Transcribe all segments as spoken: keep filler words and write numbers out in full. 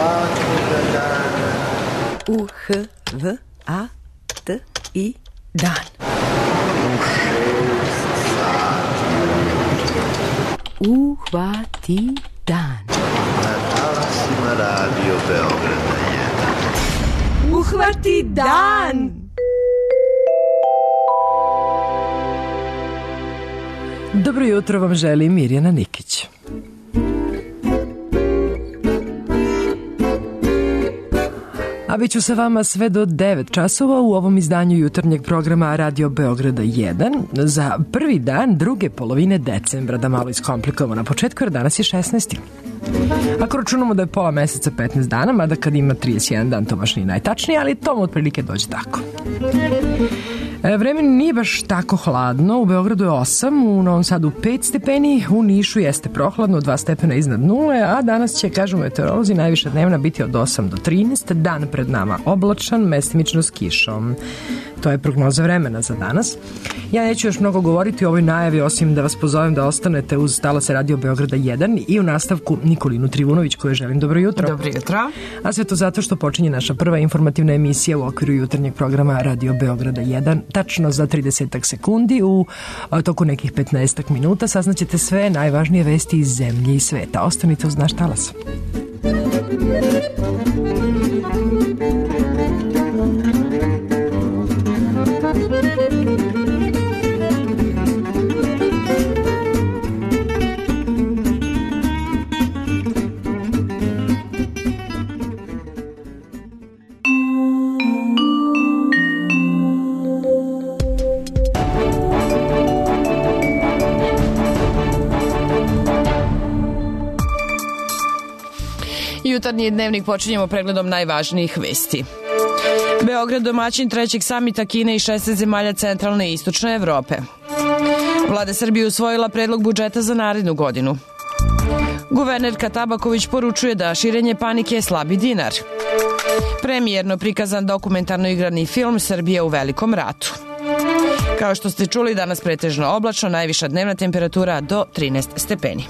svakoga dana. U H V A T I dan. U šest sati. Uhvati dan. Na talasima Radio Beograda jedan. Uhvati dan! Dobro jutro vam želi Mirjana Nikić. A bit ću sa vama sve do devet časova u ovom izdanju jutarnjeg programa Radio Beograda jedan za prvi dan druge polovine decembra, da malo iskomplikovamo na početku jer danas je šesnaesti. Ako računamo da je pola meseca petnaest dana, mada kad ima trideset jedan dan to baš nije najtačnije, ali tomu otprilike dođe tako. Vreme nije baš tako hladno, u Beogradu je osam, u Novom Sadu pet stepeni, u Nišu jeste prohladno, dva stepena iznad nule, a danas će, kažu meteorolozi, najviša dnevna biti od osam do trinaest, dan pred nama oblačan, mestimično s kišom. To je prognoza vremena za danas. Ja neću još mnogo govoriti o ovoj najavi, osim da vas pozovem da ostanete uz talase Radio Beograda jedan i u nastavku Nikolinu Trivunović, koju želim dobro jutro. Dobro jutro. A sve to zato što počinje naša prva informativna emisija u okviru jutarnjeg programa Radio Beograda jedan, tačno za trideset sekundi. U toku nekih petnaest minuta saznaćete sve najvažnije vesti iz zemlje i sveta. Ostanite uz naš talas. Jutarnji dnevnik počinjemo pregledom najvažnijih vesti. Beograd domaćin trećeg samita Kine i šesnaest zemalja centralne i istočne Evrope. Vlada Srbije usvojila predlog budžeta za narednu godinu. Guvernerka Tabaković poručuje da širenje panike slabi dinar. Premijerno prikazan dokumentarno igrani film Srbija u velikom ratu. Kao što ste čuli, danas pretežno oblačno, najviša dnevna temperatura do trinaest stepeni.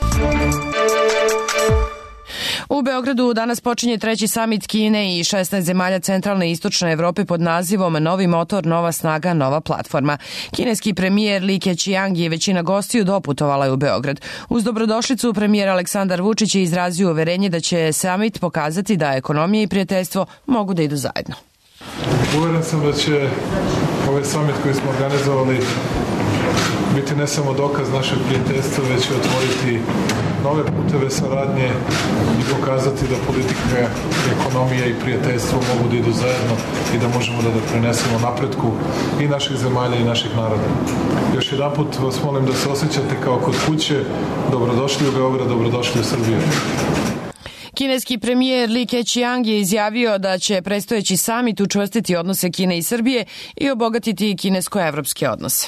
U Beogradu danas počinje treći samit Kine i šesnaest zemalja centralne i istočne Evrope pod nazivom Novi motor, nova snaga, nova platforma. Kineski premijer Li Keqiang i većina gostiju doputovala je u Beograd. Uz dobrodošlicu premijer Aleksandar Vučić je izrazio uverenje da će samit pokazati da ekonomija i prijateljstvo mogu da idu zajedno. Uveren sam da će ovaj samit koji smo organizovali biti ne samo dokaz našeg prijateljstva, već će otvoriti nove puteve saradnje i pokazati da politika, ekonomija i prijateljstvo mogu da idu zajedno i da možemo da doprinesemo napretku i naših zemalja i naših naroda. Još jedan put vas molim da se osjećate kao kod kuće. Dobrodošli u Beograd, dobrodošli u Srbiju. Kineski premijer Li Keqiang je izjavio da će predstojeći samit učvrstiti odnose Kine i Srbije i obogatiti kinesko-evropske odnose.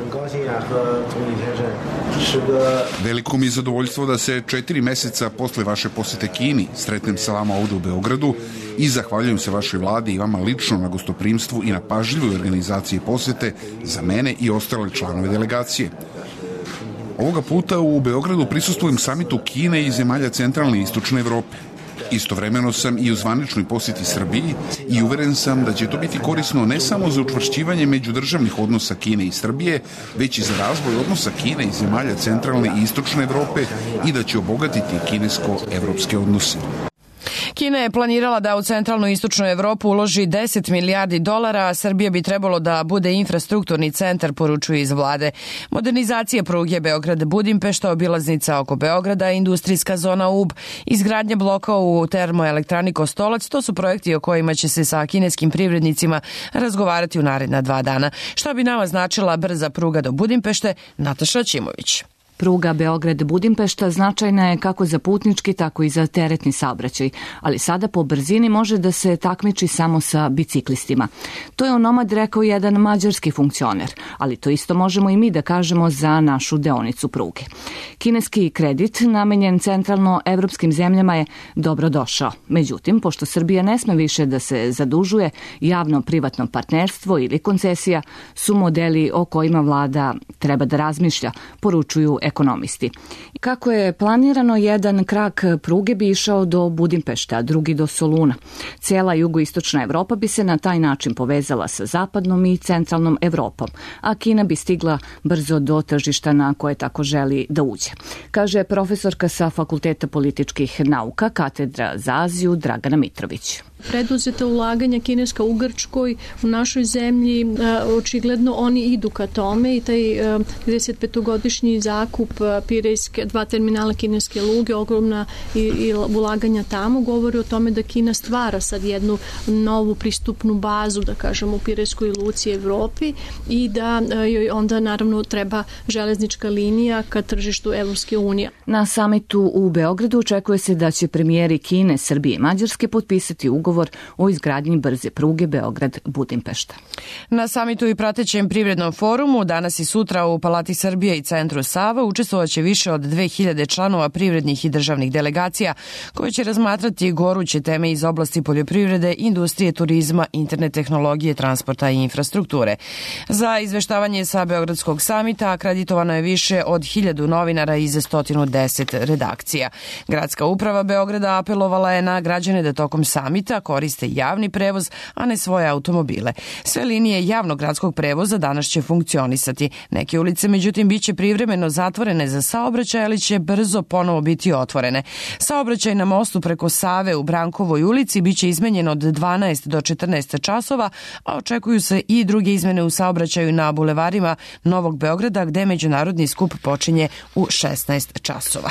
Veliko mi je zadovoljstvo da se četiri meseca posle vaše posete Kini sretnem sa vama ovde u Beogradu i zahvaljujem se vašoj vladi i vama lično na gostoprimstvu i na pažljivoj organizaciji posete za mene i ostale članove delegacije. Ovoga puta u Beogradu prisustvujem samitu Kine i zemalja centralne i istočne Evrope. Istovremeno sam i u zvaničnoj poseti Srbiji i uveren sam da će to biti korisno ne samo za učvršćivanje međudržavnih odnosa Kine i Srbije, već i za razvoj odnosa Kine i zemalja centralne i istočne Evrope i da će obogatiti kinesko-evropske odnose. Kina je planirala da u centralnu i istočnu Evropu uloži deset milijardi dolara, a Srbija bi trebalo da bude infrastrukturni centar, poručuju iz vlade. Modernizacija pruge Beograd-Budimpešta, obilaznica oko Beograda, industrijska zona Ub, izgradnja bloka u termoelektrani Kostolac, to su projekti o kojima će se sa kineskim privrednicima razgovarati u naredna dva dana. Šta bi nama značila brza pruga do Budimpešte? Nataša Ćimović. Pruga Beograd-Budimpešta značajna je kako za putnički, tako i za teretni saobraćaj, ali sada po brzini može da se takmiči samo sa biciklistima. To je onomad rekao jedan mađarski funkcioner, ali to isto možemo i mi da kažemo za našu deonicu pruge. Kineski kredit namenjen centralno-evropskim zemljama je dobro došao. Međutim, pošto Srbija ne sme više da se zadužuje, javno-privatno partnerstvo ili koncesija su modeli o kojima vlada treba da razmišlja, poručuju ekonomisti. Kako je planirano, jedan krak pruge bi išao do Budimpešte, a drugi do Soluna. Cijela jugoistočna Evropa bi se na taj način povezala sa zapadnom i centralnom Evropom, a Kina bi stigla brzo do tržišta na koje tako želi da uđe. Kaže profesorka sa Fakulteta političkih nauka, katedra za Aziju, Dragana Mitrović. Preduzeta ulaganja kineska u Grčkoj, u našoj zemlji, očigledno oni idu ka tome i taj trideset petogodišnji zakup Pirejske, dva terminala kineske luge, ogromna i, i ulaganja tamo, govori o tome da Kina stvara sad jednu novu pristupnu bazu, da kažemo, u Pirejskoj luci Evropi i da joj onda naravno treba železnička linija ka tržištu Evropske unije. Na samitu u Beogradu očekuje se da će premijeri Kine, Srbije i Mađarske potpisati ugovor o izgradnji brze pruge Beograd-Budimpešta. Na samitu i pratećem privrednom forumu danas i sutra u Palati Srbije i Centru Sava učestvovaće više od dve hiljade članova privrednih i državnih delegacija koje će razmatrati goruće teme iz oblasti poljoprivrede, industrije, turizma, internet tehnologije, transporta i infrastrukture. Za izveštavanje sa Beogradskog samita akreditovano je više od hiljadu novinara iz sto deset redakcija. Gradska uprava Beograda apelovala je na građane da tokom samita koriste javni prevoz, a ne svoje automobile. Sve linije javnog gradskog prevoza danas će funkcionisati. Neke ulice, međutim, bit će privremeno zatvorene za saobraćaj, ali će brzo ponovo biti otvorene. Saobraćaj na mostu preko Save u Brankovoj ulici bit će izmenjen od dvanaest do četrnaest časova, a očekuju se i druge izmene u saobraćaju na bulevarima Novog Beograda, gde međunarodni skup počinje u šesnaest časova.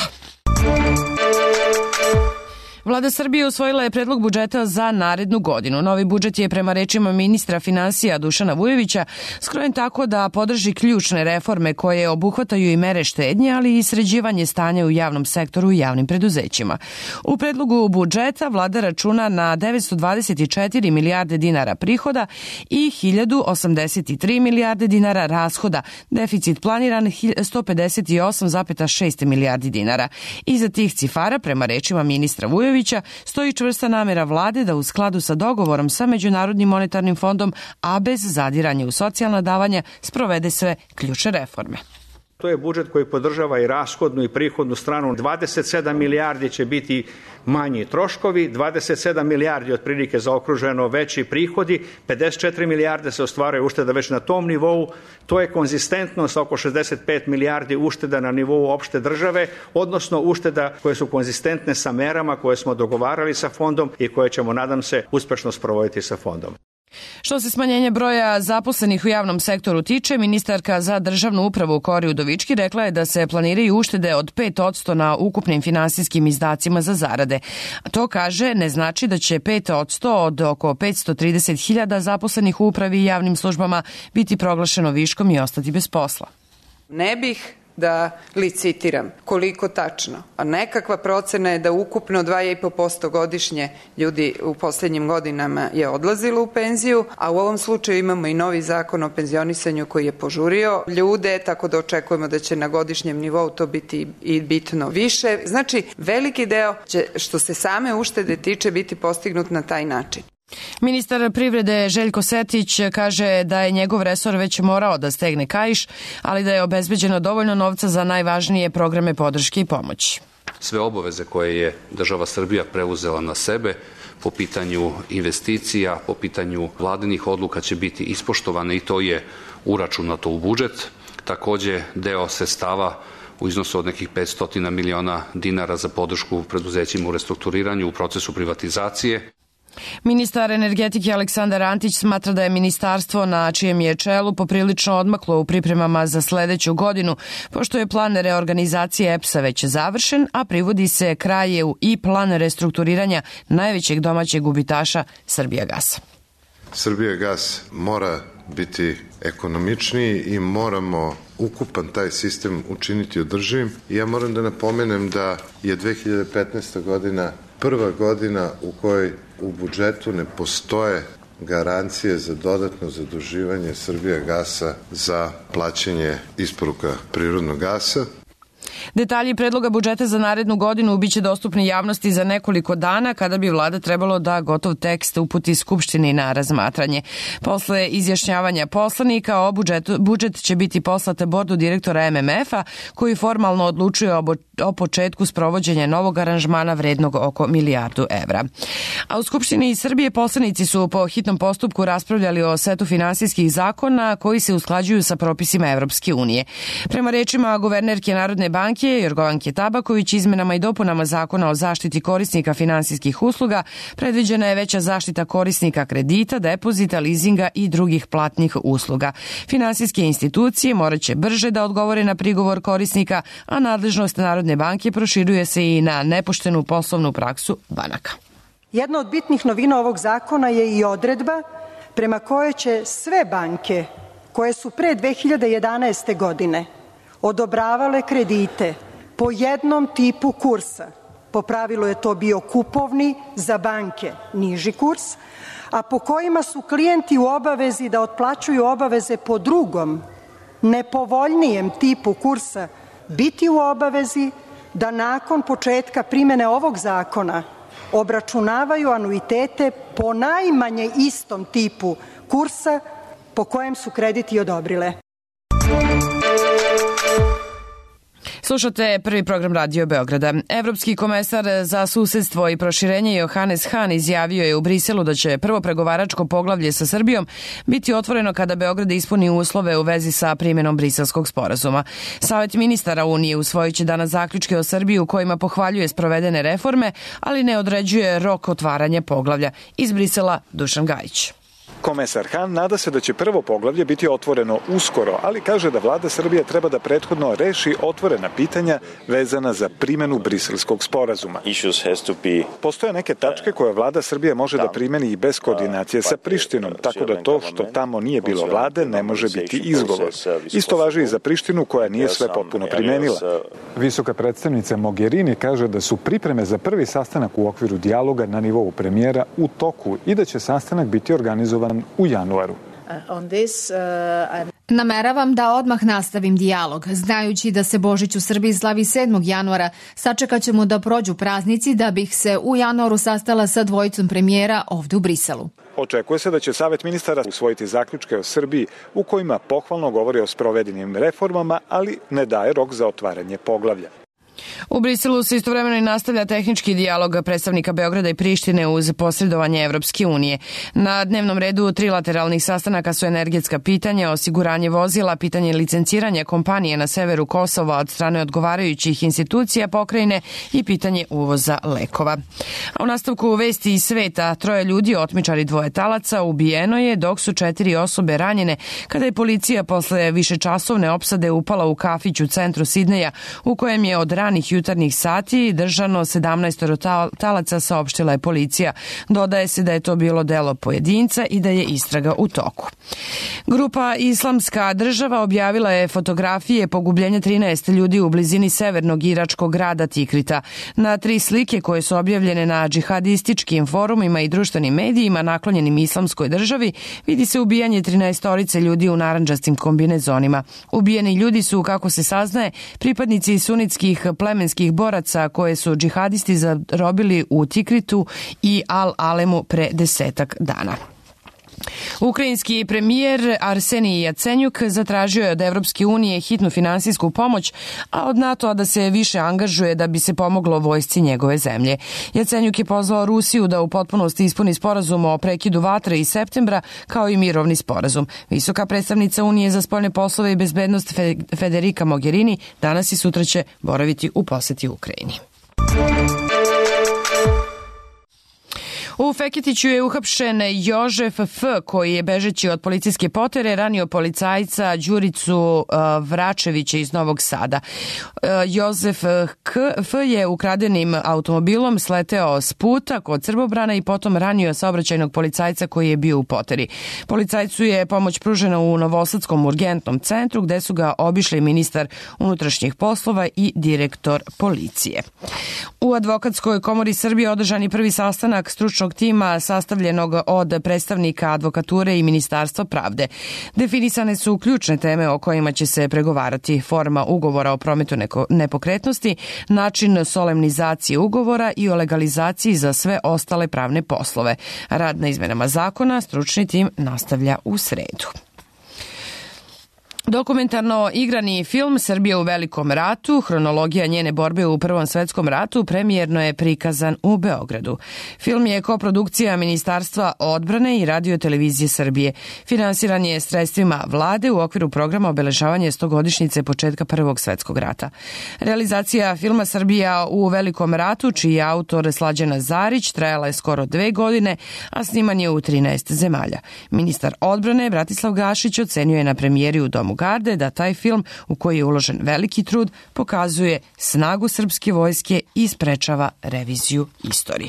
Vlada Srbije usvojila je predlog budžeta za narednu godinu. Novi budžet je prema rečima ministra finansija Dušana Vujovića skrojen tako da podrži ključne reforme koje obuhvataju i mere štednje, ali i sređivanje stanja u javnom sektoru i javnim preduzećima. U predlogu budžeta vlada računa na devetsto dvadeset četiri milijarde dinara prihoda i hiljadu osamdeset tri milijarde dinara rashoda. Deficit planiran sto pedeset osam zarez šest milijardi dinara. Iza tih cifara, prema rečima ministra Vujovića, stoji čvrsta namera vlade da u skladu sa dogovorom sa Međunarodnim monetarnim fondom, a bez zadiranja u socijalna davanja, sprovede sve ključne reforme. To je budžet koji podržava i rashodnu i prihodnu stranu. dvadeset sedam milijardi će biti manji troškovi, dvadeset sedam milijardi otprilike zaokruženo veći prihodi, pedeset četiri milijarde se ostvaruje ušteda već na tom nivou. To je konzistentno sa oko šezdeset pet milijardi ušteda na nivou opšte države, odnosno ušteda koje su konzistentne sa merama koje smo dogovarali sa fondom i koje ćemo, nadam se, uspešno sprovoditi sa fondom. Što se smanjenja broja zaposlenih u javnom sektoru tiče, ministarka za državnu upravu Kori Udovički rekla je da se planiraju uštede od pet posto na ukupnim finansijskim izdacima za zarade. To, kaže, ne znači da će pet posto od oko petsto trideset hiljada zaposlenih u upravi i javnim službama biti proglašeno viškom i ostati bez posla. Ne bih da licitiram koliko tačno, a nekakva procena je da ukupno dva i po posto godišnje ljudi u poslednjim godinama je odlazilo u penziju, a u ovom slučaju imamo i novi zakon o penzionisanju koji je požurio ljude, tako da očekujemo da će na godišnjem nivou to biti i bitno više. Znači, veliki deo će, što se same uštede tiče, biti postignut na taj način. Ministar privrede Željko Sertić kaže da je njegov resor već morao da stegne kaiš, ali da je obezbeđeno dovoljno novca za najvažnije programe podrške i pomoći. Sve obaveze koje je država Srbija preuzela na sebe po pitanju investicija, po pitanju vladinih odluka će biti ispoštovane i to je uračunato u budžet. Takođe, deo sredstava u iznosu od nekih petsto miliona dinara za podršku preduzećima u restrukturiranju u procesu privatizacije. Ministar energetike Aleksandar Antić smatra da je ministarstvo na čijem je čelu poprilično odmaklo u pripremama za sledeću godinu, pošto je plan reorganizacije E P S-a već završen, a privodi se kraje i plan restrukturiranja najvećeg domaćeg gubitaša Srbijagasa. Srbijagas mora biti ekonomičniji i moramo ukupan taj sistem učiniti održivim. I ja moram da napomenem da je dve hiljade petnaesta godina prva godina u kojoj u budžetu ne postoje garancije za dodatno zaduživanje Srbijagasa za plaćanje isporuka prirodnog gasa. Detalji predloga budžeta za narednu godinu biće dostupni javnosti za nekoliko dana kada bi vlada trebalo da gotov tekst uputi Skupštini na razmatranje. Posle izjašnjavanja poslanika o budžetu, budžet će biti poslat bordu direktora M M F-a koji formalno odlučuje o, o početku sprovođenja novog aranžmana vrednog oko milijardu evra. A u Skupštini Srbije poslanici su po hitnom postupku raspravljali o setu finansijskih zakona koji se usklađuju sa propisima Evropske unije. Prema rečima guvernerke Narodne banke Jorgovanke Tabaković, izmenama i dopunama Zakona o zaštiti korisnika finansijskih usluga predviđena je veća zaštita korisnika kredita, depozita, lizinga i drugih platnih usluga. Finansijske institucije moraće brže da odgovore na prigovor korisnika, a nadležnost Narodne banke proširuje se i na nepoštenu poslovnu praksu banaka. Jedna od bitnih novina ovog zakona je i odredba prema kojoj će sve banke koje su pre dve hiljade jedanaeste. godine odobravale kredite po jednom tipu kursa, po pravilu je to bio kupovni, za banke niži kurs, a po kojima su klijenti u obavezi da otplaćuju obaveze po drugom, nepovoljnijem tipu kursa, biti u obavezi da nakon početka primene ovog zakona obračunavaju anuitete po najmanje istom tipu kursa po kojem su krediti odobrile. Slušate prvi program Radio Beograda. Evropski komesar za susedstvo i proširenje Johannes Hahn izjavio je u Briselu da će prvo pregovaračko poglavlje sa Srbijom biti otvoreno kada Beograd ispuni uslove u vezi sa primjenom Briselskog sporazuma. Savet ministara Unije usvojit će danas zaključke o Srbiji u kojima pohvaljuje sprovedene reforme, ali ne određuje rok otvaranja poglavlja. Iz Brisela Dušan Gajić. Komesar Hahn nada se da će prvo poglavlje biti otvoreno uskoro, ali kaže da vlada Srbije treba da prethodno reši otvorena pitanja vezana za primjenu Briselskog sporazuma. Postoje neke tačke koje vlada Srbije može da primeni i bez koordinacije sa Prištinom, tako da to što tamo nije bilo vlade ne može biti izgovor. Isto važi i za Prištinu koja nije sve potpuno primenila. Visoka predstavnica Mogherini kaže da su pripreme za prvi sastanak u okviru dijaloga na nivou premijera u toku i da će sastanak biti organizovan u januaru. Nameravam da odmah nastavim dijalog. Znajući da se Božić u Srbiji slavi sedmog januara, sačekat ćemo da prođu praznici da bih se u januaru sastala sa dvojicom premijera ovde u Briselu. Očekuje se da će Savet ministara usvojiti zaključke o Srbiji u kojima pohvalno govori o sprovedenim reformama, ali ne daje rok za otvaranje poglavlja. U Briselu se istovremeno i nastavlja tehnički dijalog predstavnika Beograda i Prištine uz posredovanje Evropske unije. Na dnevnom redu trilateralnih sastanaka su energetska pitanja, osiguranje vozila, pitanje licenciranja kompanije na severu Kosova od strane odgovarajućih institucija pokrajine i pitanje uvoza lekova. A u nastavku vesti iz sveta, troje ljudi, otmičari dvoje talaca, ubijeno je, dok su četiri osobe ranjene kada je policija posle višečasovne opsade upala u kafić u centru Sidneja u kojem je od ranih jutarnjih sati držano sedamnaest talaca, saopštila je policija. Dodaje se da je to bilo delo pojedinca i da je istraga u toku. Grupa Islamska država objavila je fotografije pogubljenja trinaest ljudi u blizini severnog iračkog grada Tikrita. Na tri slike koje su objavljene na džihadističkim forumima i društvenim medijima naklonjenim Islamskoj državi vidi se ubijanje trinaestorice ljudi u narandžastim kombinezonima. Ubijeni ljudi su, kako se saznaje, pripadnici sunitskih plemenskih boraca koje su džihadisti zarobili u Tikritu i Al-Alemu pre desetak dana. Ukrajinski premijer Arsenij Jacenjuk zatražio je od Evropske unije hitnu finansijsku pomoć, a od NATO-a da se više angažuje da bi se pomoglo vojsci njegove zemlje. Jacenjuk je pozvao Rusiju da u potpunosti ispuni sporazum o prekidu vatre iz septembra, kao i mirovni sporazum. Visoka predstavnica Unije za spoljne poslove i bezbednost Federica Mogherini danas i sutra će boraviti u poseti Ukrajini. U Feketiću je uhapšen Jožef F, koji je bežeći od policijske potere ranio policajca Đuricu Vračevića iz Novog Sada. Jozef F je ukradenim automobilom sleteo s puta kod Srbobrana i potom ranio saobraćajnog policajca koji je bio u poteri. Policajcu je pomoć pružena u Novosadskom urgentnom centru gde su ga obišli ministar unutrašnjih poslova i direktor policije. U Advokatskoj komori Srbije održan je prvi sastanak stručnog stručnog tima sastavljenog od predstavnika advokature i Ministarstva pravde. Definisane su ključne teme o kojima će se pregovarati: forma ugovora o prometu nepokretnosti, način solemnizacije ugovora i o legalizaciji za sve ostale pravne poslove. Rad na izmenama zakona stručni tim nastavlja u sredu. Dokumentarno igrani film Srbija u velikom ratu, hronologija njene borbe u Prvom svetskom ratu, premijerno je prikazan u Beogradu. Film je koprodukcija Ministarstva odbrane i Radio televizije Srbije. Finansiran je sredstvima vlade u okviru programa obeležavanja stogodišnjice početka Prvog svetskog rata. Realizacija filma Srbija u velikom ratu, čiji je autor Slađana Zarić, trajala je skoro dve godine, a sniman je u trinaest zemalja. Ministar odbrane Bratislav Gašić ocenio je na premijeri u Domu garde da taj film, u koji je uložen veliki trud, pokazuje snagu srpske vojske i sprečava reviziju istorije.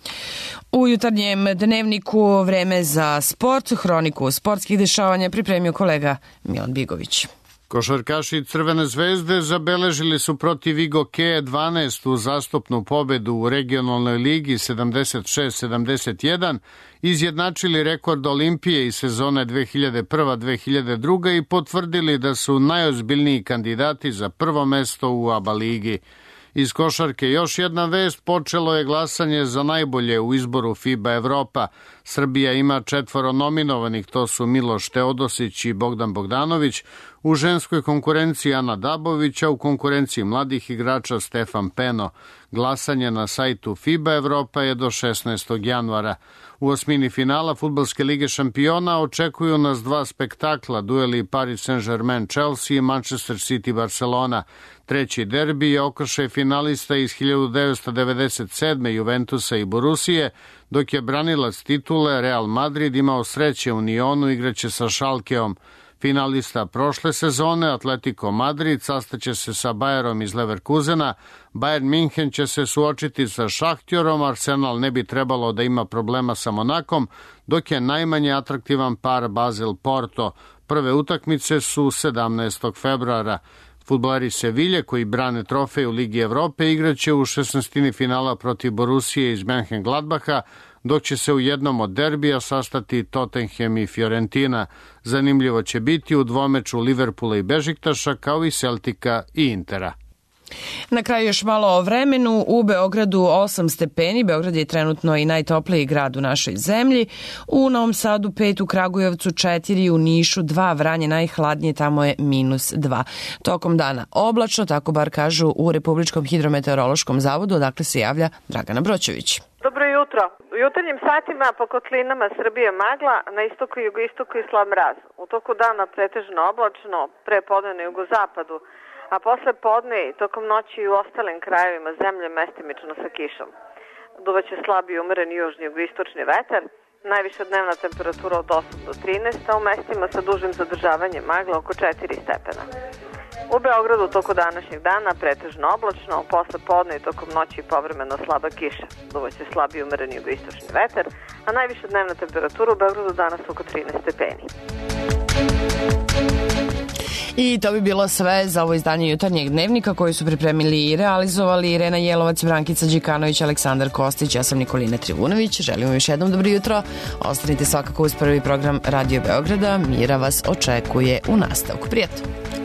U jutarnjem dnevniku vreme za sport, hroniku sportskih dešavanja pripremio kolega Milan Bigović. Košarkaši Crvene zvezde zabeležili su protiv Igo Ke dvanaestu uzastopnu pobedu u regionalnoj ligi sedamdeset šest sedamdeset jedan, izjednačili rekord Olimpije iz sezone dve hiljade prva dve hiljade druga i potvrdili da su najozbiljniji kandidati za prvo mesto u A B A ligi. Iz košarke još jedna vest, počelo je glasanje za najbolje u izboru FIBA Evropa. Srbija ima četvoro nominovanih, to su Miloš Teodosić i Bogdan Bogdanović, u ženskoj konkurenciji Ana Dabović, a u konkurenciji mladih igrača Stefan Peno. Glasanje na sajtu FIBA Evropa je do šesnaestog januara. U osmini finala Fudbalske lige šampiona očekuju nas dva spektakla, dueli Paris Saint-Germain Chelsea i Manchester City Barcelona. Treći derbi je okršaj finalista iz hiljadu devetsto devedeset sedme Juventusa i Borusije, dok je branilac titule Real Madrid imao sreće u Nionu, igraće sa Schalkeom. Finalista prošle sezone Atletico Madrid sastaće se sa Bayerom iz Leverkusena, Bayern Minhen će se suočiti sa Šahtjorom, Arsenal ne bi trebalo da ima problema sa Monakom, dok je najmanje atraktivan par Basel Porto. Prve utakmice su sedamnaestog februara. Fudbaleri Sevilje, koji brane trofej u Ligi Evrope, igraće u šesnaestini finala protiv Borusije iz Mönchengladbacha, dok će se u jednom od derbija sastati Tottenham i Fiorentina. Zanimljivo će biti u dvomeču Liverpoola i Bežiktaša, kao i Celtika i Intera. Na kraju još malo o vremenu. U Beogradu osam stepeni, Beograd je trenutno i najtopliji grad u našoj zemlji. U Novom Sadu pet, u Kragujevcu četiri, u Nišu dva, Vranje najhladnije, tamo je minus dva. Tokom dana oblačno, tako bar kažu u Republičkom hidrometeorološkom zavodu, odakle se javlja Dragana Broćević. Dobro jutro. U jutarnjim satima po kotlinama Srbije magla, na istoku i jugoistoku i slab mraz. U toku dana pretežno oblačno, pre podne na jugozapadu, a posle podne i tokom noći i u ostalim krajevima zemlje mestimično sa kišom. Duvaće slab i umeren južni jugoistočni vetar, najviša dnevna temperatura od osam do trinaest, a u mestima sa dužim zadržavanjem magla oko četiri stepena. U Beogradu u toku današnjeg dana pretežno oblačno, posle podne i tokom noći povremeno slaba kiša. Duvaće slab i umeren jugoistočni vetar, a najviša dnevna temperatura u Beogradu danas oko trinaest stepeni. I to bi bilo sve za ovo izdanje jutarnjeg dnevnika koji su pripremili i realizovali Irena Jelovac, Brankica Đikanović, Aleksandar Kostić, ja sam Nikolina Trivunović. Želimo još jednom dobro jutro. Ostanite svakako uz prvi program Radio Beograda. Mira vas očekuje u nastavku. Prijatno.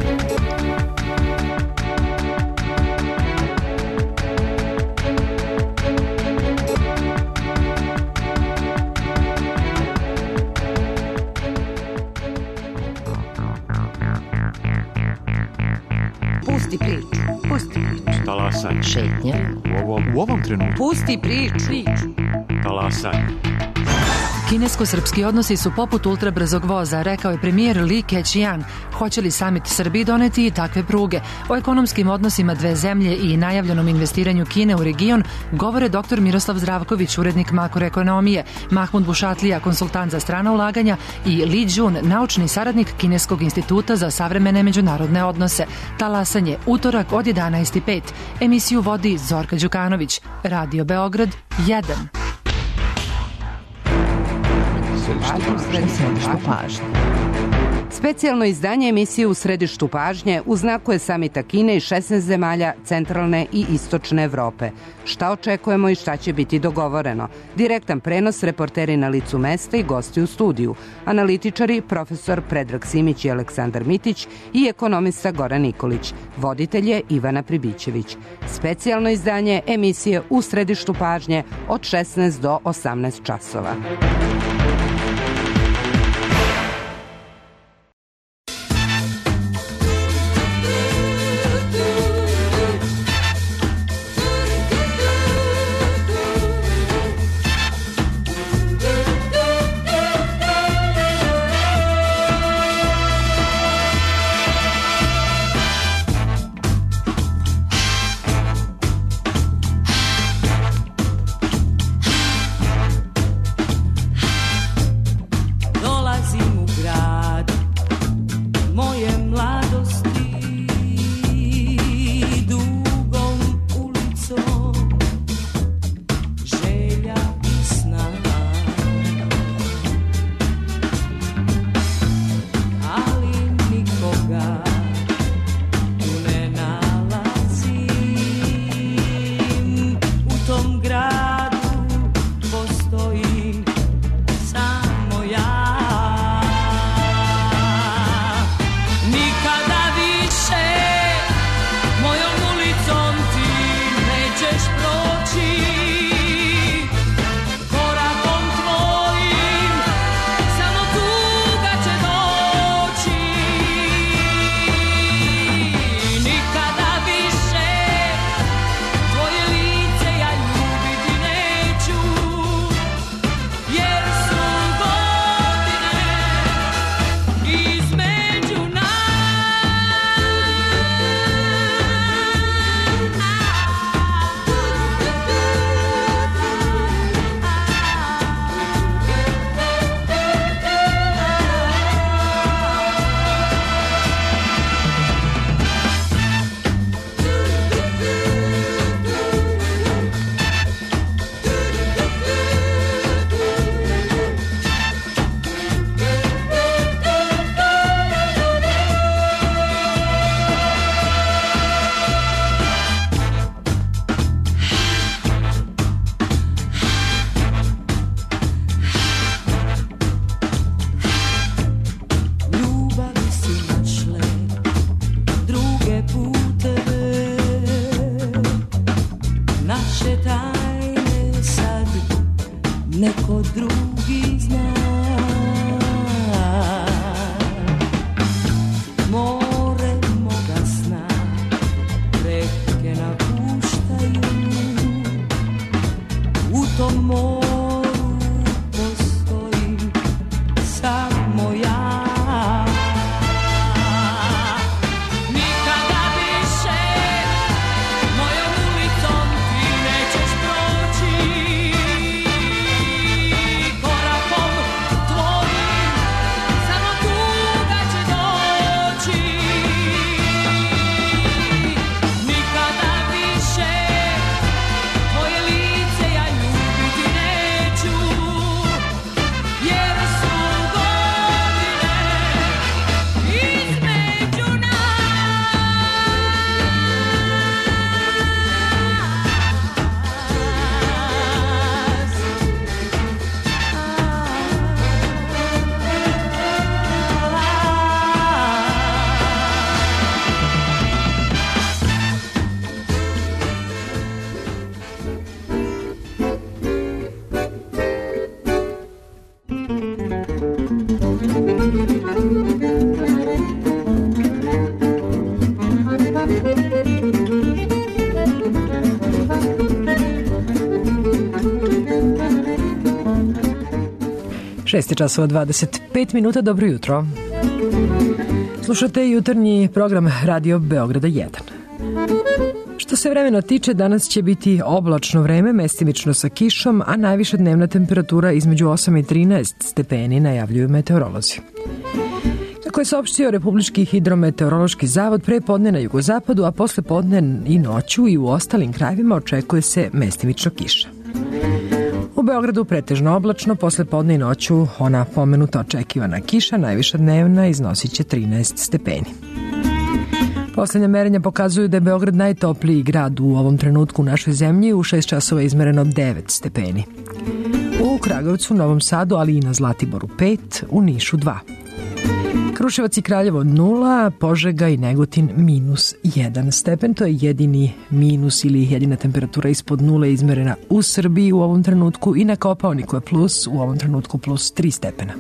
Pusti priču. Pusti priču. Talasaj. Šetnja. U ovom, u ovom trenutku. Pusti priču. Talasaj. Kinesko-srpski odnosi su poput ultrabrzog voza, rekao je premijer Li Keqiang. Hoće li samit Srbiji doneti i takve pruge? O ekonomskim odnosima dve zemlje i najavljenom investiranju Kine u region govore dr Miroslav Zdravković, urednik makroekonomije, Mahmud Bušatlija, konsultant za strana ulaganja i Li Jun, naučni saradnik Kineskog instituta za savremene međunarodne odnose. Talasanje, utorak od jedanaest i pet. Emisiju vodi Zorka Đukanović. Radio Beograd jedan. Središte pažnje. Specijalno izdanje emisije U središtu pažnje u znaku je samita Kine i šesnaest zemalja centralne i istočne Evrope. Šta očekujemo i šta će biti dogovoreno? Direktan prenos, reporteri na licu mesta i gosti u studiju. Analitičari, profesor Predrag Simić i Aleksandar Mitić i ekonomista Goran Nikolić. Voditelj je Ivana Pribićević. Specijalno izdanje emisije U središtu pažnje od šesnaest do osamnaest časova. šest časova dvadeset pet minuta, dobro jutro. Slušate jutarnji program Radio Beograda jedan. Što se vremena tiče, danas će biti oblačno vreme, mestimično sa kišom, a najviša dnevna temperatura između osam i trinaest stepeni, najavljuju meteorolozi. Kako je saopštio Republički hidrometeorološki zavod, pre podne na jugozapadu, a posle podne i noću i u ostalim krajevima očekuje se mestimično kiša. U Beogradu pretežno oblačno, posle podne i noću ona pomenuta očekivana kiša, najviša dnevna iznosit će trinaest stepeni. Poslednja merenja pokazuju da je Beograd najtopliji grad u ovom trenutku u našoj zemlji, u šest časova je izmereno devet stepeni. U Kragujevcu, Novom Sadu, ali i na Zlatiboru pet, u Nišu dva. Kruševac i Kraljevo nula, Požega i Negotin minus jedan stepen. To je jedini minus ili jedina temperatura ispod nule izmerena u Srbiji u ovom trenutku i na Kopaoniku je plus, u ovom trenutku plus tri stepena.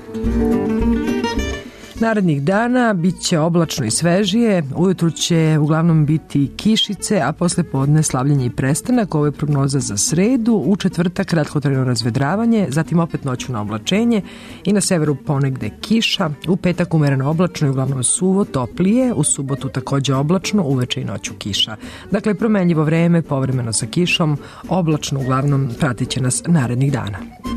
Narednih dana bit će oblačno i svežije, ujutru će uglavnom biti kišice, a posle podne slavljenje i prestanak. Ovo je prognoza za sredu, u četvrtak kratkotrajno razvedravanje, zatim opet noćno oblačenje i na severu ponegde kiša, u petak umereno oblačno i uglavnom suvo, toplije, u subotu takođe oblačno, uveče i noću kiša. Dakle, promenljivo vreme, povremeno sa kišom, oblačno uglavnom pratit će nas narednih dana.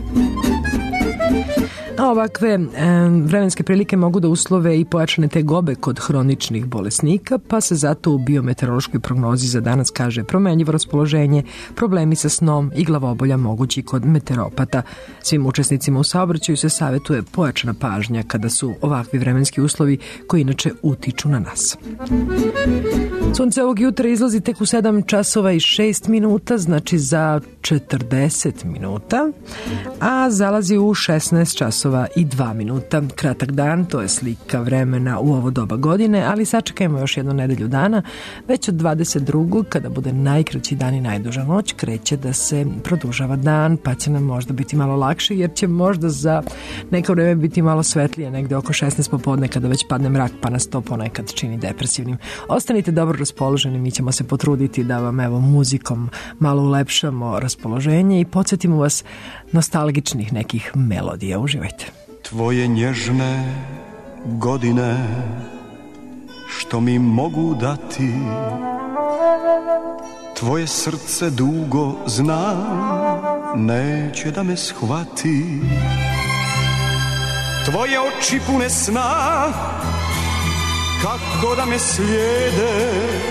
A ovakve e, vremenske prilike mogu da uslove i pojačane tegobe kod hroničnih bolesnika, pa se zato u biometeorološkoj prognozi za danas kaže promenljivo raspoloženje, problemi sa snom i glavobolja mogući kod meteoropata. Svim učesnicima u saobraćaju se savetuje pojačana pažnja kada su ovakvi vremenski uslovi koji inače utiču na nas. Sunce ovog jutra izlazi tek u sedam časova i šest minuta, znači za četrdeset minuta, a zalazi u šesnaest časova i dva minuta. Kratak dan, to je slika vremena u ovo doba godine, ali sačekajmo još jednu nedelju dana. Već od dvadeset drugog kada bude najkraći dan i najduža noć, kreće da se produžava dan, pa će nam možda biti malo lakše, jer će možda za neko vreme biti malo svetlije, negde oko šesnaest popodne kada već padne mrak, pa nas to ponekad čini depresivnim. Ostanite dobro raspoloženi, mi ćemo se potruditi da vam evo muzikom malo ulepšamo raspoloženje i podsjetimo vas nostalgičnih nekih melodija. Uživajte. Tvoje nježne godine što mi mogu dati, tvoje srce dugo zna, neće da me shvati. Tvoje oči pune sna, kako da me slijede,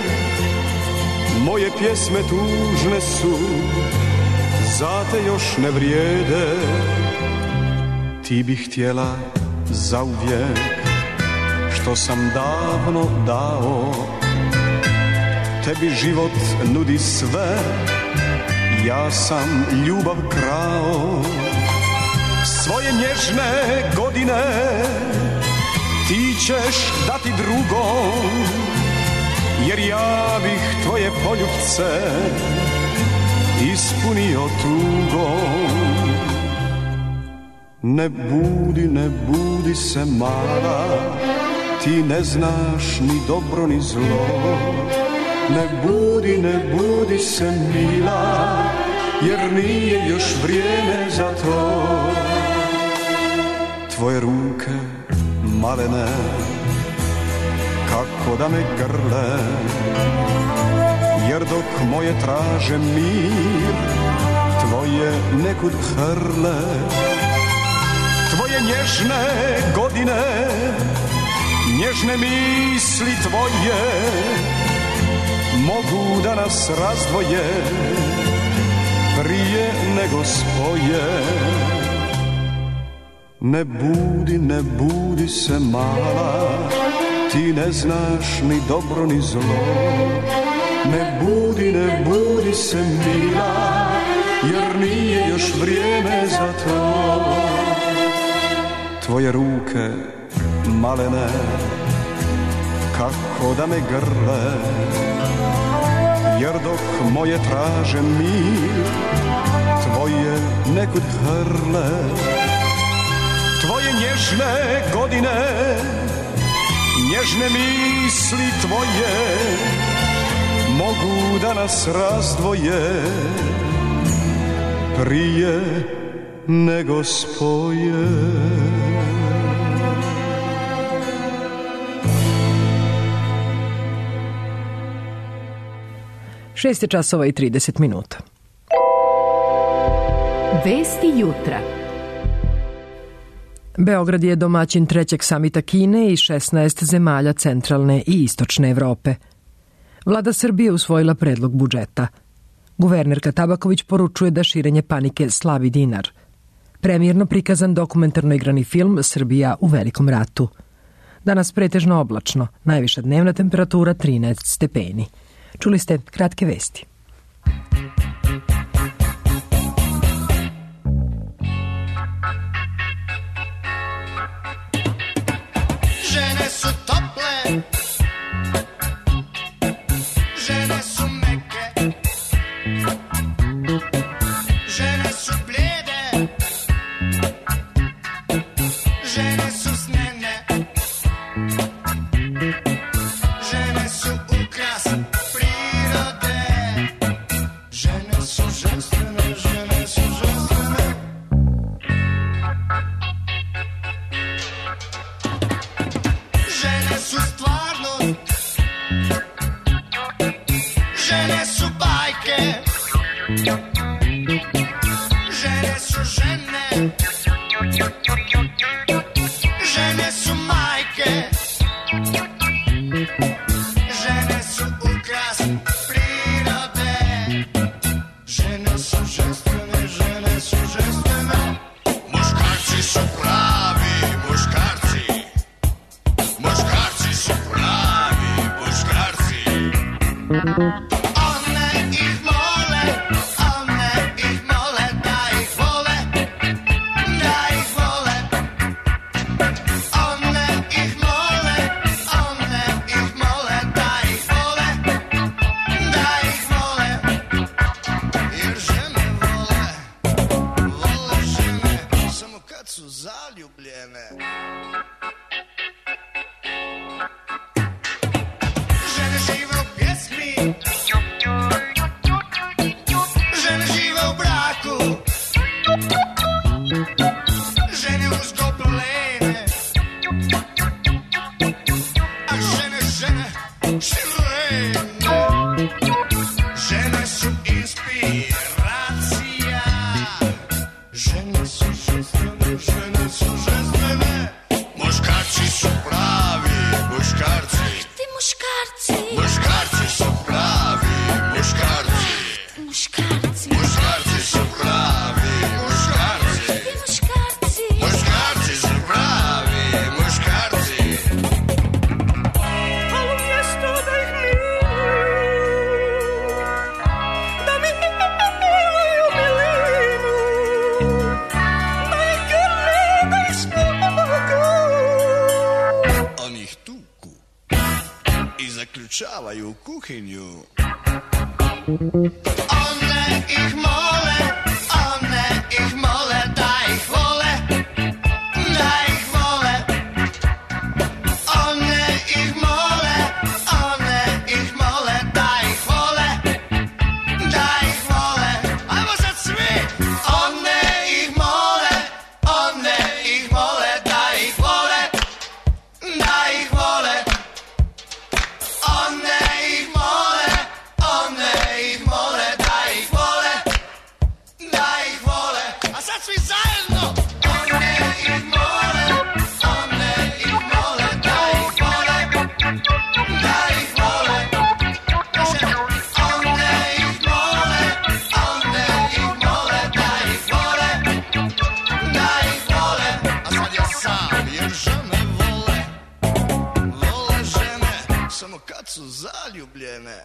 moje pjesme tužne su, za te još ne vrijede. Ti bi htjela zauvijek što sam davno dao, tebi život nudi sve, ja sam ljubav krao. Svoje nježne godine ti ćeš dati drugom, jer ja bih tvoje poljubce ispunio tugom. Ne budi, ne budi se mala, ti ne znaš ni dobro ni zlo. Ne budi, ne budi se mila, jer nije još vrijeme za to. Tvoje ruke malene, kako da me grle, jer dok moje traže mir, tvoje nekud hrle. Tvoje nježne godine, nježne misli tvoje, mogu da nas razdvoje prije nego spoje. Ne budi, ne budi se mala, ti ne znaš ni dobro ni zlo. Ne budi, ne budi se mila, jer nije još vrijeme za to. Tvoje ruke malene, kako da me grle, jer dok moje traže mir, tvoje nekud hrle. Tvoje nježne godine, nježne misli tvoje, mogu da nas razdvoje prije nego spoje. Šest je časova i trideset minuta. Vesti jutra. Beograd je domaćin trećeg samita Kine i šesnaest zemalja centralne i istočne Evrope. Vlada Srbije usvojila predlog budžeta. Guvernerka Tabaković poručuje da širenje panike slabi dinar. Premijerno prikazan dokumentarno igrani film Srbija u velikom ratu. Danas pretežno oblačno, najviša dnevna temperatura trinaest stepeni. Čuli ste kratke vesti. Žene su tople, žene su meke, žene su blijede, žene su snene, žene su ukras prirode, žene su ženstvene, žene su ženstvene. Žene su stvarnost, žene su bajke, žene su žene, žene su majke, žene su ukras prirode, žene su ženstvene, žene su ženstvene. Muškarci su pravi, muškarci. Muškarci su pravi, muškarci. One ih mole, one ih mole da ih vole, da ih vole. One ih mole, one ih mole da ih vole, da ih vole. Jer žene vole, vole žene samo kad su zaljubljene. Žene žive u pjesmi, žene žive u braku, žene uz goblene, a žene, žene, širene. Žene su inspiracija, žene su ženstvene, žene su ženstvene. Muškarci su pravi, muškarci. Ti muškarci. Muškarci su pravi, muškarci. Muškarci. Muškarci su pravi, muškarci. Ti muškarci. Muškarci su pravi, muškarci. A umjesto da ih miluju, da mi miluju milinu, da ih grle, da ih smogu. Oni ih tuku i zaključavaju u kuhinju. One ih mole, one ih mole da ih vole, da ih vole. One ih mole, one ih mole da ih vole, da ih vole. Ajmo sad svi! One ih mole, one ih mole da ih vole, da ih vole. One ih mole, one ih mole da ih vole, da ih vole. A sad svi zajedno! One ih mole, one ih mole da ih vole, da ih vole. Kaže, one ih mole, one ih mole da ih vole, da ih vole. A sad ja sam, jer žene vole, vole žene, samo kad su zaljubljene.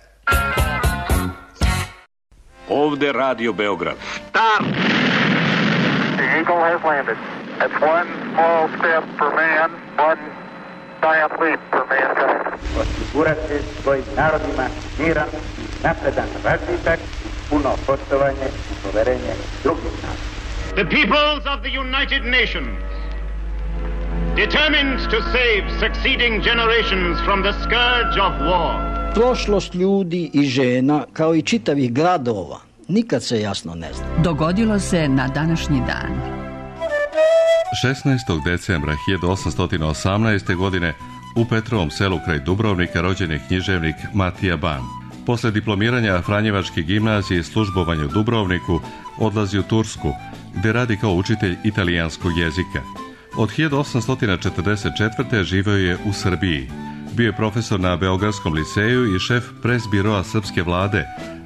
Ovde Radio Beograd. Stop! The Eagle has landed. That's one small step for man, one giant leap for mankind. Osigurati svojim narodima miran i napredan razvitak, puno poštovanje i poverenje drugih naroda. The peoples of the United Nations, determined to save succeeding generations from the scourge of war. Prošlost ljudi i žena, kao i čitavih gradova, nikad se jasno ne zna. Dogodilo se na današnji dan. šesnaestog decembra hiljadu osamsto osamnaeste. godine u Petrovom selu kraj Dubrovnika rođen je književnik Matija Ban. Posle diplomiranja Franjevačke gimnazije i službovanja u Dubrovniku odlazi u Tursku, gde radi kao učitelj italijanskog jezika. Od hiljadu osamsto četrdeset četvrte. živeo je u Srbiji. Bio je profesor na Beogradskom liceju i šef presbiroa srpske vlade,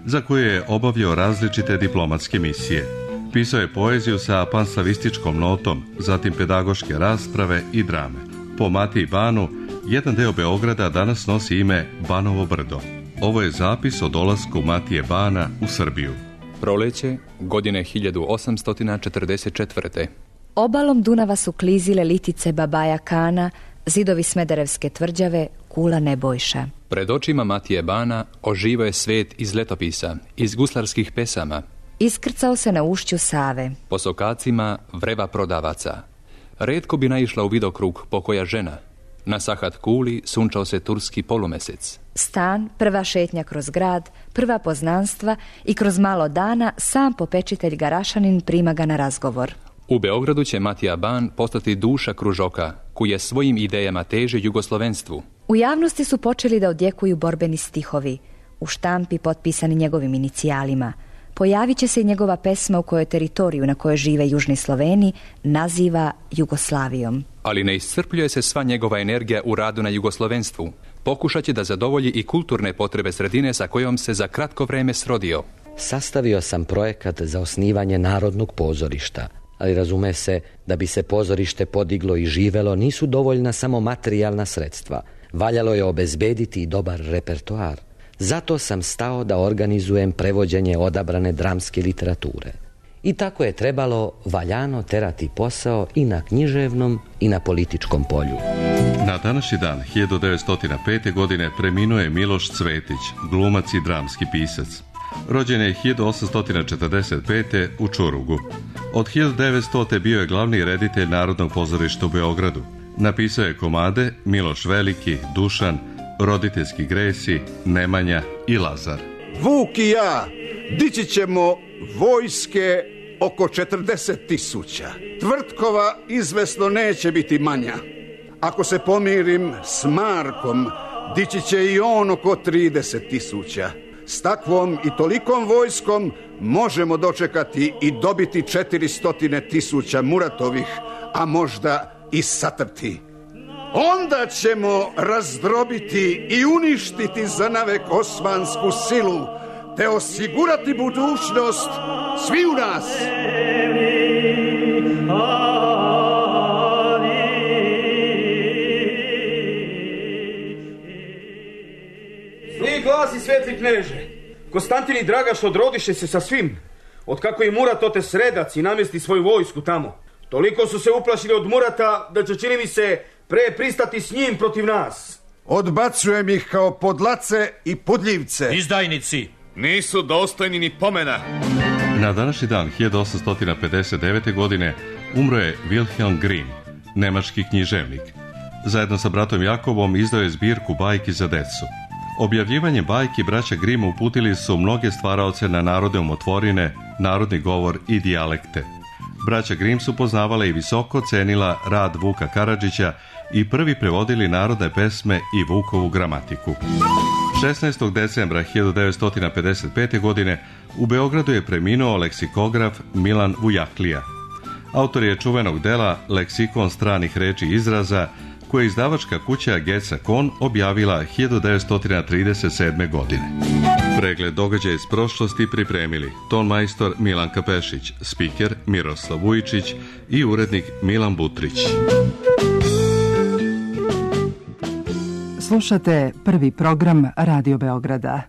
za koje je obavljao različite diplomatske misije. Pisao je poeziju sa panslavističkom notom, zatim pedagoške rasprave i drame. Po Matiji Banu, jedan deo Beograda danas nosi ime Banovo brdo. Ovo je zapis o dolasku Matije Bana u Srbiju. Proleće, godine hiljadu osamsto četrdeset četvrte. Obalom Dunava su klizile litice Babaja Kana, zidovi Smederevske tvrđave, kula Nebojša. Pred očima Matije Bana oživao je svet iz letopisa, iz guslarskih pesama. Iskrcao se na ušću Save. Po sokacima vreva prodavaca. Retko bi naišla u vidokrug pokoja žena. Na Sahat kuli sunčao se turski polumesec. Stan, prva šetnja kroz grad, prva poznanstva i kroz malo dana sam popečitelj Garašanin prima ga na razgovor. U Beogradu će Matija Ban postati duša kružoka, koji svojim idejama teže jugoslovenstvu. U javnosti su počeli da odjekuju borbeni stihovi, u štampi potpisani njegovim inicijalima. Pojavit će se i njegova pesma u kojoj teritoriju na kojoj žive južni Sloveni naziva Jugoslavijom. Ali ne iscrpljuje se sva njegova energija u radu na jugoslovenstvu. Pokušat će da zadovolji i kulturne potrebe sredine sa kojom se za kratko vreme srodio. Sastavio sam projekat za osnivanje Narodnog pozorišta, ali razume se da bi se pozorište podiglo i živelo nisu dovoljna samo materijalna sredstva. Valjalo je obezbediti i dobar repertoar. Zato sam stao da organizujem prevođenje odabrane dramske literature. I tako je trebalo valjano terati posao i na književnom i na političkom polju. Na današnji dan hiljadu devetsto pete. godine preminuo je Miloš Cvetić, glumac i dramski pisac. Rođen je hiljadu osamsto četrdeset pete. u Čurugu. Od hiljadu devetstote. bio je glavni reditelj Narodnog pozorišta u Beogradu. Napisao je komade Miloš Veliki, Dušan, Roditeljski gresi, Nemanja i Lazar. Vuk i ja dići ćemo vojske oko četrdeset tisuća. Tvrtkova izvesno neće biti manja. Ako se pomirim s Markom, dići će i on oko trideset tisuća. S takvom i tolikom vojskom možemo dočekati i dobiti četiristo tisuća Muratovih, a možda i satrti. Onda ćemo razdrobiti i uništiti za navek osmansku silu, te osigurati budućnost svi u nas. Zli glasi, svetli kneže. Konstantin i Dragaš odrodiše se sa svim. Otkako i Murat ote Sredac i namesti svoju vojsku tamo. Toliko su se uplašili od Murata da će, čini mi se, pre pristati s njim protiv nas. Odbacujem ih kao podlace i pudljivce. Izdajnici, nisu dostojni ni pomena. Na današnji dan hiljadu osamsto pedeset devete. godine umro je Wilhelm Grimm, nemački književnik. Zajedno sa bratom Jakobom izdao je zbirku bajki za decu. Objavljivanjem bajki braća Grimm uputili su mnoge stvaraoce na narodne umotvorine, narodni govor i dijalekte. Braća Grimm su poznavala i visoko cenila rad Vuka Karadžića i prvi prevodili narodne pesme i Vukovu gramatiku. šesnaestog decembra hiljadu devetsto pedeset pete. godine u Beogradu je preminuo leksikograf Milan Vujaklija. Autor je čuvenog dela Leksikon stranih reči i izraza, koje je izdavačka kuća Geca Kon objavila hiljadu devetsto trideset sedme. godine. Pregled događaja iz prošlosti pripremili tonmajstor Milanka Pešić, spiker Miroslav Vujičić i urednik Milan Butrić. Slušate prvi program Radio Beograda.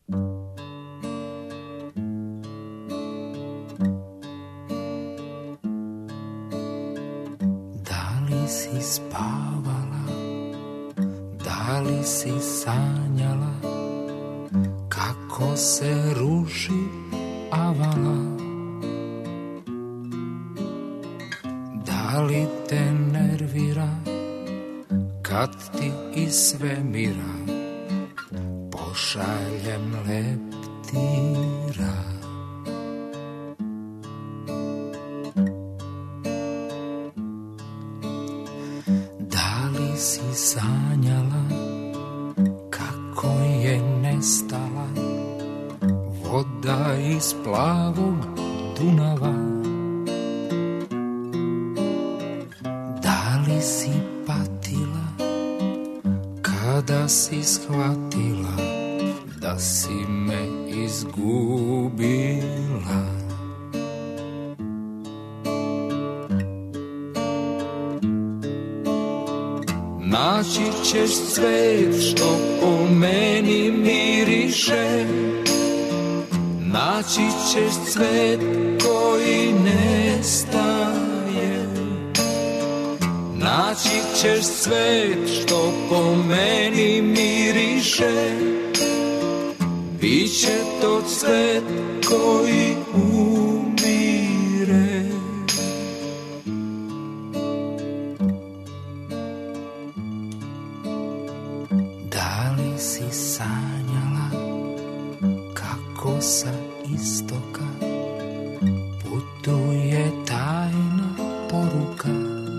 Da li si spavala, da li si sanjala, kako se ruši avala? Da li te nervira kad ti iz svemira pošaljem leptira? Da li si sanjala kako je nestala voda iz plavog Dunava? Da li si patila kada si shvatila da da si me izgubila. Naći ćeš cvet što po meni miriše, naći ćeš cvet koji nestaje, naći ćeš cvet što po meni miriše, biće to cvet koji umire. Da li si sanjala kako sa istoka putuje tajna poruka?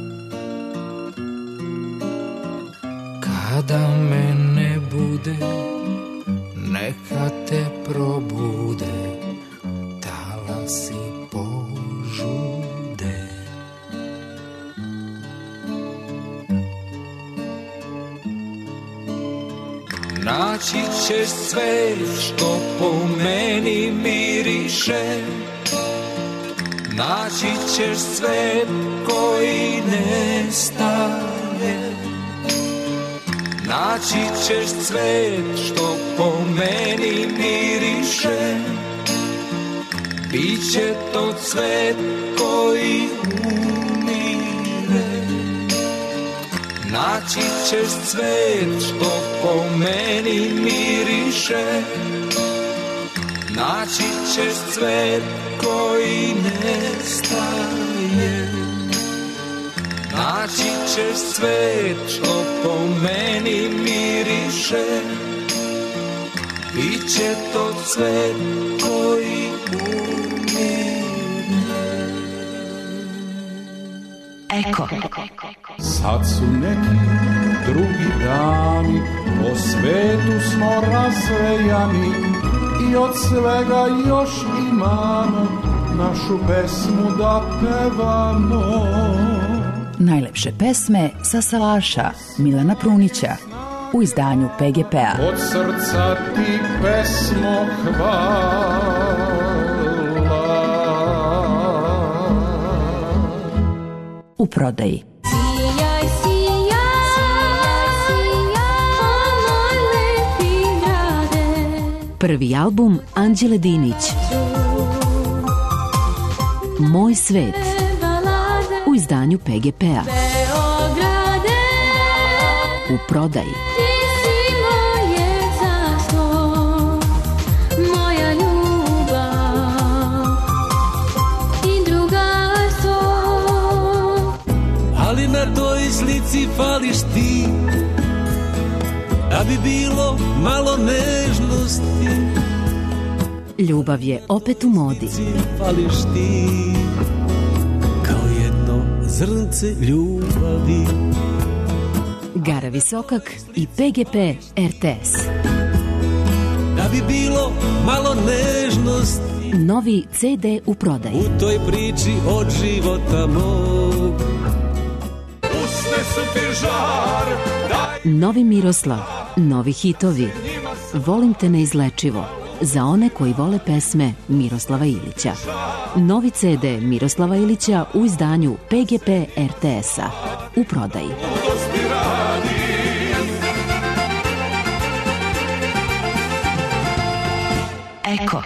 Kada me ne bude, neka te probude talasi požude. Naći ćeš cvet što po meni miriše, naći ćeš cvet koji nestaje, naći ćeš cvet što po meni miriše, biće to cvet koji umire. Naći ćeš cvet što po meni miriše, naći ćeš cvet koji nestaje, naći ćeš cvet što po meni miriše, biće to cvet koji umire. Eko. Sad su neki drugi dani, po svetu smo razvejani i od svega još imamo našu pesmu da pevamo. Najlepše pesme sa salaša Milana Prunića u izdanju P G P-a. Od srca ti pesmo hvala. U prodaji. Sijaj, sijaj, sijaj, o moj lepi grade. Prvi album Anđele Dinić. Moj svet. U izdanju P G P-a. Beograde, u prodaji. ti si moje carstvo, moja ljubav i drugarstvo. Ali na toj slici fališ ti, da bi bilo malo nežnosti. Ljubav je opet u modi. Fališ ti, kao jedno zrnce ljubavi. Gara Visokak i P G P R T S. Da bi bilo malo nežnosti. Novi C D u prodaji. U toj priči od života mog. Usne su ti žar, daj. Novi Miroslav, novi hitovi. Volim te neizlečivo. Za one koji vole pesme Miroslava Ilića. Novi C D Miroslava Ilića u izdanju P G P R T S-a. U prodaji. Eko.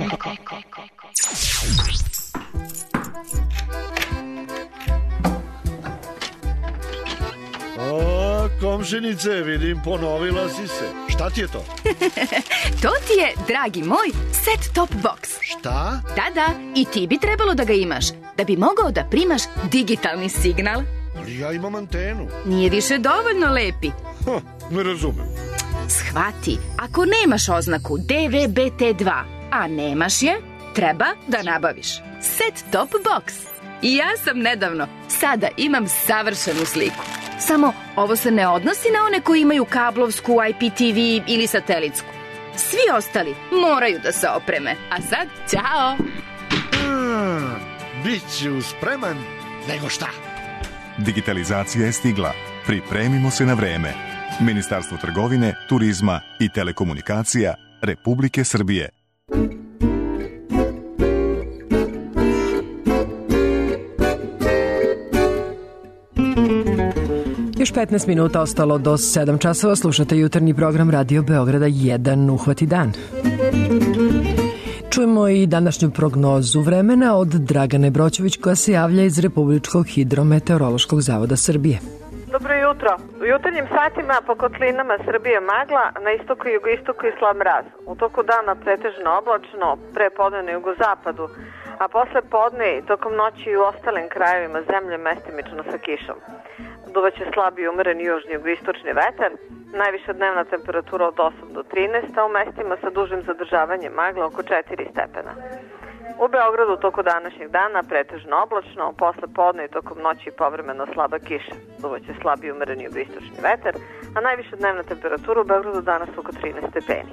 O, komšinice, vidim, ponovila si se. Šta ti je to? To ti je, dragi moj, set top box. Šta? Da, da, i ti bi trebalo da ga imaš, da bi mogao da primaš digitalni signal. Ali ja imam antenu. Nije više dovoljno lepi. Ha, ne razumem. Shvati, ako nemaš oznaku D V B T dva, a nemaš je, treba da nabaviš set top box. I ja sam nedavno, sada imam savršenu sliku. Samo ovo se ne odnosi na one koji imaju kablovsku, I P T V ili satelitsku. Svi ostali moraju da se opreme. A sad, ćao! Hmm, Biću spreman, nego šta? Digitalizacija je stigla. Pripremimo se na vreme. Ministarstvo trgovine, turizma i telekomunikacija, Republike Srbije. Još petnaest minuta ostalo do sedam časova. Slušate jutarnji program Radio Beograda jedan Uhvati dan. Čujemo i današnju prognozu vremena od Dragane Broćević koja se javlja iz Republičkog hidrometeorološkog zavoda Srbije. Dobro jutro. U jutarnjim satima po kotlinama Srbije magla, na istoku i jugoistoku i slab mraz. U toku dana pretežno oblačno, pre podne na jugozapadu, a posle podne i tokom noći i u ostalim krajevima zemlje mestimično sa kišom. Duvaće slab i umeren južni jugoistočni vetar, najviša dnevna temperatura od osam do trinaest, a u mestima sa dužim zadržavanjem magla oko četiri stepena. U Beogradu u toku današnjeg dana pretežno oblačno, posle podne i tokom noći povremeno slaba kiša. Duvaće slab i umeren jugoistočni vetar, a najviša dnevna temperatura u Beogradu danas oko trinaest stepeni.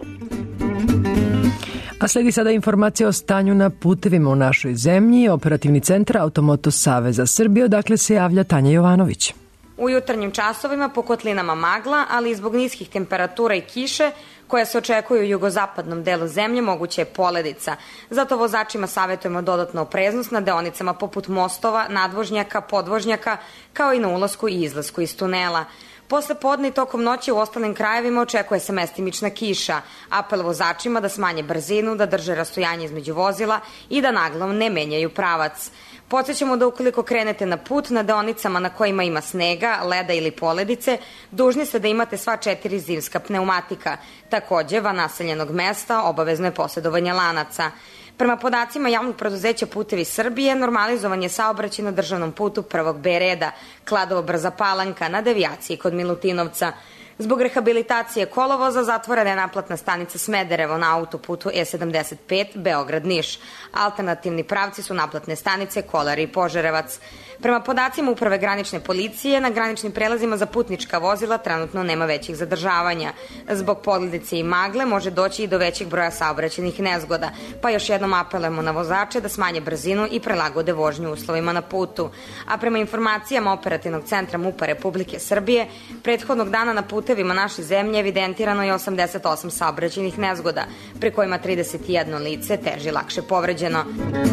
A sledi sada informacija o stanju na putevima u našoj zemlji. Operativni centar Automoto Saveza Srbije, odakle se javlja Tanja Jovanović. U jutarnjim časovima po kotlinama magla, ali i zbog niskih temperatura i kiše koja se očekuju u jugozapadnom delu zemlje, moguće je poledica. Zato vozačima savjetujemo dodatnu opreznost na deonicama poput mostova, nadvožnjaka, podvožnjaka, kao i na ulasku i izlasku iz tunela. Posle podne i tokom noći u ostalim krajevima očekuje se mestimična kiša. Apel vozačima da smanje brzinu, da drže rastojanje između vozila i da naglo ne menjaju pravac. Podsjećamo da ukoliko krenete na put na deonicama na kojima ima snega, leda ili poledice, dužni ste da imate sva četiri zimska pneumatika. Takođe, van naseljenog mesta obavezno je posjedovanje lanaca. Prema podacima javnog preduzeća Putevi Srbije, normalizovan je saobraćaj na državnom putu prvog B reda, Kladovo-Brza Palanka, na devijaciji kod Milutinovca. Zbog rehabilitacije kolovoza zatvorena je naplatna stanica Smederevo na autoputu E sedamdeset pet Beograd-Niš. Alternativni pravci su naplatne stanice Kolari i Požarevac. Prema podacima Uprave granične policije, na graničnim prelazima za putnička vozila trenutno nema većih zadržavanja. Zbog poledice i magle može doći i do većeg broja saobraćajnih nezgoda, pa još jednom apelujemo na vozače da smanje brzinu i prilagode vožnju uslovima na putu. A prema informacijama Operativnog centra MUP-a Republike Srbije, prethodnog dana na putevima naše zemlje evidentirano je osamdeset osam saobraćajnih nezgoda, pri kojima trideset jedno lice teže i lakše povređeno.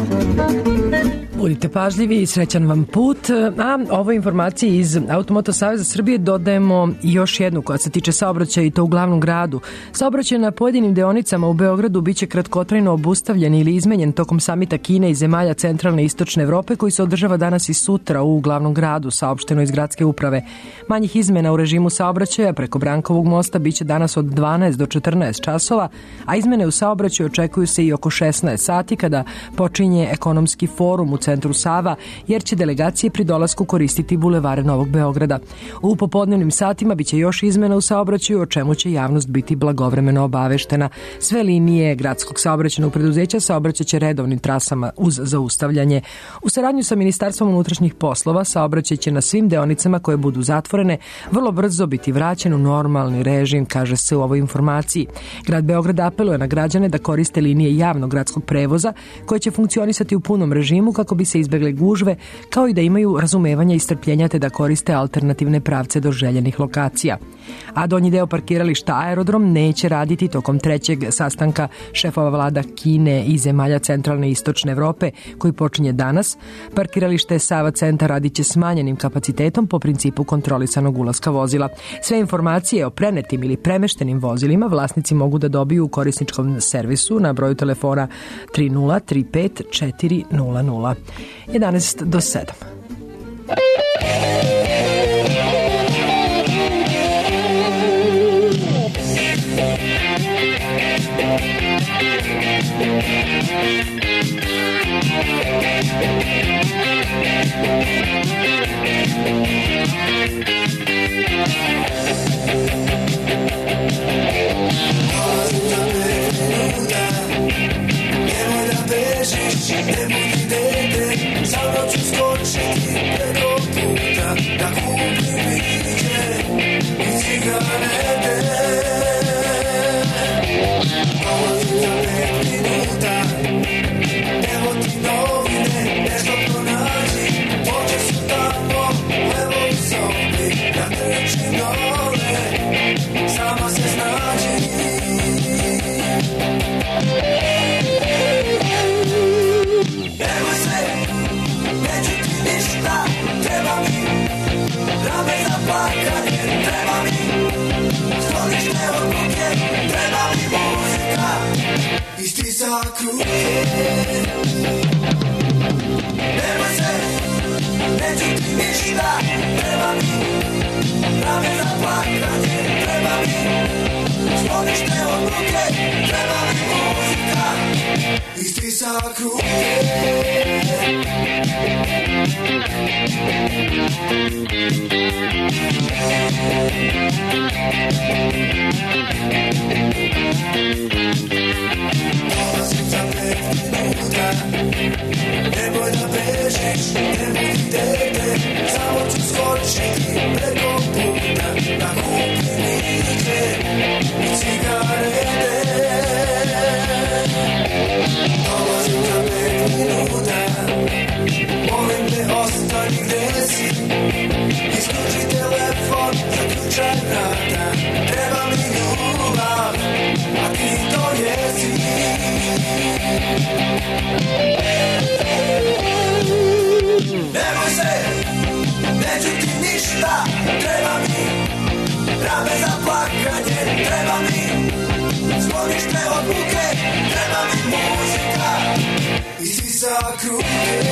Budite pažljivi i srećan vam put. A ovoj informaciji iz Automoto Saveza Srbije dodajemo još jednu koja se tiče saobraćaja i to u glavnom gradu. Saobraćaj na pojedinim deonicama u Beogradu biće kratkotrajno obustavljen ili izmenjen tokom samita Kine i zemalja centralne i istočne Evrope koji se održava danas i sutra u glavnom gradu, saopšteno iz gradske uprave. Manjih izmena u režimu saobraćaja preko Brankovog mosta biće danas od dvanaest do četrnaest časova, a izmene u saobraćaju očekuju se i oko šesnaest sati kada počinje ekonomski forum u centru Sava, jer će delegacije pri dolasku koristiti bulevare Novog Beograda. U popodnevnim satima biće još izmena u saobraćaju, o čemu će javnost biti blagovremeno obaveštena. Sve linije gradskog saobraćajnog preduzeća saobraćaće redovnim trasama uz zaustavljanje. U saradnju sa Ministarstvom unutrašnjih poslova saobraćaj će na svim deonicama koje budu zatvorene vrlo brzo biti vraćen u normalni režim, kaže se u ovoj informaciji. Grad Beograd apeluje na građane da koriste linije javnog gradskog prevoza koje će funkcionisati u punom režimu kako bi se izbegle gužve, kao i da imaju razumevanja i strpljenja te da koriste alternativne pravce do željenih lokacija. A donji deo parkirališta Aerodrom neće raditi tokom trećeg sastanka šefova vlada Kine i zemalja centralne i istočne Evrope koji počinje danas. Parkiralište Sava centar radit će smanjenim kapacitetom po principu kontrolisanog ulaska vozila. Sve informacije o prenetim ili premeštenim vozilima vlasnici mogu da dobiju u korisničkom servisu na broju telefona tri nula tri pet četiri nula nula. jedanaest do sedam. Nemoj da bežiš, nemoj da idete, samo ću skočiti preko puta. ništa, treba mi rame za plakanje, treba mi sklonište od buke, treba mi muzika isti sa kruge. Dolazim za pet minuta, nemoj da bežiš, ne budi dete, samo ću skočiti preko puta, da kupim igre i cigarete. Dolazim za pet minuta, molim te ostani gde si, isključi telefon, zaključaj vrata, treba mi ljubav, a ti to jesi. Nemoj se, neću ti ništa, treba mi rame za plakanje, treba mi sklonište od buke, treba mi muzika i svi sa kruge.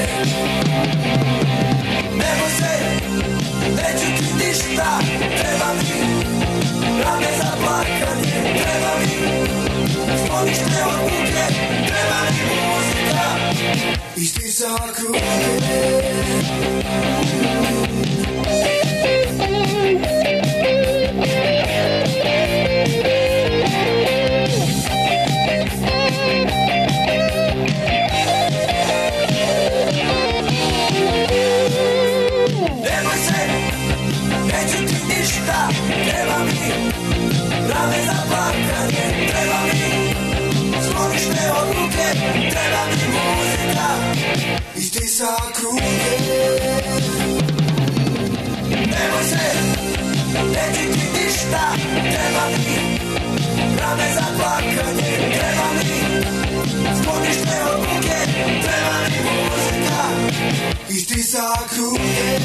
Nemoj se, neću ti ništa, treba mi rame za plakanje, treba mi sklonište od buke, treba mi muzika i svi sa kruge. Nemoj se, neću ti ništa, treba mi rame za plakanje, treba mi sklonište od buke, treba mi muzika isti sa kruge. Nemoj se, neću ti ništa, treba mi rame za plakanje, treba mi sklonište od buke, treba mi muzika isti sa kruge.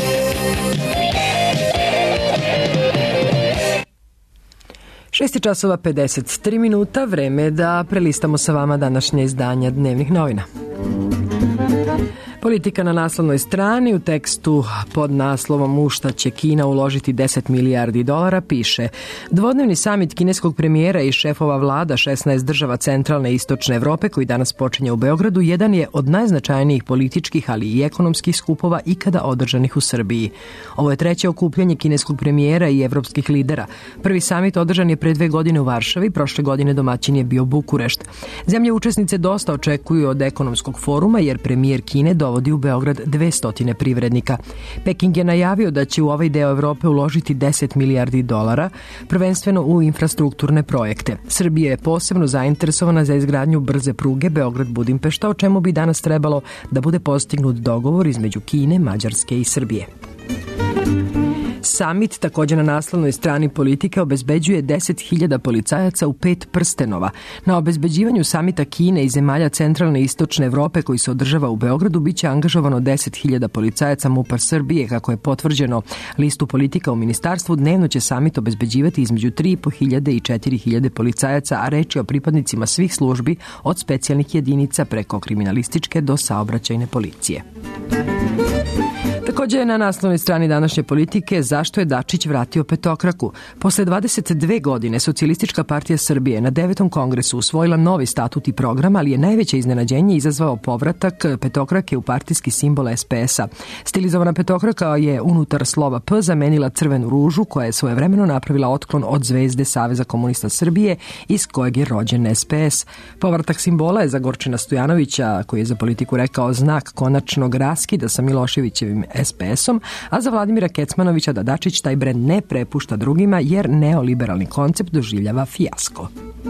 šest časova pedeset tri minuta, vreme je da prelistamo sa vama današnje izdanja dnevnih novina. Politika na naslovnoj strani u tekstu pod naslovom U šta će Kina uložiti deset milijardi dolara piše: dvodnevni samit kineskog premijera i šefova vlada šesnaest država centralne i istočne Evrope koji danas počinje u Beogradu jedan je od najznačajnijih političkih, ali i ekonomskih skupova ikada održanih u Srbiji. Ovo je treće okupljanje kineskog premijera i evropskih lidera. Prvi samit održan je pre dve godine u Varšavi, prošle godine domaćin je bio Bukurešt. Zemlje učesnice dosta očekuju od ekonomskog foruma jer premijer Kine dovodi u Beograd dvesta privrednika. Peking je najavio da će u ovaj deo Evrope uložiti deset milijardi dolara, prvenstveno u infrastrukturne projekte. Srbija je posebno zainteresovana za izgradnju brze pruge Beograd-Budimpešta, o čemu bi danas trebalo da bude postignut dogovor između Kine, Mađarske i Srbije. Samit također na naslovnoj strani Politike obezbeđuje deset hiljada policajaca u pet prstenova. Na obezbeđivanju samita Kine i zemalja centralne i istočne Evrope koji se održava u Beogradu biće angažovano deset hiljada policajaca MUP-a Srbije, kako je potvrđeno listu Politika u ministarstvu. Dnevno će samit obezbeđivati između tri i po hiljade i četiri hiljade policajaca, a reč je o pripadnicima svih službi od specijalnih jedinica preko kriminalističke do saobraćajne policije. Također je na naslovnoj strani današnje Politike zašto je Dačić vratio petokraku. Posle dvadeset dve godine Socijalistička partija Srbije na devetom kongresu usvojila novi statut i program, ali je najveće iznenađenje izazvao povratak petokrake u partijski simbol es pe es a. Stilizovana petokraka je unutar slova P zamenila crvenu ružu koja je svojevremeno napravila otklon od zvezde Saveza komunista Srbije iz kojeg je rođen es pe es. Povratak simbola je za Gorčina Stojanovića, koji je za Politiku rekao znak konačnog raskida sa Miloševićevim es pe esom, a za Vladimira Kecmanovića da Dačić taj brend ne prepušta drugima jer neoliberalni koncept doživljava fijasko.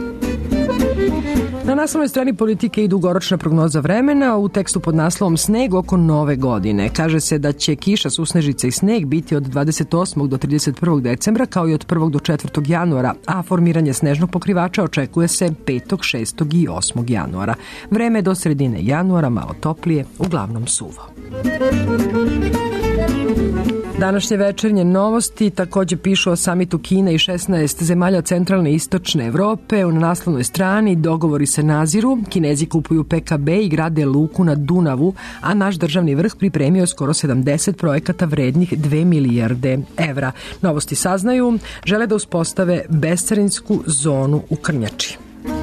Na naslovnoj strani Politike i dugoročna prognoza vremena u tekstu pod naslovom Sneg oko nove godine. Kaže se da će kiša, susnežica i sneg biti od dvadeset osmog do trideset prvog decembra kao i od prvog do četvrtog januara, a formiranje snežnog pokrivača očekuje se petog, šestog i osmog januara. Vreme do sredine januara malo toplije, uglavnom suvo. Današnje večernje novosti također pišu o samitu Kine i šesnaest zemalja centralne i istočne Evrope. U naslovnoj strani dogovori se naziru, Kinezi kupuju P K B i grade luku na Dunavu, a naš državni vrh pripremio skoro sedamdeset projekata vrednih dve milijarde evra. Novosti saznaju, žele da uspostave bescarinsku zonu u Krnjači.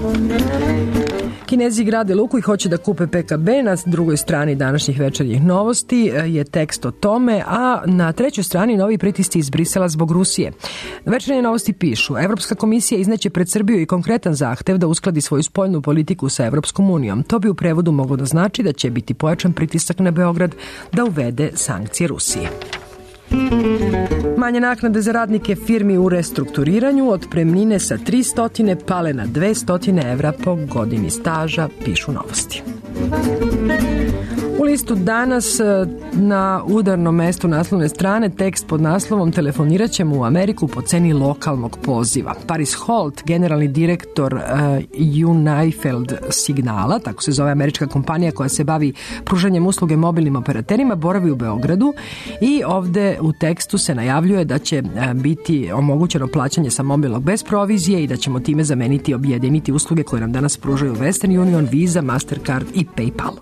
Kinezi grade luku i hoće da kupe P K B. Na drugoj strani današnjih večernjih novosti je tekst o tome, a na trećoj strani novi pritisci iz Brisela zbog Rusije. Večernje novosti pišu, Evropska komisija izneće pred Srbiju i konkretan zahtev da uskladi svoju spoljnu politiku sa Evropskom unijom. To bi u prevodu moglo da znači da će biti pojačan pritisak na Beograd da uvede sankcije Rusije. Manje naknade za radnike firmi u restrukturiranju, otpremnine sa tristo pale na dvesta evra po godini staža, pišu novosti. U listu danas na udarnom mestu naslovne strane tekst pod naslovom Telefonirat ćemo u Ameriku po ceni lokalnog poziva. Paris Holt, generalni direktor uh, Unifeld Signala, tako se zove američka kompanija koja se bavi pružanjem usluge mobilnim operaterima, boravi u Beogradu i ovde u tekstu se najavljuje da će uh, biti omogućeno plaćanje sa mobilnog bez provizije i da ćemo time zameniti i objediniti usluge koje nam danas pružaju Western Union, Visa, Mastercard i PayPal.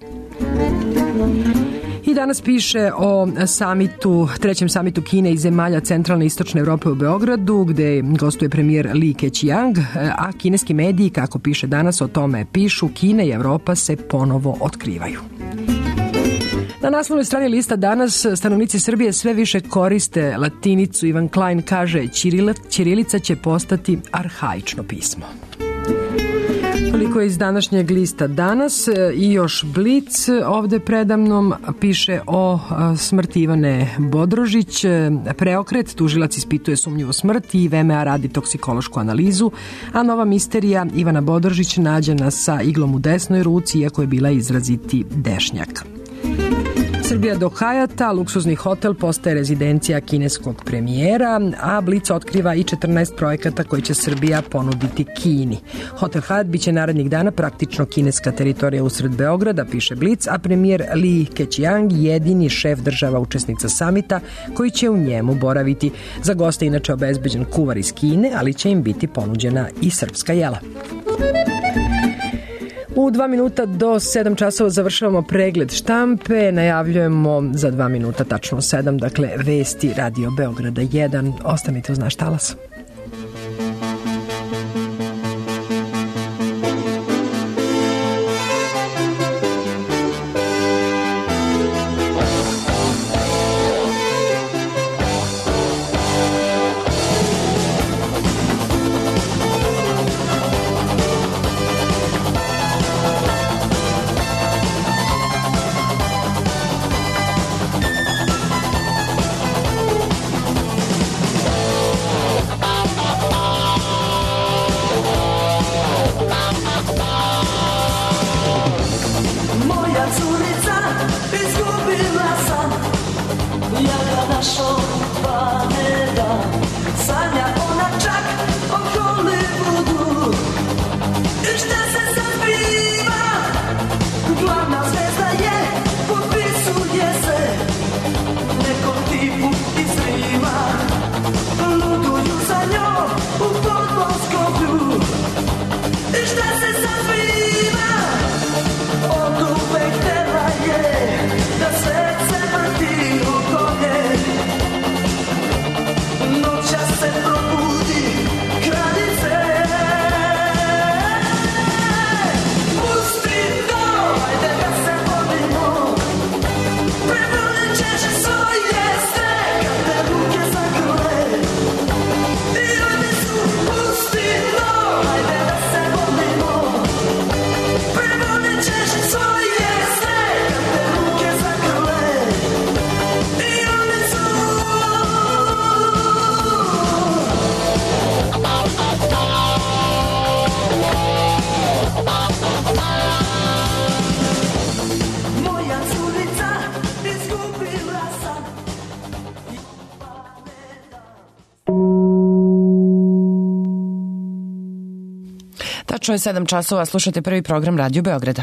I danas piše o samitu, trećem samitu Kine i zemalja centralne i istočne Evrope u Beogradu, gde gostuje premijer Li Keqiang, a kineski mediji, kako piše danas, o tome pišu, Kina i Evropa se ponovo otkrivaju. Na naslovnoj strani lista danas stanovnici Srbije sve više koriste latinicu. Ivan Klein kaže, ćirilica će postati arhaično pismo. Toliko je iz današnjeg lista danas i još Blic ovde predamnom piše o smrti Ivane Bodrožić. Preokret, tužilac ispituje sumnjivu smrt i V M A radi toksikološku analizu, a nova misterija Ivana Bodrožić nađena sa iglom u desnoj ruci, iako je bila izraziti dešnjak. Srbija do Hajata, luksuzni hotel postaje rezidencija kineskog premijera, a Blic otkriva i četrnaest projekata koji će Srbija ponuditi Kini. Hotel Hajat biće narednih dana praktično kineska teritorija usred Beograda, piše Blic, a premijer Li Keqiang jedini šef država učesnica samita koji će u njemu boraviti. Za goste inače obezbeđen kuvar iz Kine, ali će im biti ponuđena i srpska jela. U dva minuta do sedam časova završavamo pregled štampe, najavljujemo za dva minuta tačno u sedam, dakle vesti Radio Beograda jedan. Ostanite uz naš talas. Tačno je sedam časova, slušate prvi program Radio Beograda.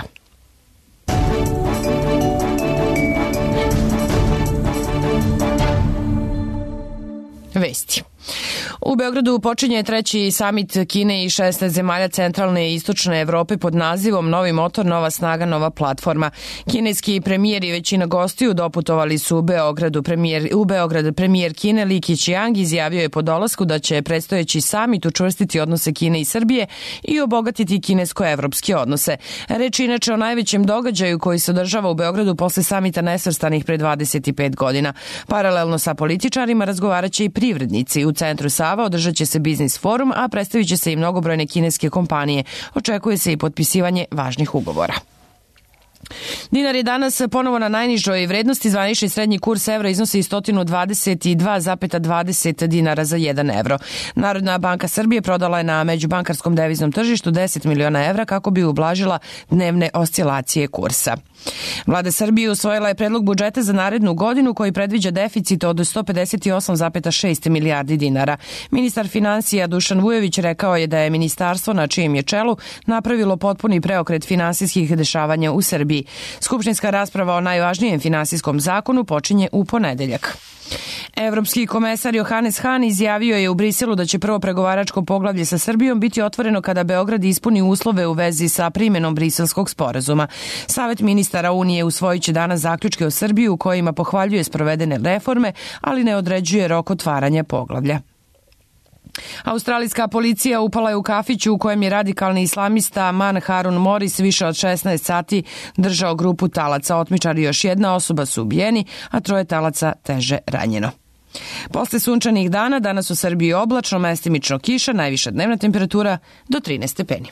vesti. U Beogradu počinje treći samit Kine i šesnaest zemalja centralne i istočne Evrope pod nazivom Novi motor, nova snaga, nova platforma. Kineski premijer i većina gostiju doputovali su u Beogradu. Premijer, u Beograd premijer Kine Li Keqiang izjavio je po dolasku da će predstojeći samit učvrstiti odnose Kine i Srbije i obogatiti kinesko-evropske odnose. Reč inače o najvećem događaju koji se održava u Beogradu posle samita nesvrstanih pre dvadeset pet godina. Paralelno sa političarima razgovaraće i privrednici. U centru Sava održat će se biznis forum, a predstavit će se i mnogobrojne kineske kompanije. Očekuje se i potpisivanje važnih ugovora. Dinar je danas ponovo na najnižoj vrednosti, zvanični srednji kurs evra iznosi sto dvadeset dva zarez dvadeset dinara za jedan evro. Narodna banka Srbije prodala je na međubankarskom deviznom tržištu deset miliona evra kako bi ublažila dnevne oscilacije kursa. Vlada Srbije usvojila je predlog budžeta za narednu godinu koji predviđa deficit od sto pedeset osam zarez šest milijardi dinara. Ministar finansija Dušan Vujović rekao je da je ministarstvo na čijem je čelu napravilo potpuni preokret finansijskih dešavanja u Srbiji. Skupštinska rasprava o najvažnijem finansijskom zakonu počinje u ponedeljak. Evropski komesar Johannes Hahn izjavio je u Briselu da će prvo pregovaračko poglavlje sa Srbijom biti otvoreno kada Beograd ispuni uslove u vezi sa primjenom Briselskog sporazuma. Savet ministara Unije usvojit će danas zaključke o Srbiji u kojima pohvaljuje sprovedene reforme, ali ne određuje rok otvaranja poglavlja. Australijska policija upala je u kafiću u kojem je radikalni islamista Man Harun Morris više od šesnaest sati držao grupu talaca. Otmičari i još jedna osoba su ubijeni, a troje talaca teže ranjeno. Posle sunčanih dana, danas u Srbiji oblačno, mestimično kiša, najviša dnevna temperatura do trinaest stepeni.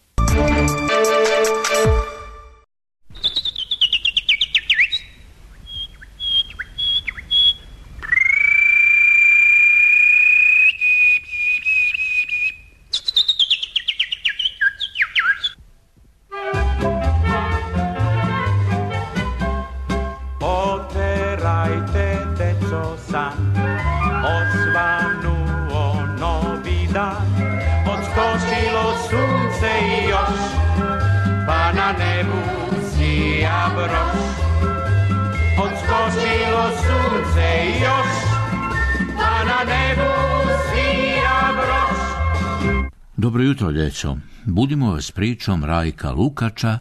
Dobro jutro, djeco. Budimo vas pričom Rajka Lukača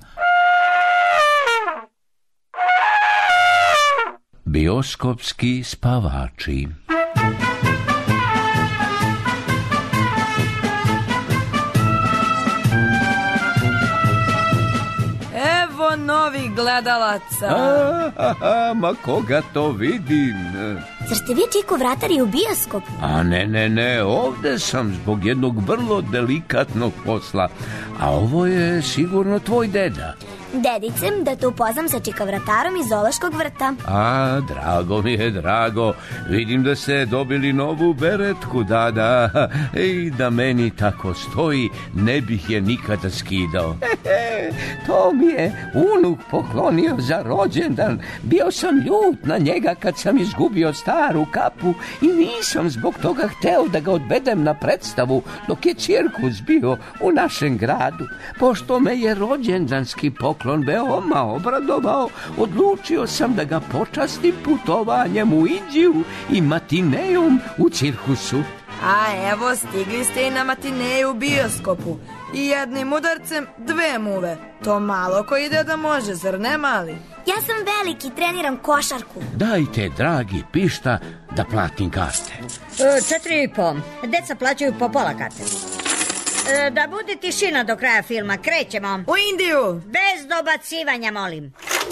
Bioskopski spavači. Evo novih gledalaca. A, a, a, ma koga to vidim? Zar ste vi Čiko Vratari u bioskopu? A ne, ne, ne, ovde sam zbog jednog vrlo delikatnog posla. A ovo je sigurno tvoj deda. Dedicem, da te upoznam sa Čika Vratarom iz Zoološkog vrta. A, drago mi je, drago. Vidim da ste dobili novu beretku, da, da. I da meni tako stoji, ne bih je nikada skidao. To mi je unuk poklonio za rođendan. Bio sam ljut na njega kad sam izgubio staru kapu i nisam zbog toga hteo da ga odvedem na predstavu dok je cirkus bio u našem gradu. Pošto me je rođendanski poklon veoma obradovao, odlučio sam da ga počastim putovanjem u Indiju i matinejom u cirkusu. A evo, stigli ste i na matineju u bioskopu. I jednim udarcem dve muve. To malo ko ide da može, zar ne, mali? Ja sam veliki, treniram košarku. Dajte, dragi pišta, da platim karte. E, četiri i po. Deca plaćaju po pola karte. E, da bude tišina do kraja filma, krećemo. U Indiju! Bez dobacivanja, molim.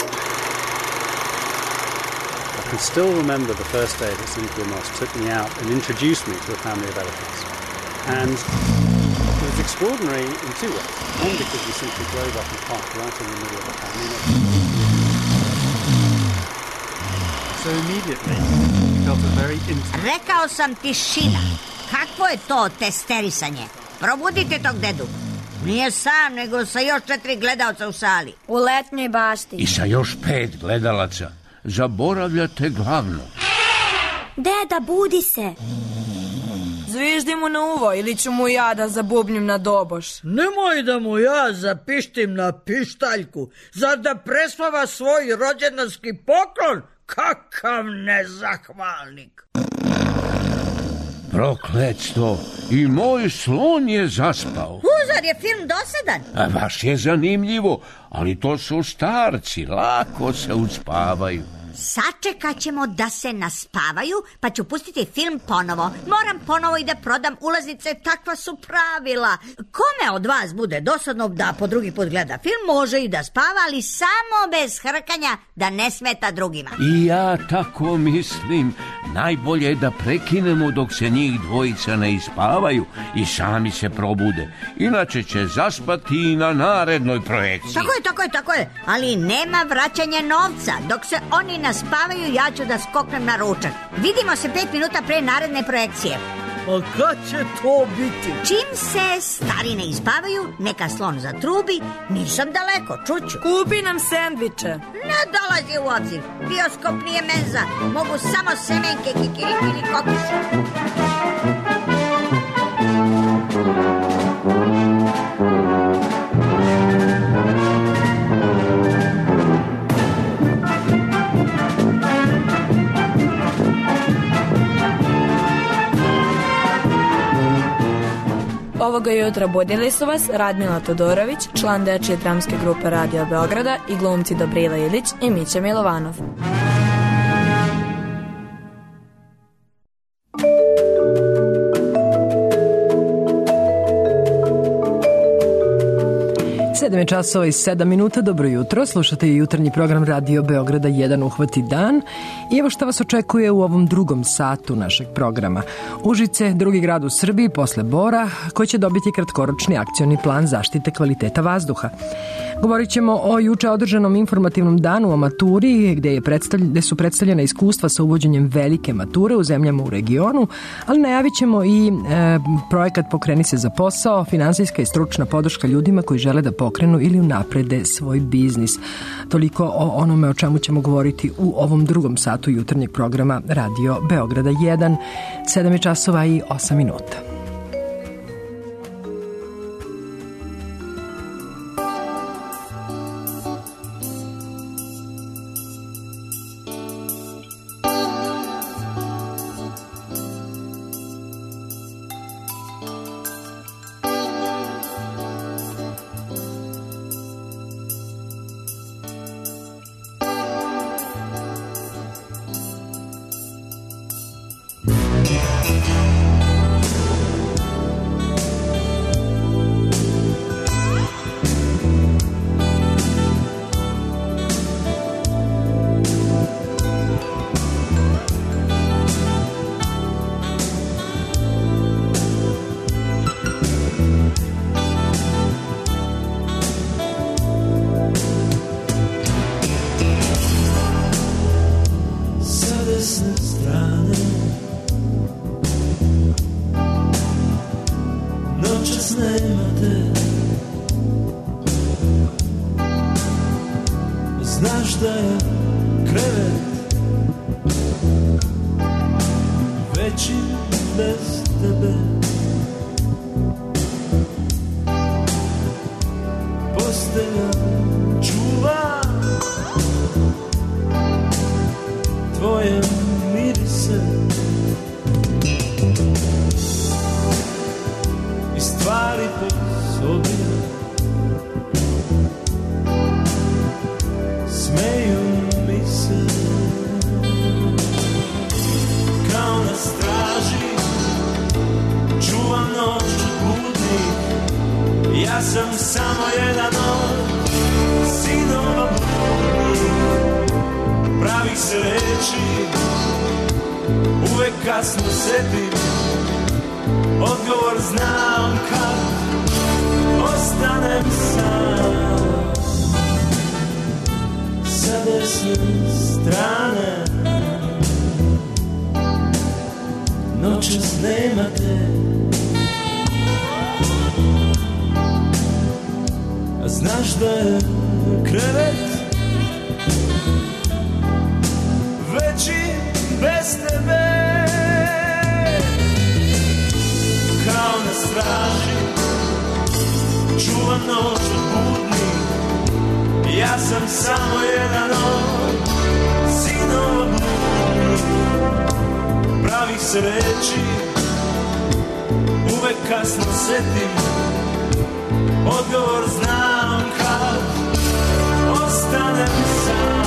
I can still remember the first day that Cynthia Moss took me out and introduced me to a family of elephants. And it was extraordinary in two ways. One, because we simply drove up and parked right in the middle of the family. So immediately, I felt a very intimate... Rekao sam tišina. Kakvo je to testerisanje? Probudite tog dedu. Nije sam, nego sa još četiri gledalca u sali. U letnjoj bašti. I sa još pet gledalaca. Zaboravljate glavno. Deda, budi se. Zviždi mu na uvo ili ću mu ja da zabubnjim na doboš. Nemoj da mu ja zapištim na pištaljku. Zar da prespava svoj rođendanski poklon? Kakav nezahvalnik. Prokletstvo, i moj slon je zaspao. Uzor je film dosadan. A baš je zanimljivo, ali to su starci, lako se uspavaju. Sačekat ćemo da se naspavaju, pa ću pustiti film ponovo. Moram ponovo i da prodam ulaznice, takva su pravila. Kome od vas bude dosadno da po drugi put gleda film, može i da spava, ali samo bez hrkanja, da ne smeta drugima. I ja tako mislim. Najbolje je da prekinemo dok se njih dvojica ne ispavaju i sami se probude. Inače će zaspati i na narednoj projekciji. Tako je, tako je, tako je. Ali nema vraćanja novca. Dok se oni naspavaju, ja ću da skoknem na ručak. Vidimo se pet minuta pre naredne projekcije. A kad će to biti? Čim se stari ne ispavaju, neka slon zatrubi, nisam daleko, čuću. Kupi nam sendviče. Ne dolazi u obzir. Bioskop nije menza. Mogu samo semenke, kikiriki ili kokoši. Ovoga jutra budili su vas Radmila Todorović, član dečije dramske grupe Radio Beograda i glumci Dobrila Ilić i Mića Milovanov. sedam je časova i sedam minuta, dobro jutro, slušate i jutarnji program Radio Beograda jedan uhvati dan i evo šta vas očekuje u ovom drugom satu našeg programa. Užice, drugi grad u Srbiji posle Bora, koji će dobiti kratkoročni akcioni plan zaštite kvaliteta vazduha. Govorit ćemo o juče održanom informativnom danu o maturi, gde, je predstavlj, gde su predstavljena iskustva sa uvođenjem velike mature u zemljama u regionu, ali najavit ćemo i e, projekat Pokreni se za posao, finansijska i stručna podrška ljudima koji žele da pokrenu ili unaprede svoj biznis. Toliko o onome o čemu ćemo govoriti u ovom drugom satu jutarnjeg programa Radio Beograda jedan, sedam je časova i osam minuta. uvek kasno setim, odgovor znam kad ostanem sam.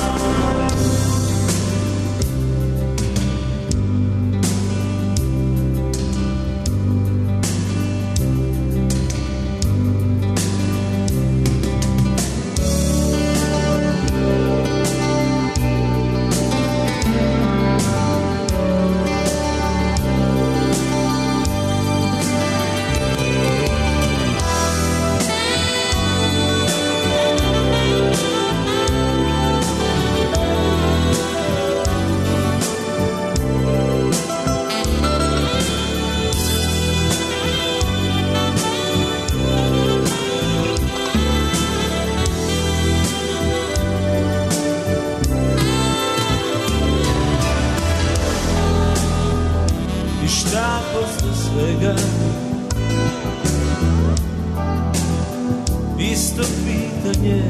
Isto pitanje,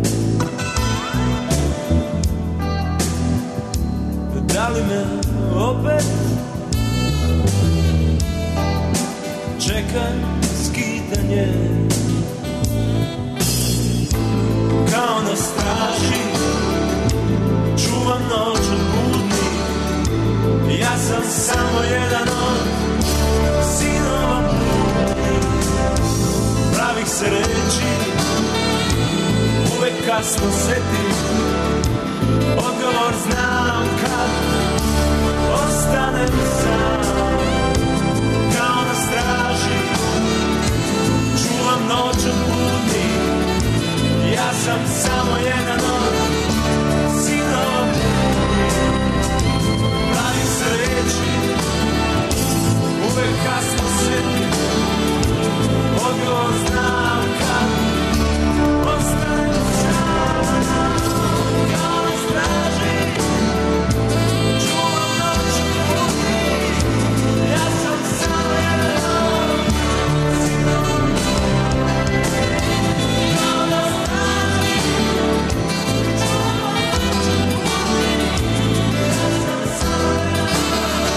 da li me opet čeka skitanje, kao na straži čuvam noć od budni, ja sam samo jedan od sinova bludnih, pravih se reči uvek kasno setim, odgovor znam kad ostanem sam, kao na straži čuvam noć od budnih, ja sam samo jedan od sinova bludnih, pravih se reči uvek kasno setim, odgovor znam kad ostanem sam, kao na straži čuvam noć od budnih, ja sam samo jedan od sinova bludnih, kao na straži čuvam noć od budnih, ja sam samo jedan od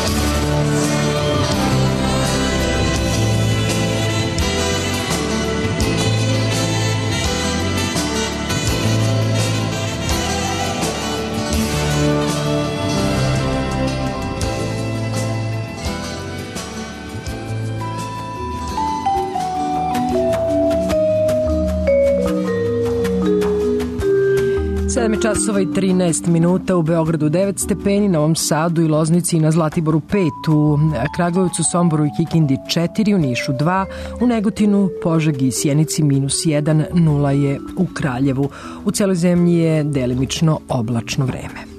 sedam je časova i trinaest minuta, u Beogradu devet stepeni, Novom Sadu i Loznici i na Zlatiboru pet, u Kragujevcu, Somboru i Kikindi četiri, u Nišu dva, u Negotinu, Požegi i Sjenici minus jedan, nula je u Kraljevu. U celoj zemlji je delimično oblačno vreme.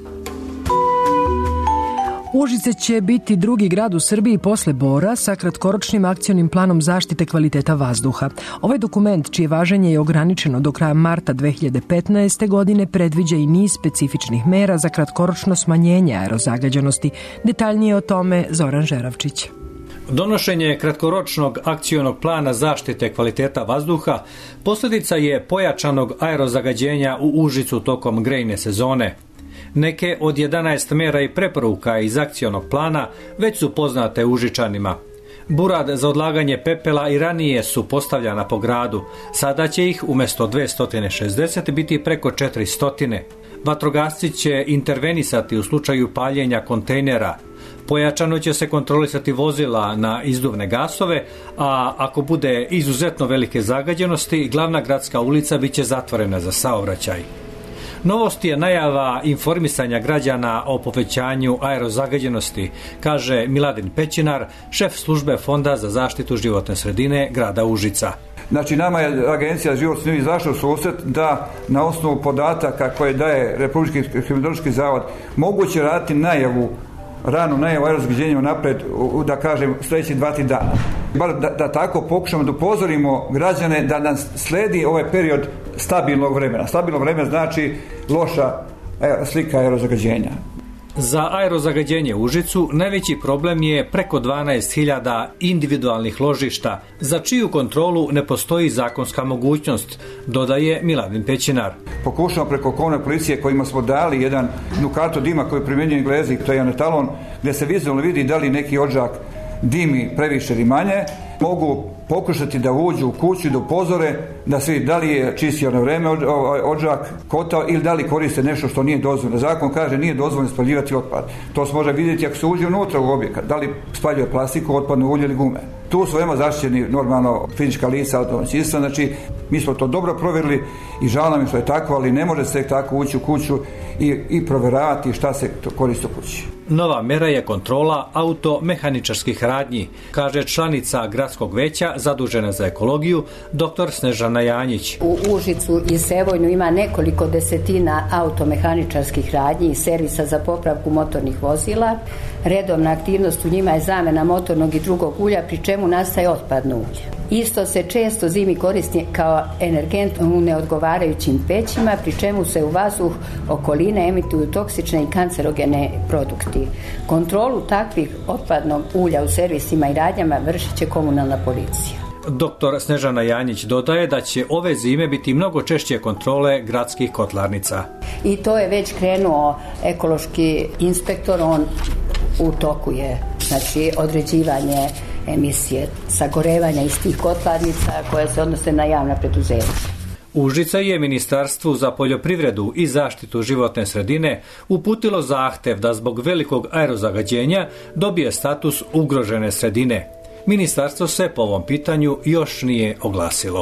Užice će biti drugi grad u Srbiji posle Bora sa kratkoročnim akcionim planom zaštite kvaliteta vazduha. Ovaj dokument, čije važenje je ograničeno do kraja marta dve hiljade petnaeste. godine, predviđa i niz specifičnih mera za kratkoročno smanjenje aerozagađenosti. Detaljnije o tome Zoran Žeravčić. Donošenje kratkoročnog akcionog plana zaštite kvaliteta vazduha posljedica je pojačanog aerozagađenja u Užicu tokom grejne sezone. Neke od jedanaest mera i preporuka iz akcionog plana već su poznate Užičanima. Burad za odlaganje pepela i ranije su postavljana po gradu, sada će ih umjesto dvesta šezdeset biti preko četiristo. Vatrogasci će intervenisati u slučaju paljenja kontejnera. Pojačano će se kontrolisati vozila na izduvne gasove, a ako bude izuzetno velike zagađenosti, glavna gradska ulica biće zatvorena za saobraćaj. Novost je najava informisanja građana o povećanju aerozagađenosti, kaže Miladin Pećinar, šef službe Fonda za zaštitu životne sredine grada Užica. Znači, nama je Agencija za životnu sredinu izašla u susret da na osnovu podataka koje daje Republički hidrološki zavod moguće raditi najavu, ranu najavu aerozagađenja napred, da kažem, sljedeći dva tri dana. Bar da, da tako pokušamo da upozorimo građane da nas sledi ovaj period stabilnog vremena. Stabilno vreme znači loša slika aerozagađenja. Za aerozagađenje u Užicu najveći problem je preko dvanaest hiljada individualnih ložišta, za čiju kontrolu ne postoji zakonska mogućnost, dodaje Miladin Pećinar. Pokušamo preko komunalne policije kojima smo dali jedan kartu dima koju primjenjuju Englezi, to je jedan etalon, gdje se vizualno vidi da li neki odžak dimi previše ili manje, mogu pokušati da uđu u kuću i da upozore da se da li je čistio na vreme odžak, kotao ili da li koriste nešto što nije dozvoljeno. Zakon kaže nije dozvoljeno spaljivati otpad. To se može vidjeti ako se uđe unutra u objekat, da li spaljuje plastiku, otpadno ulje ili gume. Tu su veoma zaštićeni normalno fizička lica, domaćinstva, znači mi smo to dobro provjerili i žao nam je što je tako, ali ne može se tako ući u kuću i, i provjeravati šta se koristi u kući. Nova mera je kontrola automehaničarskih radnji, kaže članica gradskog veća zadužena za ekologiju dr. Snežana Janjić. U Užicu i Sevojnu ima nekoliko desetina automehaničarskih radnji i servisa za popravku motornih vozila. Redovna aktivnost u njima je zamena motornog i drugog ulja, pri čemu nastaje otpadno ulje. Isto se često zimi koristi kao energent u neodgovarajućim pećima, pri čemu se u vazduh okoline emituju toksične i kancerogene produkti. Kontrolu takvih otpadnog ulja u servisima i radnjama vršit će komunalna policija. Doktor Snežana Janjić dodaje da će ove zime biti mnogo češće kontrole gradskih kotlarnica. I to je već krenuo ekološki inspektor, on u toku je, znači, određivanje emisije sagorevanja iz tih kotlarnica koje se odnose na javna preduzeća. Užica je Ministarstvu za poljoprivredu i zaštitu životne sredine uputilo zahtev da zbog velikog aerozagađenja dobije status ugrožene sredine. Ministarstvo se po ovom pitanju još nije oglasilo.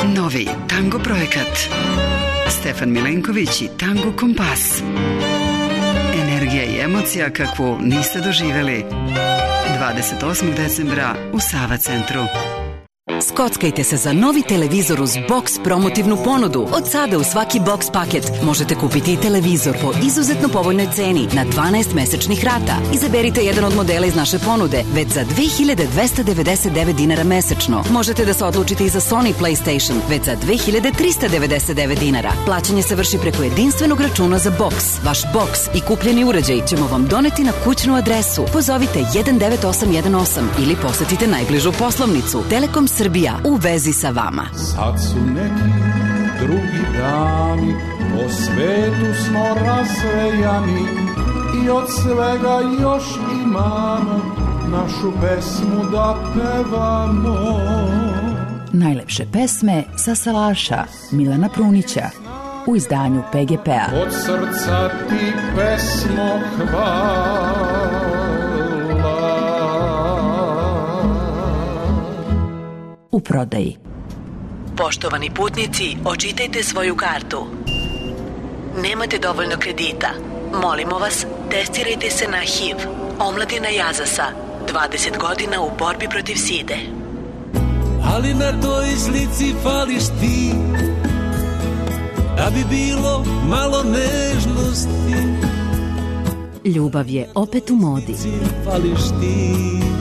Novi tango projekat. Stefan Milenković i Tango Kompas. Energija i emocija kakvu niste doživjeli. dvadeset osmog decembra u Sava centru. Skockajte se za novi televizor uz Box promotivnu ponudu. Od sada u svaki Box paket možete kupiti i televizor po izuzetno povoljnoj ceni na dvanaest mesečnih rata. Izaberite jedan od modela iz naše ponude već za dve hiljade dvesta devedeset devet dinara mesečno. Možete da se odlučite i za Sony PlayStation već za dve hiljade trista devedeset devet dinara. Plaćanje se vrši preko jedinstvenog računa za Box. Vaš Box i kupljeni uređaj ćemo vam doneti na kućnu adresu. Pozovite jedan devet osam jedan osam ili posetite najbližu poslovnicu. Telekom Srbija u vezi sa vama. Sad su neki drugi dani, po svetu smo razvejani i od svega još imamo našu pesmu da pevamo. Najlepše pesme sa salaša Milana Prunića u izdanju P G P-a. Od srca ti pesmo hvala. U prodaji. Poštovani putnici, očitajte svoju kartu. Nemate dovoljno kredita. Molimo vas, testirajte se na H I V. Omladina Jazasa. dvadeset godina u borbi protiv side. Ali na toj slici fališ ti, da bi bilo malo nežnosti. Ljubav je opet u modi. Fališ ti,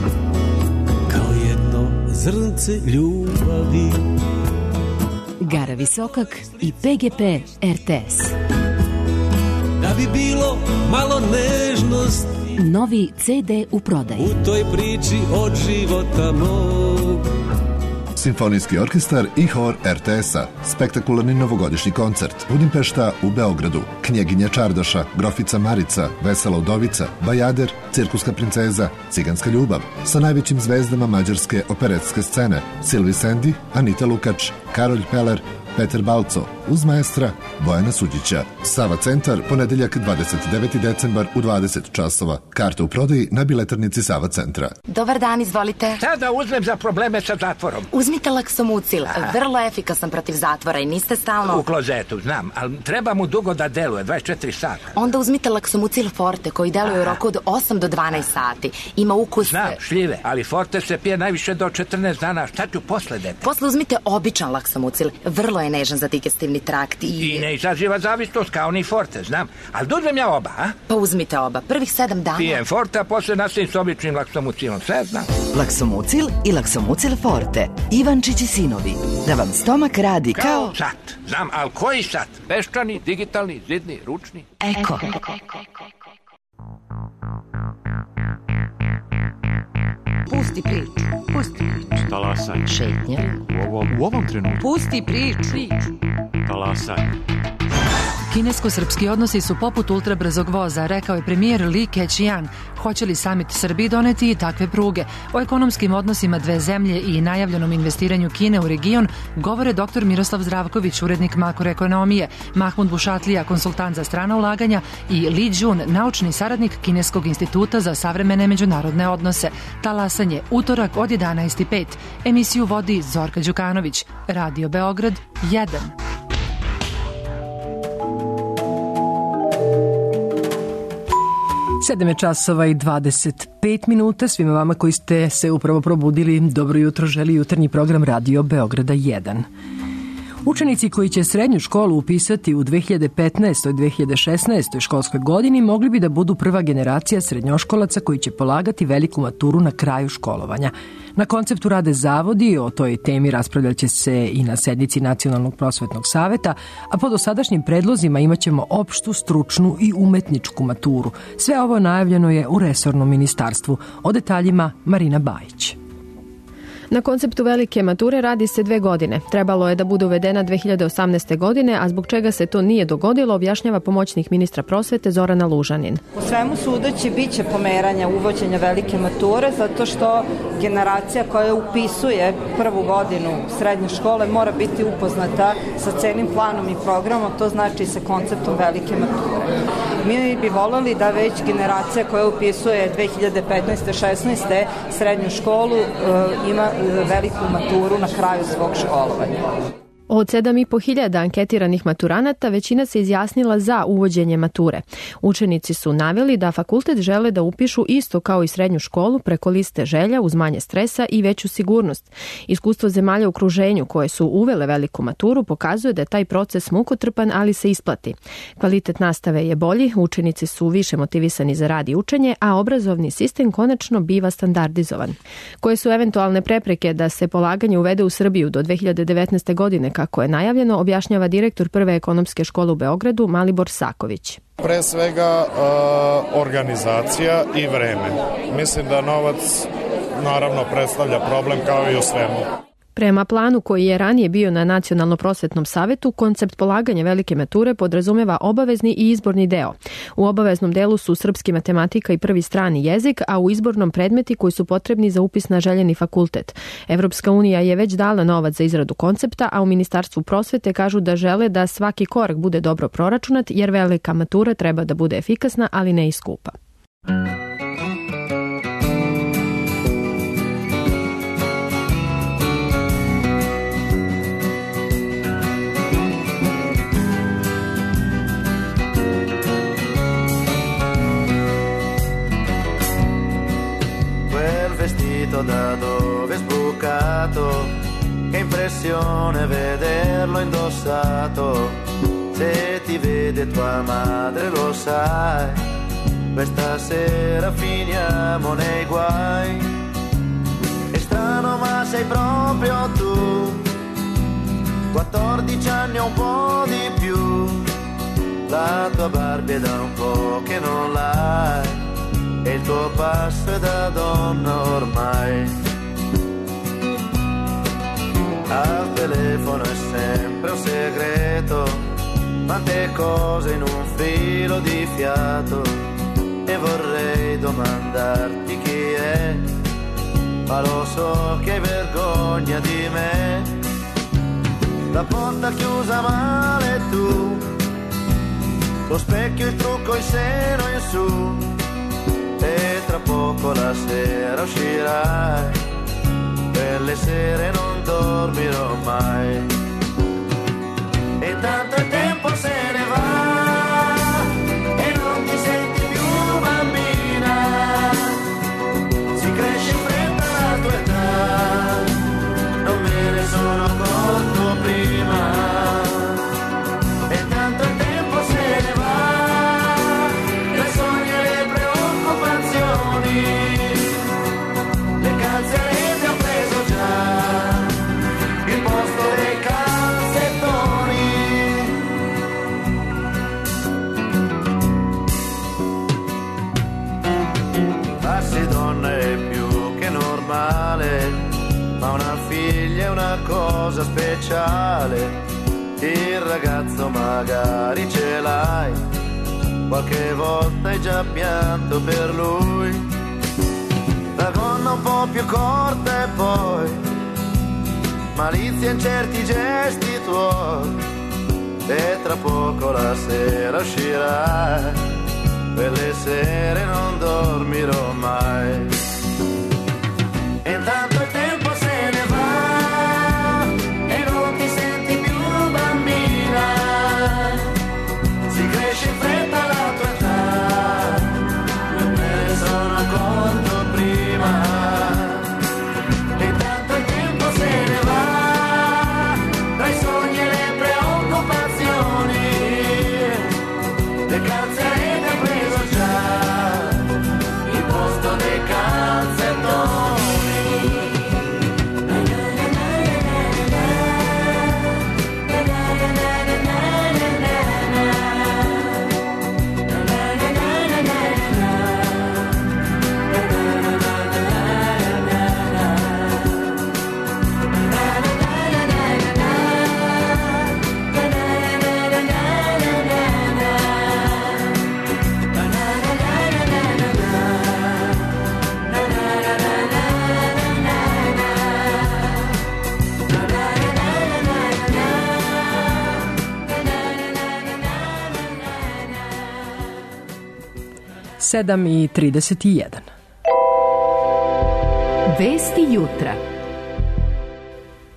zrnce ljubavi. Gara Visokak i P G P R T S. Da bi bilo malo nežnosti. Novi C D u prodaji. U toj priči od života mog. Simfonijski orkestar i hor R T S-a. Spektakularni novogodišnji koncert. Budimpešta u Beogradu. Knjeginja Čardaša, Grofica Marica, Vesela udovica, Bajader, Cirkuska princeza, Ciganska ljubav. Sa najvećim zvezdama mađarske operetske scene. Silvi Sendi, Anita Lukač, Karolj Peler, Peter Balco, uz maestra Bojana Suđića. Sava centar, ponedeljak dvadeset deveti decembar u dvadeset časova. Karta u prodaji na biletarnici Sava centra. Dobar dan, izvolite. Šta da uzmem za probleme sa zatvorom? Uzmite Laksomucil, vrlo efikasan protiv zatvora i niste stalno... U klozetu, znam, ali treba mu dugo da deluje, dvadeset četiri sata. Onda uzmite Laksomucil Forte koji deluje u roku od osam do dvanaest sati. Ima ukus... Znam, šljive, ali Forte se pije najviše do četrnaest dana. Šta ću posle, dete? Posle uzmite običan Laksomucil, vrlo je nežan za digestivni trakt i... I ne izaziva zavisnost kao ni Forte, znam. Ali da uzmem ja oba, a? Pa uzmite oba, prvih sedam dana... Pijem Forte, a posle nastavim s običnim Laksomucilom, sve znam. Laksomucil i Laksomucil Forte. Ivančić i sinovi. Da vam stomak radi kao... Kao sat, znam, ali koji sat? Peščani, digitalni, zidni, ručni? Eko. Pusti priču. Pusti priču. Talasaj. Šetnja. U ovom, u ovom trenutku. Pusti priču. Talasaj. Kinesko-srpski odnosi su poput ultrabrzog voza, rekao je premijer Li Keqiang. Hoće li samit Srbiji doneti i takve pruge? O ekonomskim odnosima dve zemlje i najavljenom investiranju Kine u region govore dr. Miroslav Zdravković, urednik makroekonomije, Mahmud Bušatlija, konsultant za strana ulaganja i Li Jun, naučni saradnik Kineskog instituta za savremene međunarodne odnose. Talasanje, utorak od jedanaest i pet. Emisiju vodi Zorka Đukanović. Radio Beograd jedan. sedam je časova i dvadeset pet minuta. Svima vama koji ste se upravo probudili, dobro jutro, želi jutarnji program Radio Beograda jedan. Učenici koji će srednju školu upisati u dve hiljade petnaestoj dve hiljade šesnaestoj školskoj godini mogli bi da budu prva generacija srednjoškolaca koji će polagati veliku maturu na kraju školovanja. Na konceptu rade zavodi, o toj temi raspravljaće se i na sednici Nacionalnog prosvetnog saveta, a po dosadašnjim predlozima imaćemo opštu, stručnu i umetničku maturu. Sve ovo najavljeno je u resornom ministarstvu. O detaljima Marina Bajić. Na konceptu velike mature radi se dve godine. Trebalo je da bude uvedena dve hiljade osamnaeste. godine, a zbog čega se to nije dogodilo, objašnjava pomoćnik ministra prosvete Zorana Lužanin. U svemu sudeći bit će pomeranja uvođenja velike mature, zato što generacija koja upisuje prvu godinu srednje škole mora biti upoznata sa celim planom i programom, to znači sa konceptom velike mature. Mi bi voleli da već generacija koja upisuje dve hiljade petnaeste šesnaeste. srednju školu ima veliku maturu na kraju svog školovanja. Od sedam i po hiljada anketiranih maturanata većina se izjasnila za uvođenje mature. Učenici su naveli da fakultet žele da upišu isto kao i srednju školu preko liste želja uz manje stresa i veću sigurnost. Iskustvo zemalja u okruženju koje su uvele veliku maturu pokazuje da je taj proces mukotrpan, ali se isplati. Kvalitet nastave je bolji, učenici su više motivisani za rad i učenje, a obrazovni sistem konačno biva standardizovan. Koje su eventualne prepreke da se polaganje uvede u Srbiju do dve hiljade devetnaeste. godine, kako je najavljeno, objašnjava direktor Prve ekonomske škole u Beogradu Malibor Saković. Pre svega uh, organizacija i vreme. Mislim da novac naravno predstavlja problem kao i u svemu. Prema planu koji je ranije bio na Nacionalno prosvetnom savetu, koncept polaganja velike mature podrazumeva obavezni i izborni deo. U obaveznom delu su srpski, matematika i prvi strani jezik, a u izbornom predmeti koji su potrebni za upis na željeni fakultet. Evropska unija je već dala novac za izradu koncepta, a u Ministarstvu prosvete kažu da žele da svaki korak bude dobro proračunat, jer velika matura treba da bude efikasna, ali ne i skupa. Da dove è sbucato, che impressione vederlo indossato. Se ti vede tua madre lo sai, questa sera finiamo nei guai. È strano ma sei proprio tu, quattordici anni o un po' di più. La tua Barbie è da un po' che non l'hai, e il tuo passo è da donna ormai. Al telefono è sempre un segreto, tante cose in un filo di fiato, e vorrei domandarti chi è, ma lo so che hai vergogna di me. La porta chiusa male tu, lo specchio, il trucco, il seno in su, e tra poco la sera uscirai, per le sere non dormirò mai. E tanto il tempo se ne va e non ti senti più bambina, si cresce in fretta la tua età, non me ne sono accorto prima. Ma una figlia è una cosa speciale, il ragazzo magari ce l'hai, qualche volta hai già pianto per lui. La gonna un po' più corta e poi malizia in certi gesti tuoi, e tra poco la sera uscirai, per le sere non dormirò mai. E intanto il tempo se ne va e non ti senti più bambina, si cresce in fretta la tua età, non me ne sono accorto prima. E intanto il tempo se ne va tra i sogni e le preoccupazioni, le calze avete preso già il posto dei calzettoni. sedam i trideset jedan. Vesti jutra.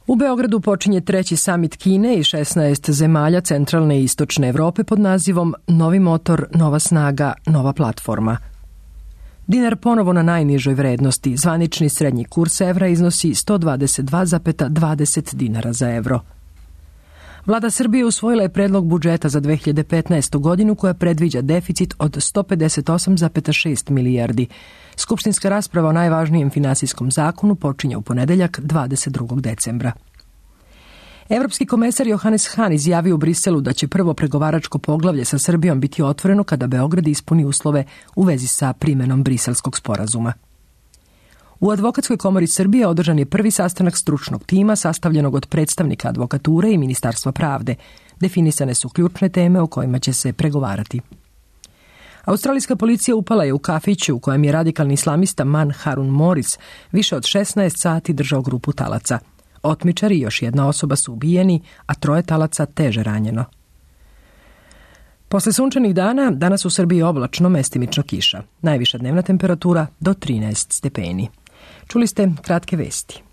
U Beogradu počinje treći samit Kine i šesnaest zemalja centralne i istočne Evrope pod nazivom Novi motor, nova snaga, nova platforma. Dinar ponovo na najnižoj vrednosti. Zvanični srednji kurs evra iznosi sto dvadeset dva zarez dvadeset dinara za evro. Vlada Srbije usvojila je predlog budžeta za dve hiljade petnaestu. godinu koja predviđa deficit od sto pedeset osam zarez šest milijardi. Skupštinska rasprava o najvažnijem finansijskom zakonu počinje u ponedeljak dvadeset drugog decembra. Evropski komesar Johannes Hahn izjavio u Briselu da će prvo pregovaračko poglavlje sa Srbijom biti otvoreno kada Beograd ispuni uslove u vezi sa primenom Briselskog sporazuma. U Advokatskoj komori Srbije održan je prvi sastanak stručnog tima sastavljenog od predstavnika advokature i Ministarstva pravde. Definisane su ključne teme o kojima će se pregovarati. Australijska policija upala je u kafiću u kojem je radikalni islamista Man Harun Morris više od šesnaest sati držao grupu talaca. Otmičari i još jedna osoba su ubijeni, a troje talaca teže ranjeno. Posle sunčanih dana, danas u Srbiji oblačno, mestimično kiša. Najviša dnevna temperatura do trinaest stepeni. Čuli ste kratke vesti.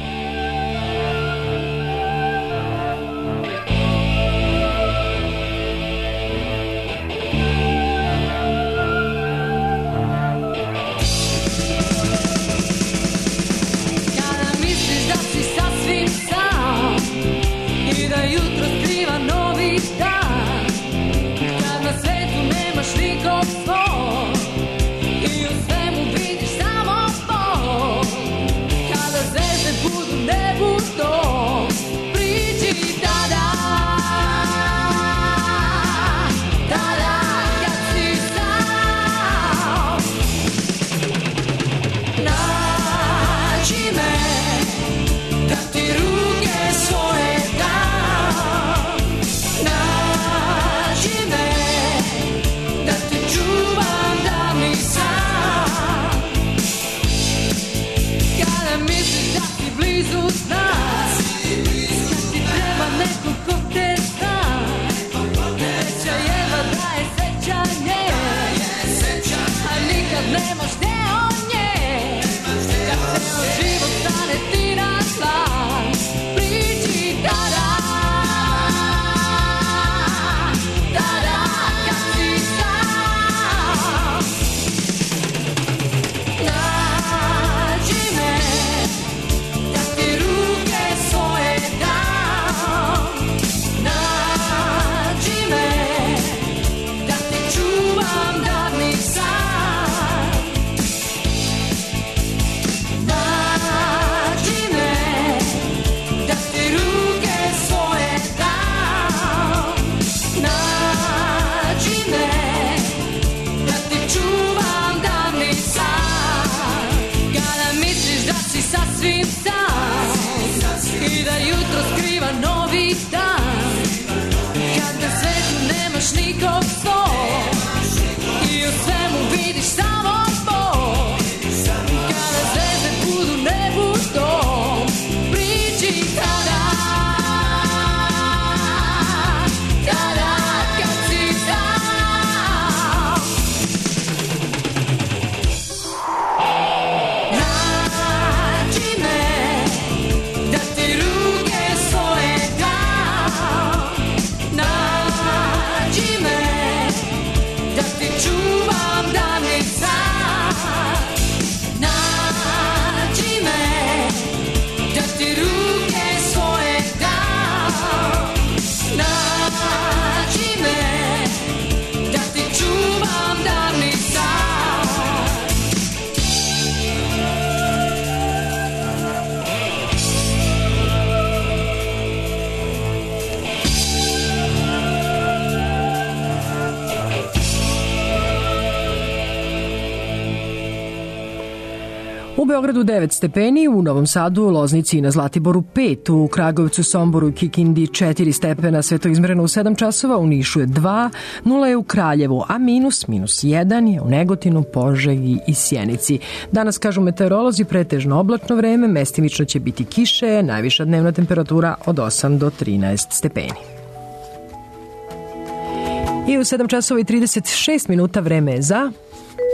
U Beogradu devet stepeni, u Novom Sadu, Loznici i na Zlatiboru pet, u Kragujevcu, Somboru i Kikindi četiri stepena, sve to izmereno u sedam časova, u Nišu je dva, nula je u Kraljevu, a minus, minus jedan je u Negotinu, Požegi i Sjenici. Danas, kažu meteorolozi, pretežno oblačno vreme, mestimično će biti kiše, najviša dnevna temperatura od osam do trinaest stepeni. I u sedam časova i trideset šest minuta vreme je za...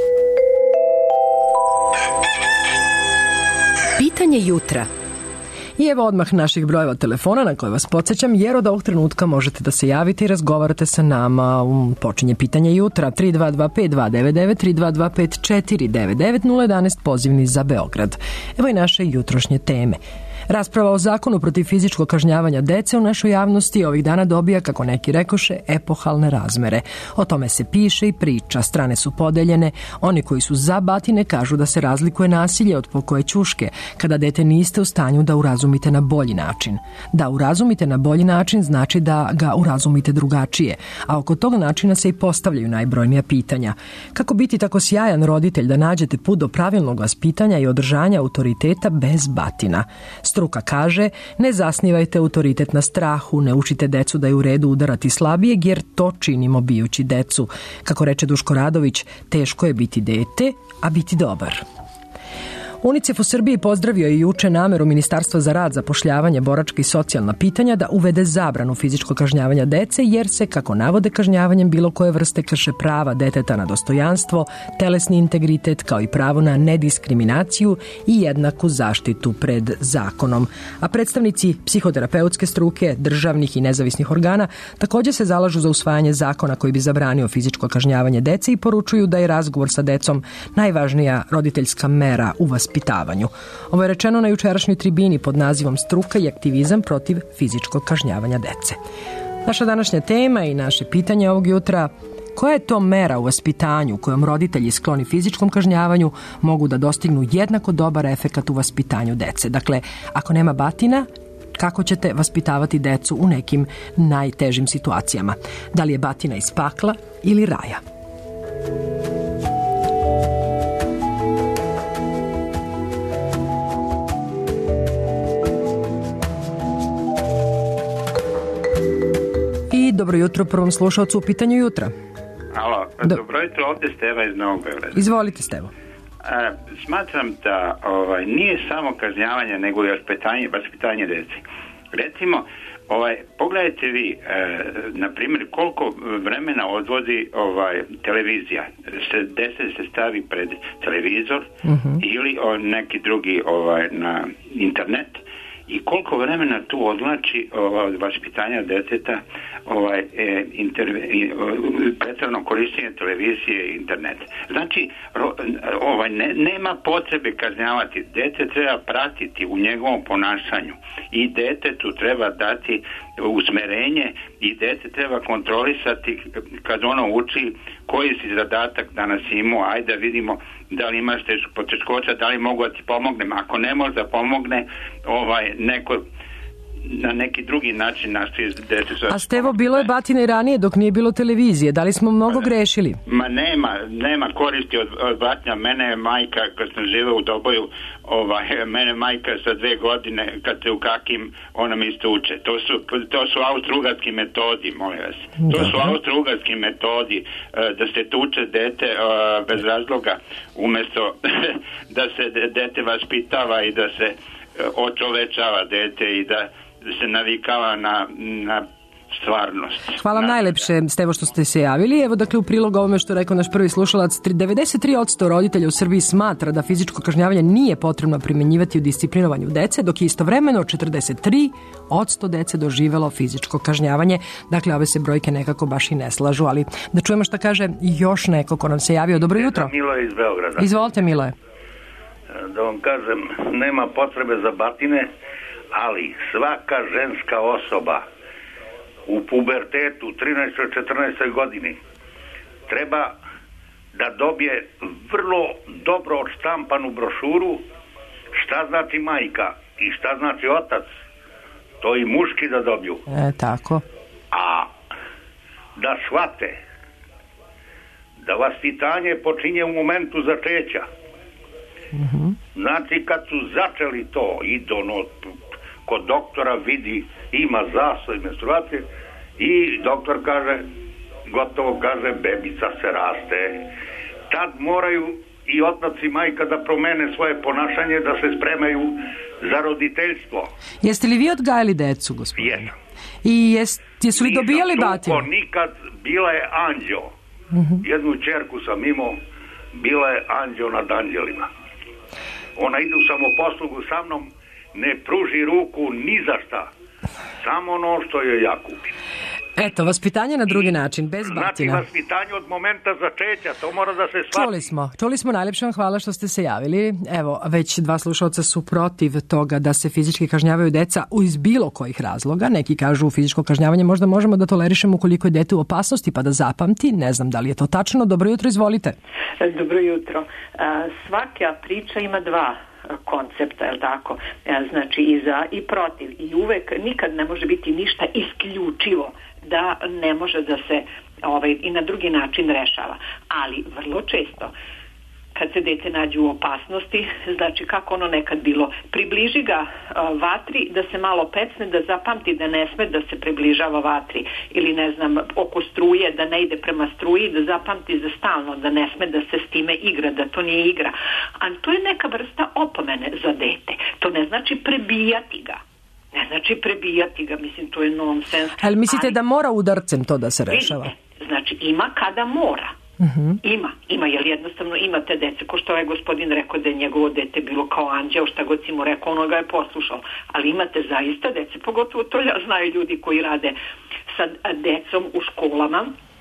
Pitanje jutra. I evo odmah naših brojeva telefona na koje vas podsjećam, jer od ovog trenutka možete da se javite i razgovarate sa nama. Počinje pitanje jutra tri dva dva pet dva devet devet, tri dva dva pet četiri devet devet, nula jedanaest pozivni za Beograd. Evo i naše jutrošnje teme. Rasprava o zakonu protiv fizičkog kažnjavanja dece u našoj javnosti ovih dana dobija, kako neki rekoše, epohalne razmere. O tome se piše i priča, strane su podeljene. Oni koji su za batine kažu da se razlikuje nasilje od pokoje ćuške, kada dete niste u stanju da urazumite na bolji način. Da urazumite na bolji način znači da ga urazumite drugačije, a oko tog načina se i postavljaju najbrojnija pitanja. Kako biti tako sjajan roditelj da nađete put do pravilnog vaspitanja i održanja autoriteta bez batina? Struka kaže, ne zasnivajte autoritet na strahu, ne učite decu da je u redu udarati slabijeg, jer to činimo bijući decu. Kako reče Duško Radović, teško je biti dete, a biti dobar. UNICEF u Srbiji pozdravio je juče nameru Ministarstva za rad, zapošljavanje, boračka i socijalna pitanja da uvede zabranu fizičkog kažnjavanja dece, jer se, kako navode, kažnjavanjem bilo koje vrste krše prava deteta na dostojanstvo, telesni integritet, kao i pravo na nediskriminaciju i jednaku zaštitu pred zakonom. A predstavnici psihoterapeutske struke, državnih i nezavisnih organa također se zalažu za usvajanje zakona koji bi zabranio fizičko kažnjavanje dece i poručuju da je razgovor sa decom najvažnija roditeljska mera u vaspitanju. Ovo je rečeno na jučerašnjoj tribini pod nazivom Struka i aktivizam protiv fizičkog kažnjavanja dece. Naša današnja tema i naše pitanje ovog jutra: koja je to mera u vaspitanju kojom roditelji skloni fizičkom kažnjavanju mogu da dostignu jednako dobar efekat u vaspitanju dece? Dakle, ako nema batina, kako ćete vaspitavati decu u nekim najtežim situacijama? Da li je batina iz pakla ili raja? I dobro jutro prvom slušalcu u pitanju jutra. Alo, Do... dobro jutro, ovdje Steva iz Novog Beograda. Izvolite, Stevo. E, smatram da ovaj, nije samo kažnjavanje, nego i vaspitanje, vaspitanje deci. Recimo, ovaj, pogledajte vi, e, na primjer, koliko vremena odvodi ovaj, televizija. Se, dete se stavi pred televizor uh-huh. ili o, neki drugi ovaj, na internet. I koliko vremena tu odlači od vaspitanja deteta ovaj, e, interve, pretjerano korištenje televizije i internet. Znači, ro, ovaj, ne, nema potrebe kažnjavati. Dete treba pratiti u njegovom ponašanju i detetu treba dati usmerenje i dete treba kontrolisati kad ono uči koji si zadatak danas imao, ajde da vidimo da li imaš poteškoća, da li mogu da ti pomognem. Ako ne može da pomogne, ovaj, neko na neki drugi način nastoji dete. A Stevo, bilo je batine i ranije dok nije bilo televizije. Da li smo mnogo grešili? Ma nema, nema koristi od, od batnja. Mene je majka, kad sam živeo u Doboju, ovaj, mene majka sa dve godine, kad se u kakim, ona mi isto uče. To su, to su austro-ugarski metodi, molim vas. To su austro-ugarski metodi da se tuče dete bez razloga, umjesto da se dete vaspitava i da se očovečava dete i da se navikava na, na stvarnost. Hvala vam najlepše, Stevo, što ste se javili. Evo, dakle, u prilog ovome što je rekao naš prvi slušalac, devedeset tri posto roditelja u Srbiji smatra da fizičko kažnjavanje nije potrebno primjenjivati u disciplinovanju dece, dok je istovremeno četrdeset tri posto dece doživelo fizičko kažnjavanje. Dakle, ove se brojke nekako baš i ne slažu, ali da čujemo šta kaže još neko ko nam se javio. Dobro jutro. Milo iz Beograda. Izvolite, Miloje. Da vam kažem, nema potrebe za batine, ali svaka ženska osoba u pubertetu, trinaestoj četrnaestoj godini, treba da dobije vrlo dobro odštampanu brošuru šta znači majka i šta znači otac. To i muški da dobiju. E, tako. A da shvate da vaspitanje počinje u momentu začeća. Mm-hmm. Znači kad su začeli to i ono, kod doktora vidi ima zastoj menstruacije i doktor kaže, gotovo kaže, bebica se raste. Tad moraju i otac i majka da promene svoje ponašanje, da se spremaju za roditeljstvo. Jeste li vi odgajali decu, gospodine? Jesam. I jest, jesu li dobijali batine? Nisam nikad, bila je anđeo. Mm-hmm. Jednu čerku sam imao, bila je anđeo nad anđelima. Ona ide u samoposlugu sa mnom, ne pruži ruku ni za šta. Samo ono što joj ja kupim. Eto, vaspitanje na drugi način, bez batina. Znači, vaspitanje od momenta začeća, to mora da se shvati. Čuli smo, čuli smo, najljepše vam hvala što ste se javili. Evo, već dva slušalca su protiv toga da se fizički kažnjavaju deca iz bilo kojih razloga. Neki kažu fizičko kažnjavanje možda možemo da tolerišemo ukoliko je dete u opasnosti pa da zapamti. Ne znam da li je to tačno. Dobro jutro, izvolite. Dobro jutro. Svaka priča ima dva koncepta, je li tako? Znači i za i protiv. I uvek nikad ne može biti ništa isključivo da ne može da se ovaj, i na drugi način rešava. Ali vrlo često kad se dete nađe u opasnosti, znači kako ono nekad bilo, približi ga uh, vatri da se malo pecne, da zapamti da ne sme da se približava vatri, ili ne znam, oko struje da ne ide prema struji, da zapamti za stalno da ne sme da se s time igra, da to nije igra. A to je neka vrsta opomene za dete. To ne znači prebijati ga. Ne znači prebijati ga, mislim, to je nonsens. Ali mislite ali, da mora udarcem to da se rešava? Vidite, znači ima kada mora. Uh-huh. Ima, ima, jer jednostavno imate dece, ko što je gospodin rekao da je njegovo dete bilo kao anđeo, šta god si mu rekao, ono ga je poslušao, ali imate zaista dece, pogotovo to znaju ljudi koji rade sa decom u školama,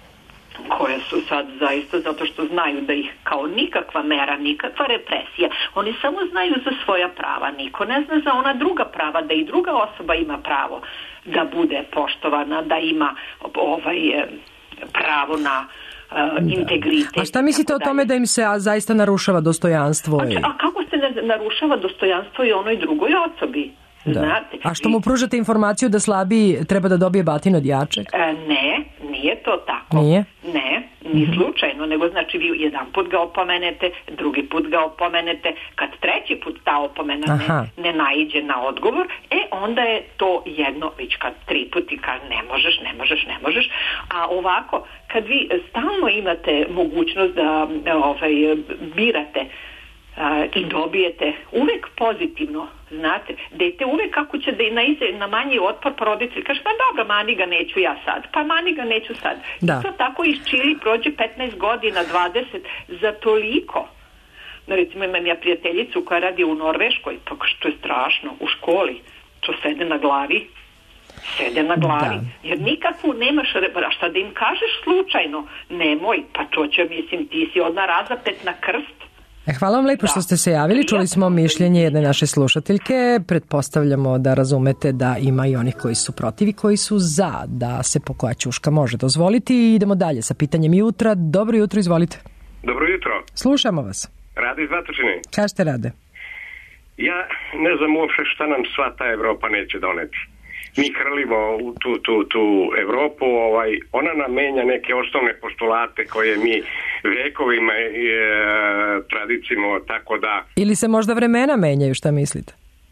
koje su sad zaista zato što znaju da ih kao nikakva mera, nikakva represija, oni samo znaju za svoja prava, niko ne zna za ona druga prava, da i druga osoba ima pravo da bude poštovana, da ima ovaj pravo na Uh, integritet. A šta mislite o tome da im se a, zaista narušava dostojanstvo? A, a kako se ne narušava dostojanstvo i onoj drugoj osobi? Da. Znate? A što mu pružate informaciju da slabiji treba da dobije batin od jačeg? E, ne, nije to tako. Nije? Ne, ni slučajno, nego znači vi jedan put ga opomenete, drugi put ga opomenete, kad treći put ta opomena ne, ne naiđe na odgovor, e onda je to jedno, već kad tri puti kad ne možeš, ne možeš, ne možeš, a ovako, kad vi stalno imate mogućnost da ovaj, birate Uh, i dobijete uvek pozitivno, znate, dete uvek kako će da naiđe na manji otpor, pa roditelj kaže, pa dobro, mani ga neću ja sad, pa mani ga neću sad. Da. To tako isčili, prođe petnaest godina, dvadeset, za toliko. No, recimo, imam ja prijateljicu koja radi u Norveškoj, pa što je strašno, u školi, to sede na glavi, sede na glavi, da. Jer nikakvu nemaš, a šta da im kažeš slučajno, nemoj, pa to će, mislim, ti si odmah razapet na krst. Hvala vam lepo što ste se javili. Čuli smo mišljenje jedne naše slušateljke. Pretpostavljamo da razumete da ima i onih koji su protiv i koji su za da se pokoja ćuška može dozvoliti. I idemo dalje sa pitanjem jutra. Dobro jutro, izvolite. Dobro jutro. Slušamo vas. Rade iz Batočine. Kažete, Rade. Ja ne znam uopšte šta nam sva ta Evropa neće doneti. Mi hrlimo u tu, tu, tu Evropu, ovaj, ona nam menja neke osnovne postulate koje mi vekovima e, tradicimo, tako da... Ili se možda vremena menjaju, šta mislite?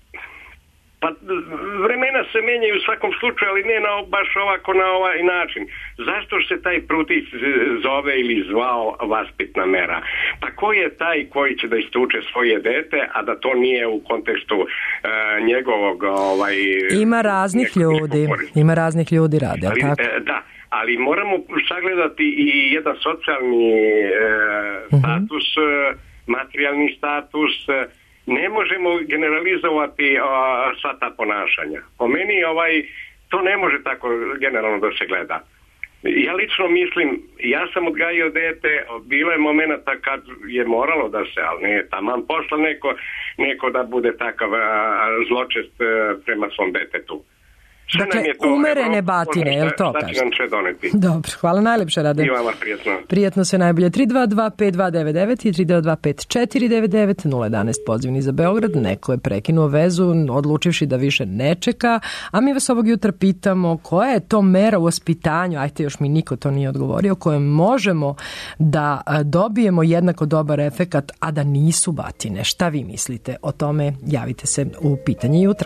Pa vremena se menjaju u svakom slučaju, ali ne na, baš ovako na ovaj način. Zašto se taj prutić zove ili zvao vaspitna mera? Pa ko je taj koji će da istuče svoje dete, a da to nije u kontekstu uh, njegovog... Ovaj, ima raznih ljudi, ima raznih ljudi rade, ali, tako? E, da, ali moramo sagledati i jedan socijalni e, status, uh-huh. materijalni status. Ne možemo generalizovati a, sva ta ponašanja. Po meni ovaj, to ne može tako generalno da se gleda. Ja lično mislim, ja sam odgajio dete, bilo je momenata kad je moralo da se, ali ne, taman posla neko, neko da bude takav a, zločest a, prema svom detetu. Sve dakle, umerene batine, je li to kažete? Dobro, hvala najlepše, Rade. I vama prijetno. Prijetno sve najbolje. tri dva dva pet dva devet devet i tri dva dva pet četiri devet devet nula jedan pozivni za Beograd. Neko je prekinuo vezu, odlučivši da više ne čeka, a mi vas ovog jutra pitamo koja je to mera u vaspitanju, ajte, još mi niko to nije odgovorio, koje možemo da dobijemo jednako dobar efekat, a da nisu batine. Šta vi mislite o tome? Javite se u pitanje jutra.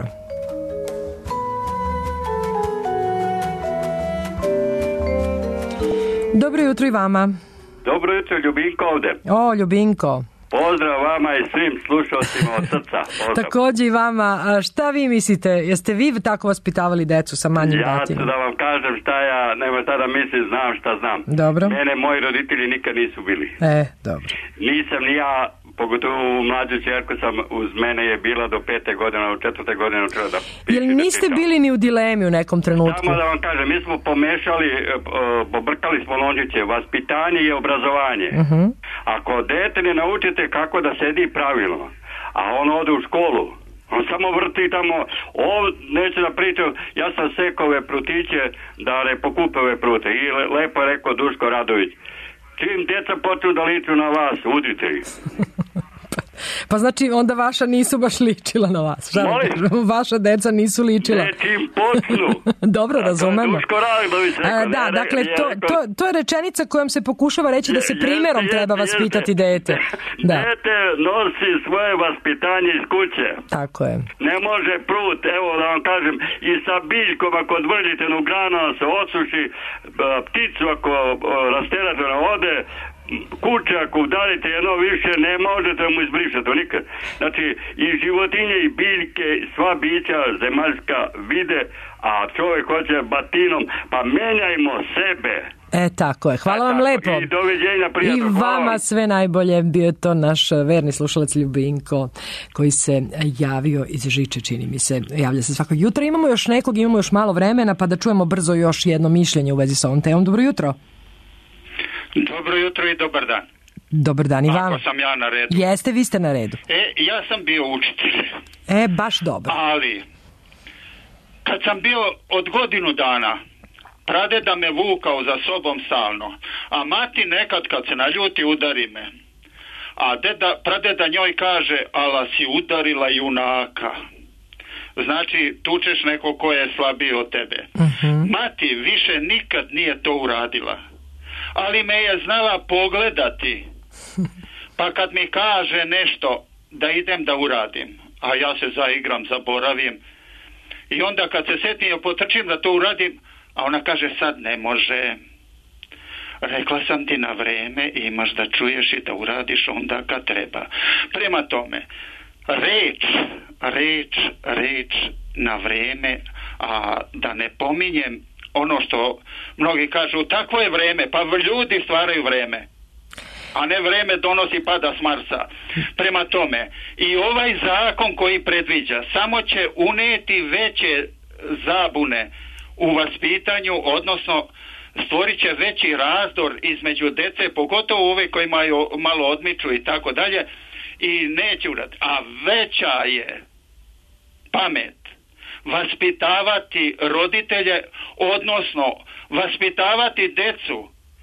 Dobro jutro i vama. Dobro jutro, Ljubinko ovde. O, Ljubinko. Pozdrav vama i svim slušalcima od srca. Pozdrav. Takođe i vama. A šta vi mislite? Jeste vi tako vaspitavali decu sa manjim ja batinom? Ja ću da vam kažem šta ja, nema šta da mislim, znam šta znam. Dobro. Mene moji roditelji nikad nisu bili. E, dobro. Nisam ni ja pogotovo mlađu čerku sam, uz mene je bila do pete godine, u četvrte godine učila da piše. Jel niste bili ni u dilemi u nekom trenutku? Samo da vam kažem, mi smo pomešali, pobrkali smo lončiće, vaspitanje i obrazovanje. Uh-huh. Ako dete ne naučite kako da sedi pravilno, a on ode u školu, on samo vrti tamo, o, neće da pričam, ja sam sekao ove prutiće da ne pokupe ove prute. I le, lepo je rekao Duško Radović, čim djeca počnu da liču na vas, udite ih. Pa znači onda vaša nisu baš ličila na vas. Molim? Vaša deca nisu ličila. Ne, čim počnu. Dobro, razumemo. Duško Radović rekao. A, da, ne, dakle, ne, to, rekao, to, to je rečenica kojom se pokušava reći da se primjerom jeste, treba vaspitati jeste. Dete. Da. Dete nosi svoje vaspitanje iz kuće. Tako je. Ne može prut, evo da vam kažem, i sa biljkom ako odvrljite na granu, se osuši, pticu ako rasterate na ode, kuće ako udarite jedno više ne možete mu izbrišati to nikad. Znači i životinje i biljke, sva bića zemaljska vide, a čovjek hoće batinom, pa menjajmo sebe. E tako je, hvala vam lepo. I doviđenja, prijatno. I vama sve najbolje. Bio je to naš verni slušalac Ljubinko koji se javio iz Žiče, čini mi se. Javlja se svakog jutra. Imamo još nekog, imamo još malo vremena pa da čujemo brzo još jedno mišljenje u vezi sa ovom temom. Dobro jutro. Dobro jutro i dobar dan. Dobar dan i vama. Ako sam ja na redu. Jeste, vi ste na redu. E, ja sam bio učitelj. E, baš dobro. Ali, kad sam bio od godinu dana, pradeda me vukao za sobom stalno, a mati nekad kad se naljuti udari me. A deda, pradeda njoj kaže, ala si udarila junaka. Znači, tučeš neko ko je slabiji od tebe. Uh-huh. Mati više nikad nije to uradila. Ali me je znala pogledati, pa kad mi kaže nešto da idem da uradim, a ja se zaigram, zaboravim, i onda kad se setim potrčim da to uradim, a ona kaže sad ne može. Rekla sam ti na vreme, imaš da čuješ i da uradiš onda kad treba. Prema tome, reč, reč, reč na vreme, a da ne pominjem ono što mnogi kažu, takvo je vreme, pa ljudi stvaraju vreme, a ne vreme donosi pada s Marsa. Prema tome, i ovaj zakon koji predviđa samo će uneti veće zabune u vaspitanju, odnosno stvorit će veći razdor između dece, pogotovo ove koji imaju malo odmiču i tako dalje, i neće uraditi. A veća je pamet vaspitavati roditelje, odnosno vaspitavati decu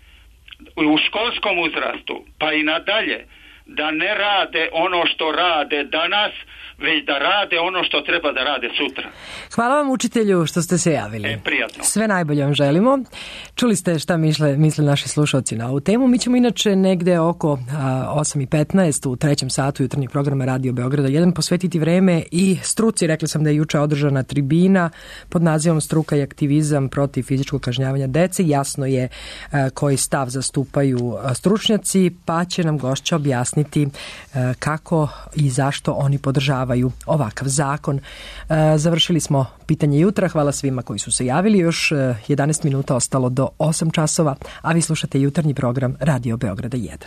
u školskom uzrastu, pa i nadalje, da ne rade ono što rade danas, već da rade ono što treba da rade sutra. Hvala vam, učitelju, što ste se javili. E, prijatno. Sve najbolje vam želimo. Čuli ste šta misle, misle naši slušalci na ovu temu. Mi ćemo inače negde oko a, osam i petnaest u trećem satu jutarnjeg programa Radio Beograda jedan posvetiti vreme i struci. Rekla sam da je juče održana tribina pod nazivom Struka i aktivizam protiv fizičkog kažnjavanja dece. Jasno je a, koji stav zastupaju a, stručnjaci, pa će nam gošća objasniti a, kako i zašto oni podržavaju ovakav zakon. Završili smo pitanje jutra. Hvala svima koji su se javili. Još jedanaest minuta ostalo do osam časova, a vi slušate jutarnji program Radio Beograda jedan.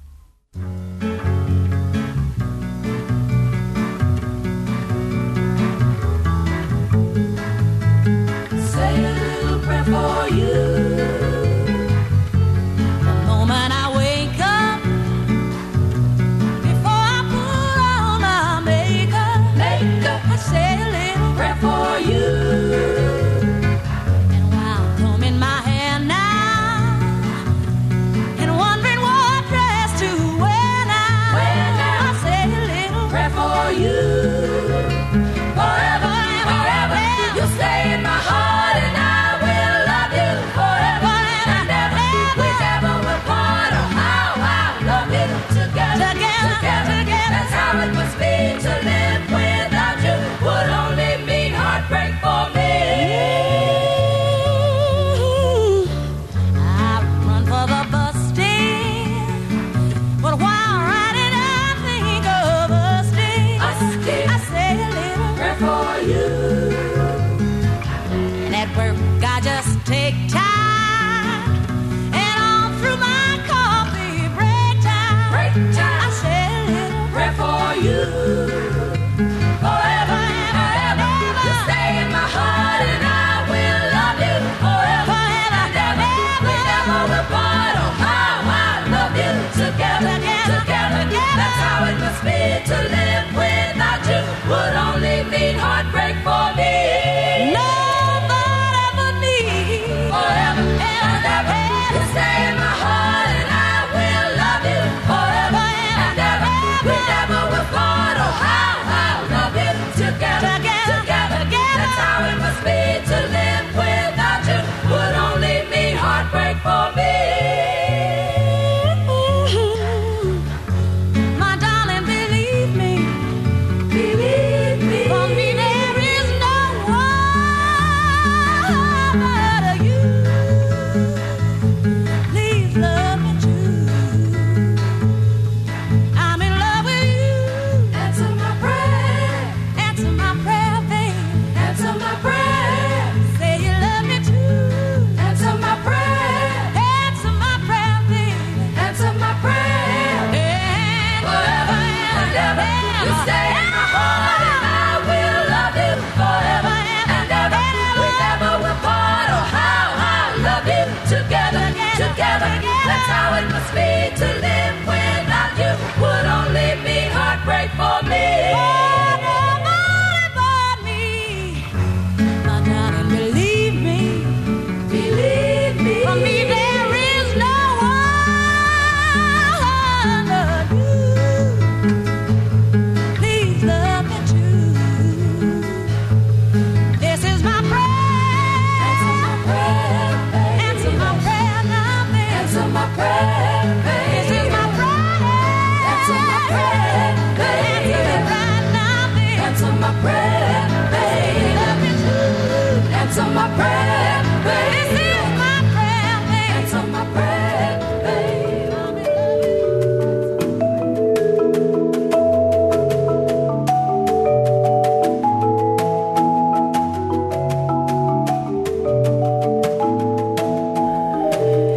Say a little prayer for you. Break time. I say a little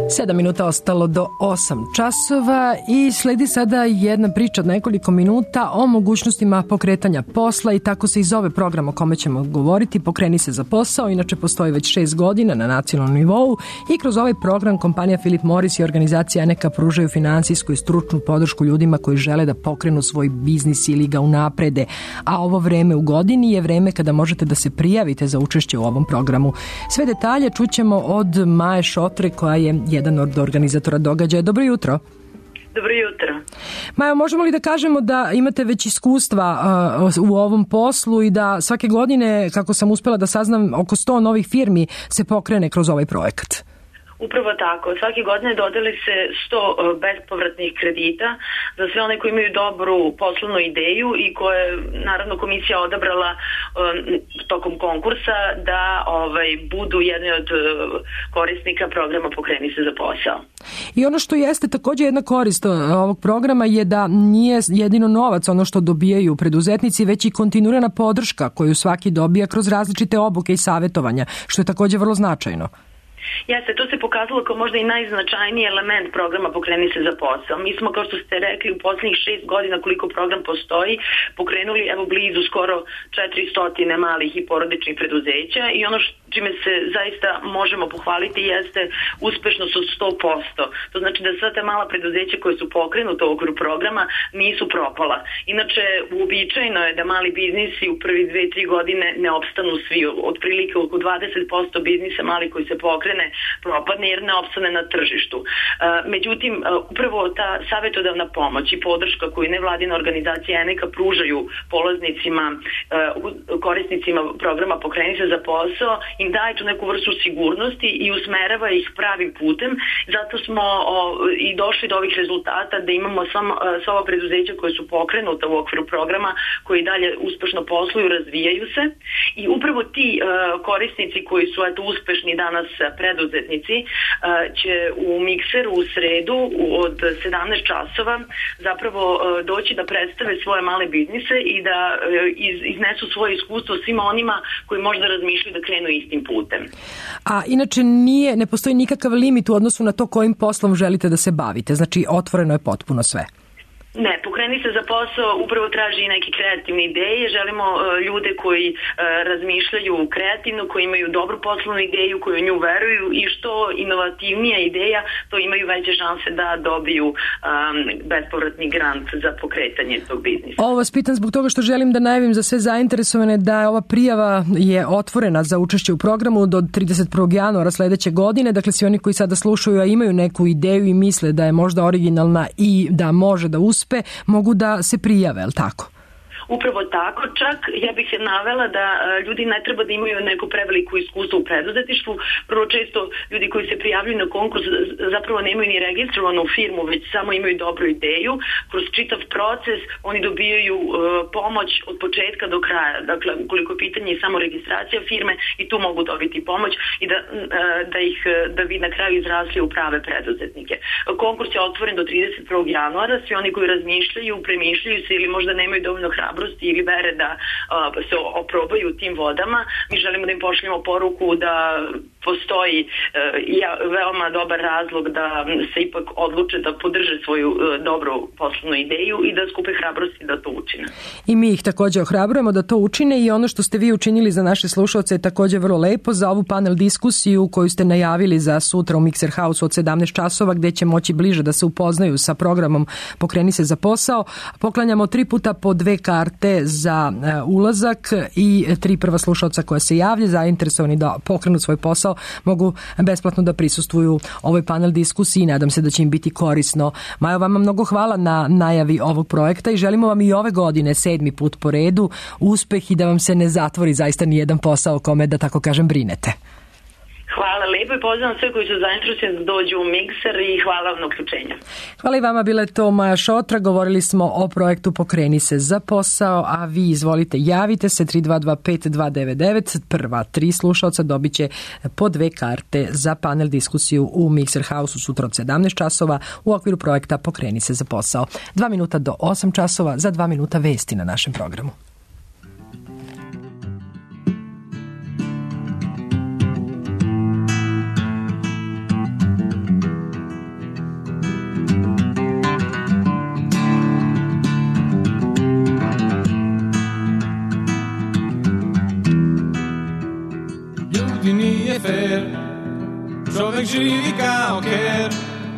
Sedam minuta ostalo do osam časova i sledi sada jedna priča od nekoliko minuta o mogućnostima pokretanja posla i tako se i zove program o kome ćemo govoriti. Pokreni se za posao, inače postoji već šest godina na nacionalnom nivou i kroz ovaj program kompanija Philip Morris i organizacija Eneka pružaju finansijsku i stručnu podršku ljudima koji žele da pokrenu svoj biznis ili ga unaprede, a ovo vreme u godini je vreme kada možete da se prijavite za učešće u ovom programu. Sve detalje čućemo od Maje Šotre koja je jedan od organizatora događaja. Dobro jutro. Dobro jutro. Maja, možemo li da kažemo da imate već iskustva uh, u ovom poslu i da svake godine, kako sam uspela da saznam, oko sto novih firmi se pokrene kroz ovaj projekat? Upravo tako. Svake godine dodeli se sto bespovratnih kredita za sve one koji imaju dobru poslovnu ideju i koje naravno komisija odabrala um, tokom konkursa da ovaj, budu jedni od korisnika programa Pokreni se za posao. I ono što jeste također jedna korist ovog programa je da nije jedino novac ono što dobijaju preduzetnici, već i kontinuirana podrška koju svaki dobija kroz različite obuke i savjetovanja, što je također vrlo značajno. Jeste, to se pokazalo kao možda i najznačajniji element programa Pokreni se za posao. Mi smo, kao što ste rekli, u posljednjih šest godina koliko program postoji, pokrenuli evo blizu skoro četiristo malih i porodičnih preduzeća i ono što čime se zaista možemo pohvaliti jeste uspešnost od sto posto. To znači da sva ta mala preduzeća koje su pokrenuta u okviru programa nisu propala. Inače, uobičajeno je da mali biznisi u prvi dve, tri godine ne opstanu svi. Otprilike oko dvadeset posto biznisa mali koji se pokrene propadne jer ne opstane na tržištu. Međutim, upravo ta savjetodavna pomoć i podrška koju nevladina organizacija Eneka pružaju polaznicima, korisnicima programa Pokreni se za posao, im daje tu neku vrstu sigurnosti i usmerava ih pravim putem. Zato smo o, i došli do ovih rezultata da imamo samo, sva ova preduzeća koje su pokrenuta u okviru programa, koji dalje uspešno posluju, razvijaju se i upravo ti uh, korisnici koji su eto uspešni danas preduzetnici uh, će u mikseru u sredu od sedamnaest časova zapravo uh, doći da predstave svoje male biznise i da uh, iz, iznesu svoje iskustvo svima onima koji možda razmišljaju da krenu istim putem. A inače nije, ne postoji nikakav limit u odnosu na to kojim poslom želite da se bavite, znači otvoreno je potpuno sve. Ne, Pokreni se za posao upravo traži neke kreativne ideje. Želimo uh, ljude koji uh, razmišljaju kreativno, koji imaju dobru poslovnu ideju, koji u nju veruju i što inovativnija ideja, to imaju veće šanse da dobiju um, bespovratni grant za pokretanje tog biznisa. Ovo vas pitam zbog toga što želim da najavim za sve zainteresovane da ova prijava je otvorena za učešće u programu do trideset prvog januara sledeće godine. Dakle, svi oni koji sada slušaju, a imaju neku ideju i misle da je možda originalna i da može da uspe, mogu da se prijave, je li tako? Upravo tako, čak ja bih se navela da ljudi ne treba da imaju neko preveliko iskustvo u preduzetništvu. Prvo često ljudi koji se prijavljuju na konkurs zapravo nemaju ni registrovanu firmu, već samo imaju dobru ideju. Kroz čitav proces oni dobijaju uh, pomoć od početka do kraja. Dakle, ukoliko je pitanje samo registracija firme i tu mogu dobiti pomoć i da, uh, da ih da vi na kraju izrasli u prave preduzetnike. Konkurs je otvoren do trideset prvog januara. Svi oni koji razmišljaju, premišljaju se ili možda nemaju dovoljno hrabrosti ili vere da uh, se oprobaju u tim vodama. Mi želimo da im pošljemo poruku da postoji uh, ja, veoma dobar razlog da se ipak odluče da podrže svoju uh, dobru poslovnu ideju i da skupe hrabrosti da to učine. I mi ih također ohrabrujemo da to učine i ono što ste vi učinili za naše slušalce je također vrlo lepo za ovu panel diskusiju koju ste najavili za sutra u Mixer House od sedamnaest časova gdje će moći bliže da se upoznaju sa programom Pokreni se za posao. Poklanjamo tri puta po dve karte za ulazak i tri prva slušalca koja se javlja, zainteresovani da pokrenu svoj posao, mogu besplatno da prisustvuju ovoj panel diskusiji. Nadam se da će im biti korisno. Majo, vama mnogo hvala na najavi ovog projekta i želimo vam i ove godine sedmi put po redu uspeh i da vam se ne zatvori zaista ni jedan posao o kome, da tako kažem, brinete. Hvala lepo i pozivam sve koji su zainteresovani da dođu u Mikser i hvala vam na uključenju. Hvala i vama, bila je to Maja Šotra. Govorili smo o projektu Pokreni se za posao, a vi izvolite, javite se tri dva dva pet dva devet devet. Prva tri slušalca dobit će po dve karte za panel diskusiju u Mixer House sutra od sedamnaest časova u okviru projekta Pokreni se za posao. Dva minuta do osam časova, za dva minuta vesti na našem programu. Čovek živi kao ker,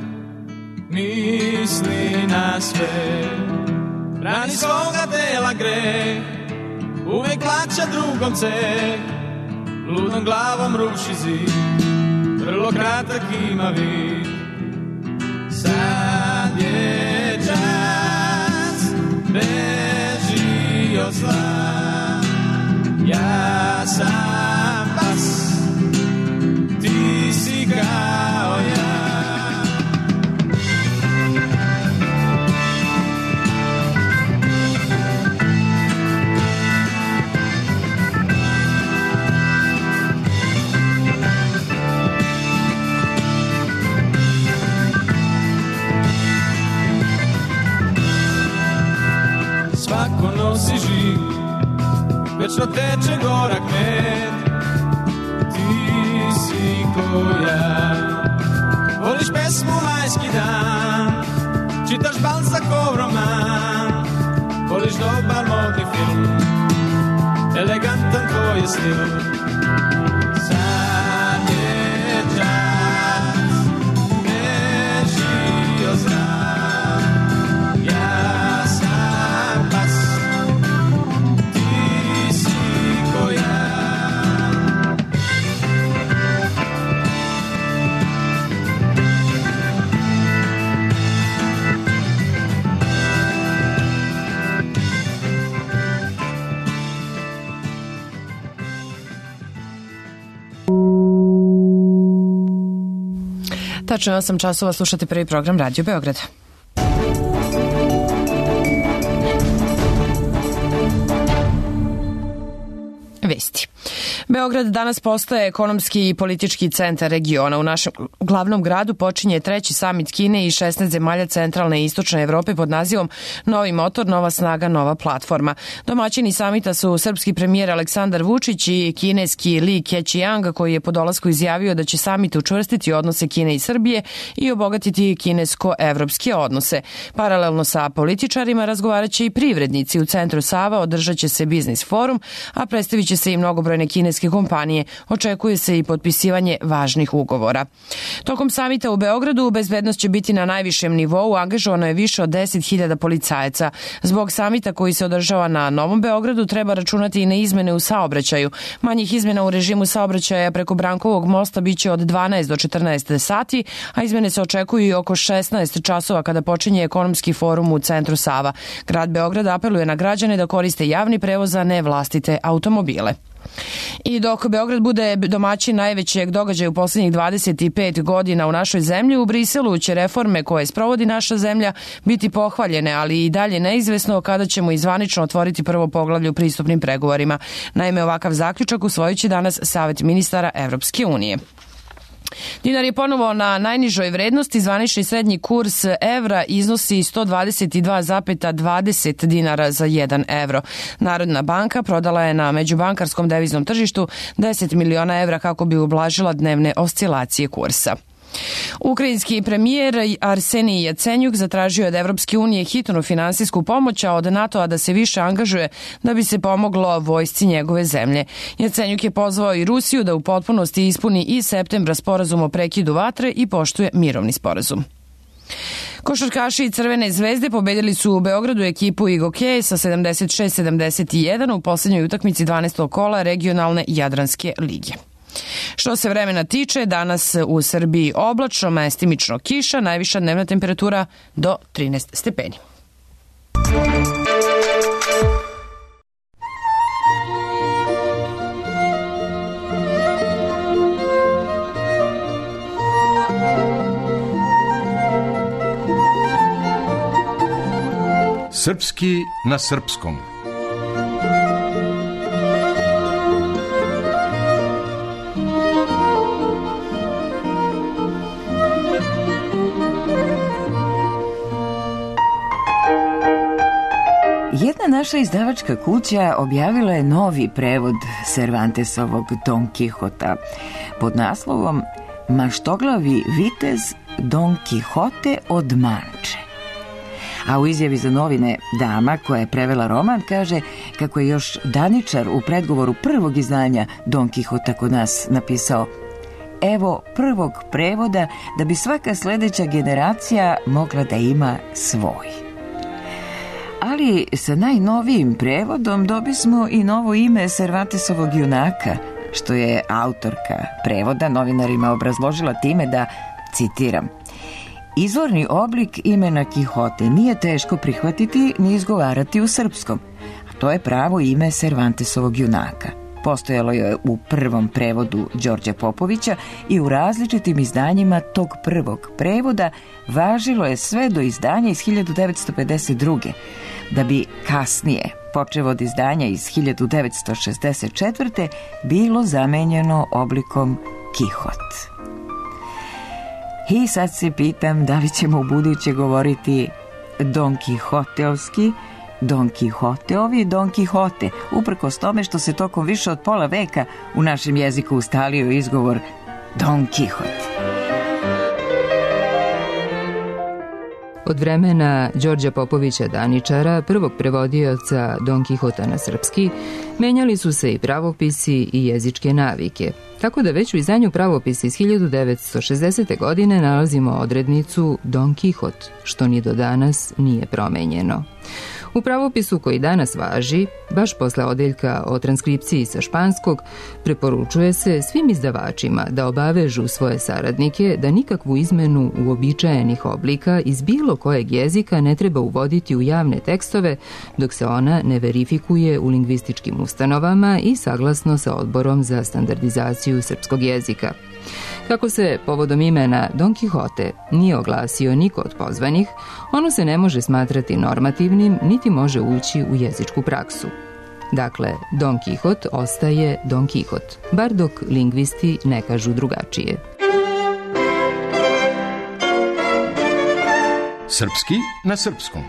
misli na sve, rani svoga tela greh, uvek plaća drugom ceh, ludom glavom ruši zid, vrlo kratak ima vid. Sad je čas, beži od zla, ja sam pas, ti si kao ja. Svako nosi žig, večno teče gorak med, ti si ko ja. Voliš pesmu Majski dan, čitaš Balzacov roman, voliš dobar modni film, elegantan tvoj je stil. Sad je čas, beži od zna, ja sam pas, ti si ko ja. Tačno osam časova, slušate prvi program Radio Beograd. Vesti. Beograd danas postaje ekonomski i politički centar regiona. U našem glavnom gradu počinje treći samit Kine i šesnaest zemalja centralne i istočne Evrope pod nazivom Novi motor, nova snaga, nova platforma. Domaćini samita su srpski premijer Aleksandar Vučić i kineski Li Keqiang, koji je po dolasku izjavio da će samit učvrstiti odnose Kine i Srbije i obogatiti kinesko-evropske odnose. Paralelno sa političarima razgovaraće i privrednici. U centru Sava održat će se biznis forum, a predstavit će se i mnogobrojne kineske kompanije. Očekuje se i potpisivanje važnih ugovora. Tokom samita u Beogradu bezbednost će biti na najvišem nivou, angažovano je više od deset hiljada policajaca. Zbog samita koji se održava na Novom Beogradu treba računati i na izmene u saobraćaju. Manjih izmena u režimu saobraćaja preko Brankovog mosta biće od dvanaest do četrnaest sati, a izmene se očekuju i oko šesnaest časova kada počinje ekonomski forum u centru Sava. Grad Beograd apeluje na građane da koriste javni prevoz, a ne vlastite automobile. I dok Beograd bude domaćin najvećeg događaja u poslednjih dvadeset pet godina u našoj zemlji, u Briselu će reforme koje sprovodi naša zemlja biti pohvaljene, ali i dalje neizvesno kada ćemo izvanično otvoriti prvo poglavlje u pristupnim pregovorima. Naime, ovakav zaključak usvojit će danas Savet ministara Evropske unije. Dinar je ponovo na najnižoj vrednosti, zvanični srednji kurs evra iznosi sto dvadeset dva zarez dvadeset dinara za jedan evro. Narodna banka prodala je na međubankarskom deviznom tržištu deset miliona evra kako bi ublažila dnevne oscilacije kursa. Ukrajinski premijer Arsenij Jacenjuk zatražio od Evropske unije hitnu finansijsku pomoć, a od NATO-a da se više angažuje da bi se pomoglo vojsci njegove zemlje. Jacenjuk je pozvao i Rusiju da u potpunosti ispuni iz septembra sporazum o prekidu vatre i poštuje mirovni sporazum. Košarkaši Crvene zvezde pobedili su u Beogradu ekipu Igoke sa sedamdeset šest sedamdeset jedan u poslednjoj utakmici dvanaestog kola regionalne Jadranske lige. Što se vremena tiče, danas u Srbiji oblačno, mestimično kiša, najviša dnevna temperatura do trinaest stepeni. Srpski na srpskom. Jedna naša izdavačka kuća objavila je novi prevod Cervantesovog Don Kihota pod naslovom Maštoglavi vitez Don Kihote od Manče. A u izjavi za novine dama koja je prevela roman kaže kako je još Daničar u predgovoru prvog izdanja Don Kihota kod nas napisao: evo prvog prevoda da bi svaka sledeća generacija mogla da ima svoj. Ali sa najnovijim prevodom dobismo i novo ime Cervantesovog junaka, što je autorka prevoda novinarima obrazložila time da, citiram, izvorni oblik imena Kihote nije teško prihvatiti ni izgovarati u srpskom, a to je pravo ime Cervantesovog junaka. Postojalo je u prvom prevodu Đorđa Popovića i u različitim izdanjima tog prvog prevoda važilo je sve do izdanja iz hiljadu devetsto pedeset druge. Da bi kasnije, počev od izdanja iz hiljadu devetsto šezdeset četvrte bilo zamenjeno oblikom Kihot. I sad se pitam da li ćemo u buduće govoriti Don Kihoteovski, Don Kihoteovi, Don Kihote, uprkos tome što se tokom više od pola veka u našem jeziku ustalio izgovor Don Kihot. Od vremena Đorđa Popovića Daničara, prvog prevodioca Don Kihota na srpski, menjali su se i pravopisi i jezičke navike, tako da već u izdanju pravopisa iz hiljadu devetsto šezdesete. godine nalazimo odrednicu Don Kihot, što ni do danas nije promenjeno. U pravopisu koji danas važi, baš posle odeljka o transkripciji sa španskog, preporučuje se svim izdavačima da obavežu svoje saradnike da nikakvu izmenu uobičajenih oblika iz bilo kojeg jezika ne treba uvoditi u javne tekstove dok se ona ne verifikuje u lingvističkim ustanovama i saglasno sa Odborom za standardizaciju srpskog jezika. Kako se povodom imena Don Kihote nije oglasio niko od pozvanih, ono se ne može smatrati normativnim niti može ući u jezičku praksu. Dakle, Don Kihot ostaje Don Kihot, bar dok lingvisti ne kažu drugačije. Srpski na srpskom.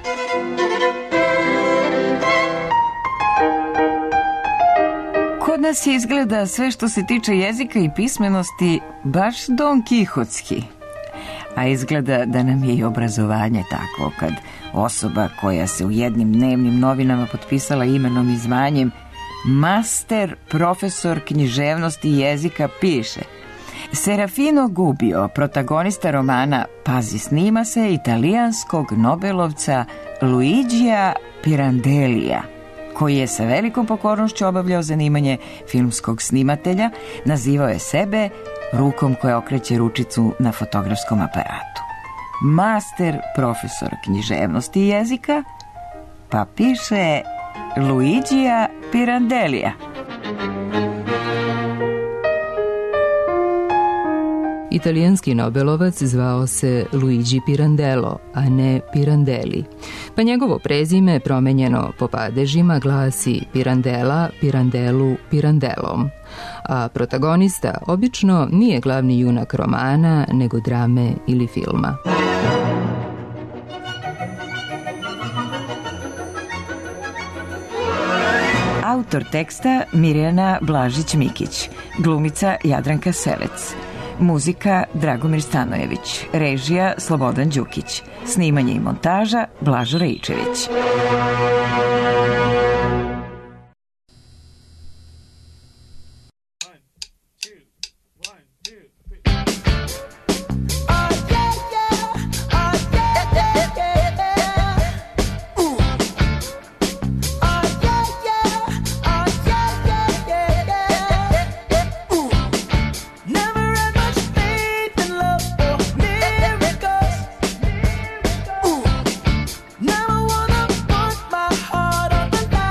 Kod nas je izgleda sve što se tiče jezika i pismenosti baš Don Kihotski. A izgleda da nam je i obrazovanje takvo, kad osoba koja se u jednim dnevnim novinama potpisala imenom i zvanjem master profesor književnosti i jezika piše: Serafino Gubbio, protagonista romana Pazi snima se italijanskog nobelovca Luigija Pirandelija, koji je sa velikom pokornošću obavljao zanimanje filmskog snimatelja, nazivao je sebe rukom koja okreće ručicu na fotografskom aparatu. Master profesor književnosti i jezika, pa piše Luigija Pirandelija. Italijanski nobelovac zvao se Luigi Pirandello, a ne Pirandelli, pa njegovo prezime promenjeno po padežima glasi Pirandela, Pirandellu, Pirandellom, a protagonista obično nije glavni junak romana, nego drame ili filma. Autor teksta Mirjana Blažić-Mikić, glumica Jadranka Selec, muzika Dragomir Stanojević, režija Slobodan Đukić, snimanje i montaža Blažo Rejčević. Never wanna put my heart on the line.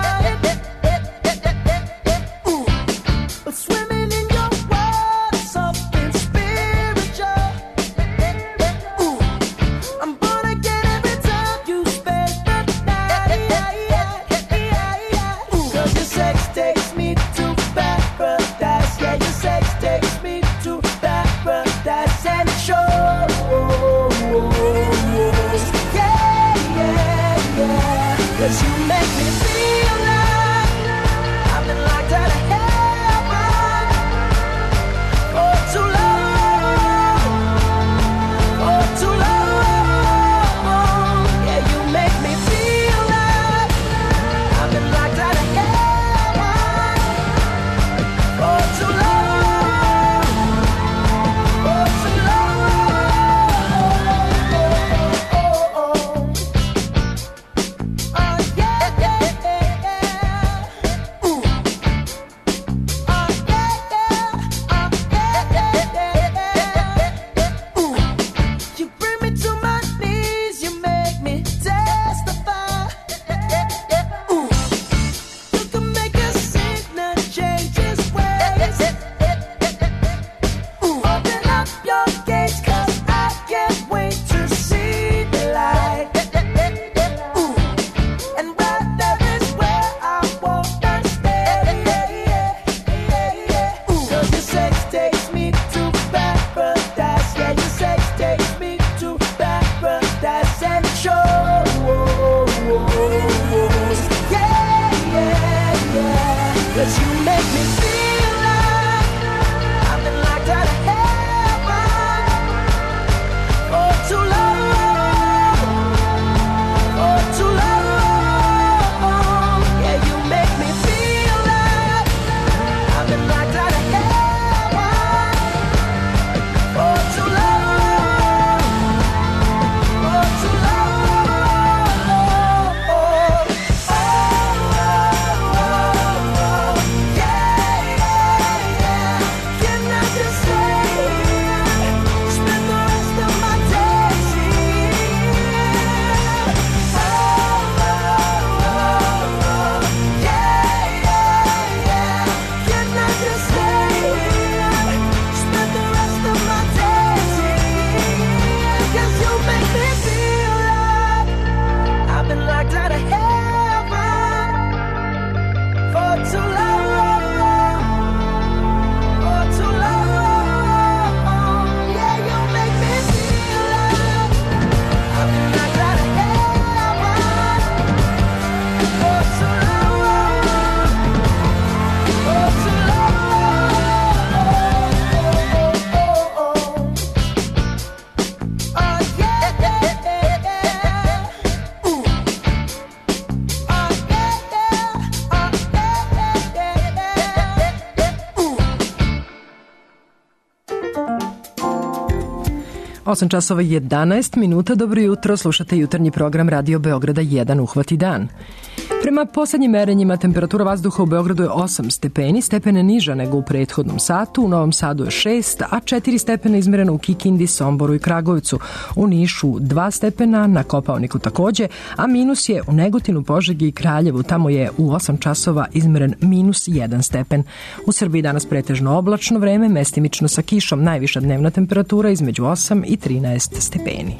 osam časova jedanaest minuta, dobro jutro, slušate jutarnji program Radio Beograda jedan Uhvati dan. Prema poslednjim merenjima temperatura vazduha u Beogradu je osam stepeni, stepene niža nego u prethodnom satu, u Novom Sadu je šest, a četiri stepena izmereno u Kikindi, Somboru i Kragujevcu, u Nišu dva stepena, na Kopaoniku takođe, a minus je u Negotinu, Požegi i Kraljevu, tamo je u osam časova izmeren minus jedan stepen. U Srbiji danas pretežno oblačno vreme, mestimično sa kišom, najviša dnevna temperatura između osam i trinaest stepeni.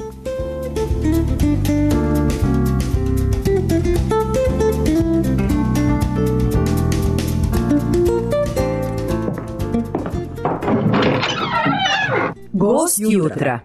Gost jutra.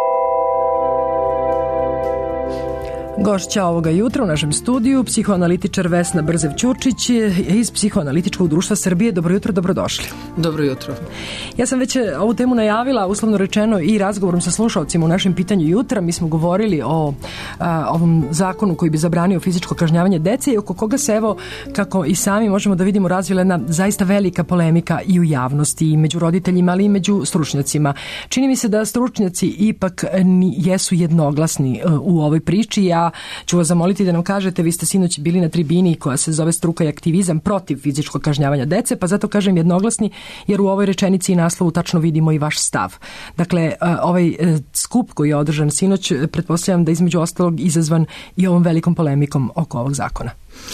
Gošća ovoga jutra u našem studiju, psihoanalitičar Vesna Brzev-Ćurčić iz Psihoanalitičkog društva Srbije. Dobro jutro, dobrodošli. Dobro jutro. Ja sam već ovu temu najavila, uslovno rečeno, i razgovorom sa slušalcima u našem pitanju jutra. Mi smo govorili o a, ovom zakonu koji bi zabranio fizičko kažnjavanje dece i oko koga se, evo, kako i sami možemo da vidimo, razvila jedna zaista velika polemika i u javnosti, i među roditeljima, ali i među stručnjacima. Čini mi se da stručnjaci ipak jesu jednoglasni u ovoj priči. Ja ću vas zamoliti da nam kažete, vi ste sinoć bili na tribini koja se zove Struka i aktivizam protiv fizičkog kažnjavanja dece, pa zato kažem jednoglasni, jer u ovoj rečenici i naslovu tačno vidimo i vaš stav. Dakle, ovaj skup koji je održan sinoć, pretpostavljam da između ostalog izazvan i ovom velikom polemikom oko ovog zakona.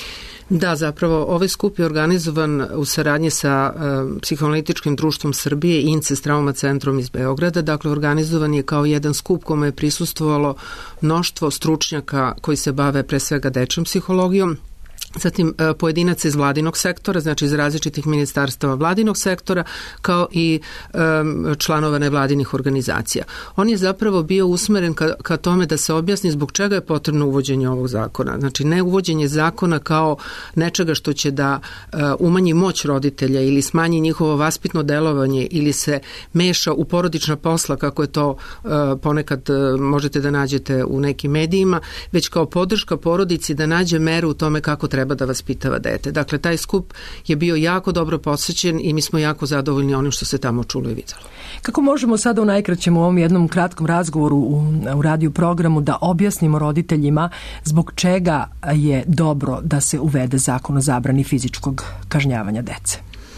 Da, zapravo ovaj skup je organizovan u saradnji sa uh, Psihoanalitičkim društvom Srbije i Incest Trauma centrom iz Beograda. Dakle, organizovan je kao jedan skup kome je prisustvovalo mnoštvo stručnjaka koji se bave pre svega dečjom psihologijom, zatim pojedinaca iz vladinog sektora, znači iz različitih ministarstava vladinog sektora, kao i um, članova nevladinih organizacija. On je zapravo bio usmeren ka, ka tome da se objasni zbog čega je potrebno uvođenje ovog zakona. Znači, ne uvođenje zakona kao nečega što će da uh, umanji moć roditelja ili smanji njihovo vaspitno delovanje ili se meša u porodična posla, kako je to uh, ponekad uh, možete da nađete u nekim medijima, već kao podrška porodici da nađe meru u tome kako treba treba da vaspitava dete. Dakle, taj skup je bio jako dobro posvećen i mi smo jako zadovoljni onim što se tamo čulo i videlo. Kako možemo sada u najkraćem u ovom jednom kratkom razgovoru u, u radio programu da objasnimo roditeljima zbog čega je dobro da se uvede zakon o zabrani fizičkog kažnjavanja dece?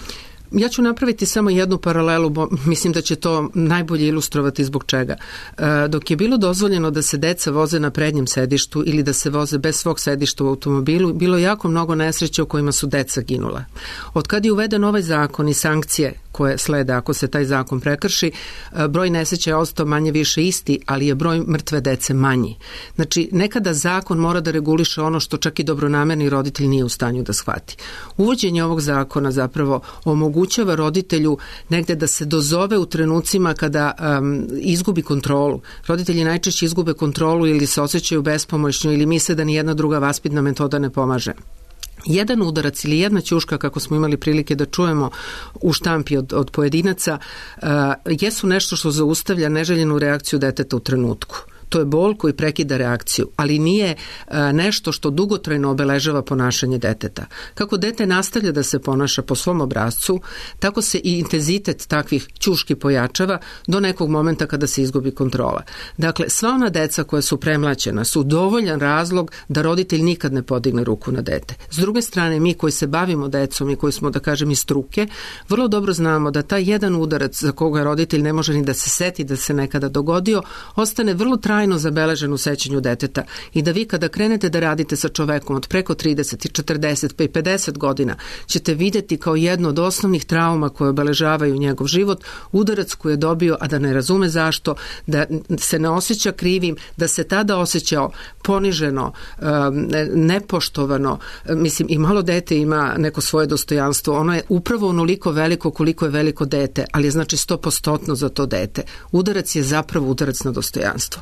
Ja ću napraviti samo jednu paralelu, bo mislim da će to najbolje ilustrovati zbog čega. E, dok je bilo dozvoljeno da se deca voze na prednjem sedištu ili da se voze bez svog sedišta u automobilu, bilo jako mnogo nesreća u kojima su deca ginula. Od kad je uveden ovaj zakon i sankcije koje slede ako se taj zakon prekrši, broj nesreća je ostao manje više isti, ali je broj mrtve dece manji. Znači, nekada zakon mora da reguliše ono što čak i dobronamerni roditelj nije u stanju da shvati. Uvođenje ovog zakona zapravo omogućava roditelju negde da se dozove u trenucima kada um, izgubi kontrolu. Roditelji najčešće izgube kontrolu ili se osjećaju bespomoćno ili misle da ni jedna druga vaspitna metoda ne pomaže. Jedan udarac ili jedna ćuška, kako smo imali prilike da čujemo u štampi od, od pojedinaca, uh, jesu nešto što zaustavlja neželjenu reakciju deteta u trenutku. To je bol koji prekida reakciju, ali nije nešto što dugotrajno obeležava ponašanje deteta. Kako dete nastavlja da se ponaša po svom obrascu, tako se i intenzitet takvih ćuški pojačava do nekog momenta kada se izgubi kontrola. Dakle, sva ona deca koja su premlaćena su dovoljan razlog da roditelj nikad ne podigne ruku na dete. S druge strane, mi koji se bavimo decom i koji smo, da kažem, iz struke, vrlo dobro znamo da taj jedan udarac za koga roditelj ne može ni da se seti da se nekada dogodio, ostane vrlo trajno zabeležen u sećanju deteta i da vi kada krenete da radite sa čovekom od preko trideset, četrdeset pa i pedeset godina ćete videti kao jedno od osnovnih trauma koje obeležavaju njegov život udarac koji je dobio, a da ne razume zašto, da se ne osjeća krivim, da se tada osjećao poniženo, nepoštovano. Mislim, i malo dete ima neko svoje dostojanstvo. Ono je upravo onoliko veliko koliko je veliko dete, ali je znači sto postotno za to dete. Udarac je zapravo udarac na dostojanstvo.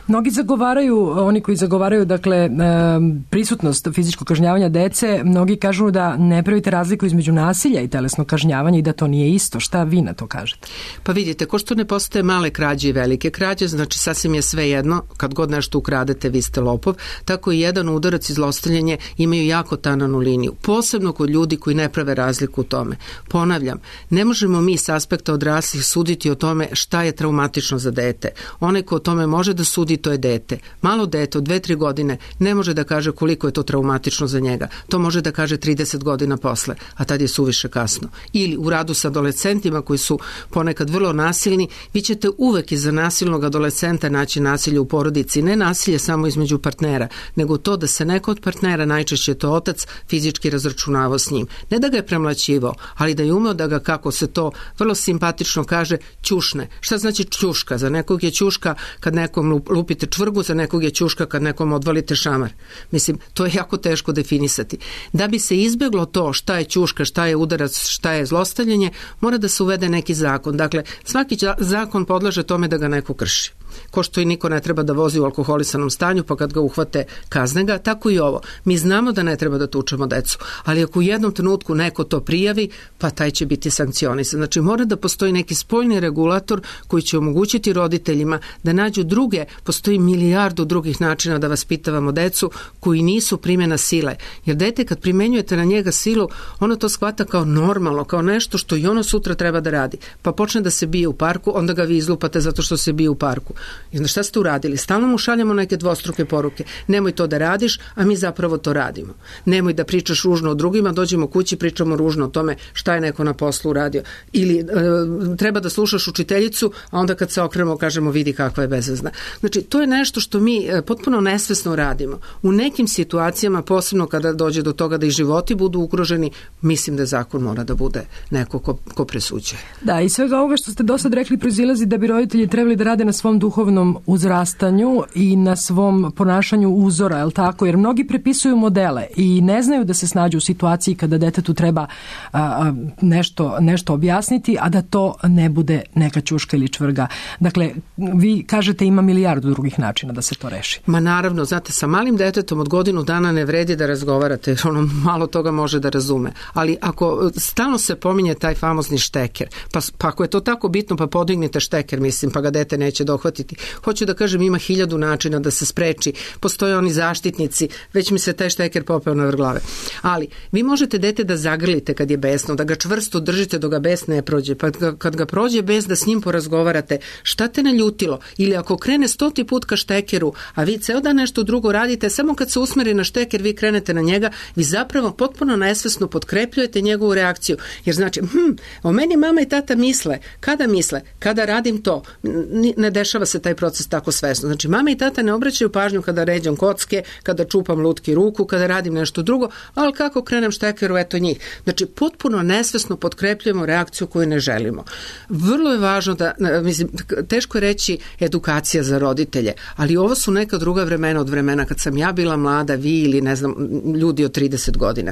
Mnogi zagovaraju, oni koji zagovaraju dakle prisutnost fizičkog kažnjavanja dece, mnogi kažu da ne pravite razliku između nasilja i telesnog kažnjavanja i da to nije isto. Šta vi na to kažete? Pa vidite, ko što ne postoje male krađe i velike krađe, znači sasvim je sve jedno, kad god nešto ukradete vi ste lopov, tako i jedan udarac i zlostavljanje imaju jako tananu liniju, posebno kod ljudi koji ne prave razliku u tome. Ponavljam, ne možemo mi s aspekta odraslih suditi o tome šta je traumatično za dete. Onaj ko o tome može da sudi, to je dete. Malo dete od dve tri godine ne može da kaže koliko je to traumatično za njega. To može da kaže trideset godina posle, a tad je suviše kasno. Ili u radu sa adolescentima koji su ponekad vrlo nasilni, vi ćete uvek iza nasilnog adolescenta naći nasilje u porodici, ne nasilje samo između partnera, nego to da se neko od partnera, najčešće to otac, fizički razračunavao s njim. Ne da ga je premlaćivao, ali da je umeo da ga, kako se to vrlo simpatično kaže, ćušne. Šta znači ćuška? Za nekog je ćuška kad nekom lupite čvrgu, za nekog je ćuška kad nekom odvalite šamar. Mislim, to je jako teško definisati. Da bi se izbjeglo to šta je ćuška, šta je udarac, šta je zlostavljanje, mora da se uvede neki zakon. Dakle, svaki zakon podleže tome da ga neko krši. Ko što i niko ne treba da vozi u alkoholisanom stanju, pa kad ga uhvate kazne ga, tako i ovo. Mi znamo da ne treba da tučemo decu, ali ako u jednom trenutku neko to prijavi, pa taj će biti sankcionisan. Znači mora da postoji neki spoljni regulator koji će omogućiti roditeljima da nađu druge, postoji milijardu drugih načina da vaspitavamo decu koji nisu primjena sile. Jer dete kad primenjujete na njega silu, ono to shvata kao normalno, kao nešto što i ono sutra treba da radi. Pa počne da se bije u parku, onda ga vi izlupate zato što se bije u parku. I onda šta ste uradili? Stalno mu šaljamo neke dvostruke poruke. Nemoj to da radiš, a mi zapravo to radimo. Nemoj da pričaš ružno o drugima, dođemo kući, pričamo ružno o tome šta je neko na poslu uradio. Ili e, treba da slušaš učiteljicu, a onda kad se okrenemo kažemo vidi kakva je bezvezna. Znači, to je nešto što mi e, potpuno nesvesno radimo. U nekim situacijama, posebno kada dođe do toga da i životi budu ugroženi, mislim da zakon mora da bude neko ko, ko presuđuje. Da, i svega ovoga što ste do sad rekli proizilazi da bi roditelji trebali da rade na svom duhovnom uzrastanju i na svom ponašanju uzora, je li tako? Jer mnogi prepisuju modele i ne znaju da se snađu u situaciji kada detetu treba a, a, nešto, nešto objasniti, a da to ne bude neka ćuška ili čvrga. Dakle, vi kažete ima milijardu drugih načina da se to reši. Ma naravno, znate, sa malim detetom od godinu dana ne vredi da razgovarate, ono malo toga može da razume. Ali ako stalno se pominje taj famozni šteker, pa, pa ako je to tako bitno, pa podignite šteker, mislim, pa ga dete neće dohvatiti. Hoću da kažem, ima hiljadu načina da se spreči. Postoje oni zaštitnici, već mi se taj šteker popeo na vrh glave. Ali, vi možete dete da zagrlite kad je besno, da ga čvrsto držite dok ga bes ne prođe, pa kad ga prođe bes da s njim porazgovarate, šta te naljutilo? Ili ako krene stoti put ka štekeru, a vi ceo dan nešto drugo radite, samo kad se usmeri na šteker, vi krenete na njega, vi zapravo potpuno nesvesno potkrepljujete njegovu reakciju. Jer znači, hm, o meni mama i tata misle. Kada misle? Kada radim to? Ne dešava se taj proces tako svesno. Znači, mama i tata ne obraćaju pažnju kada ređam kocke, kada čupam lutki ruku, kada radim nešto drugo, ali kako krenem štekeru, eto njih. Znači, potpuno nesvesno potkrepljujemo reakciju koju ne želimo. Vrlo je važno da, mislim, teško je reći edukacija za roditelje, ali ovo su neka druga vremena od vremena kad sam ja bila mlada, vi ili ne znam, ljudi od trideset godina.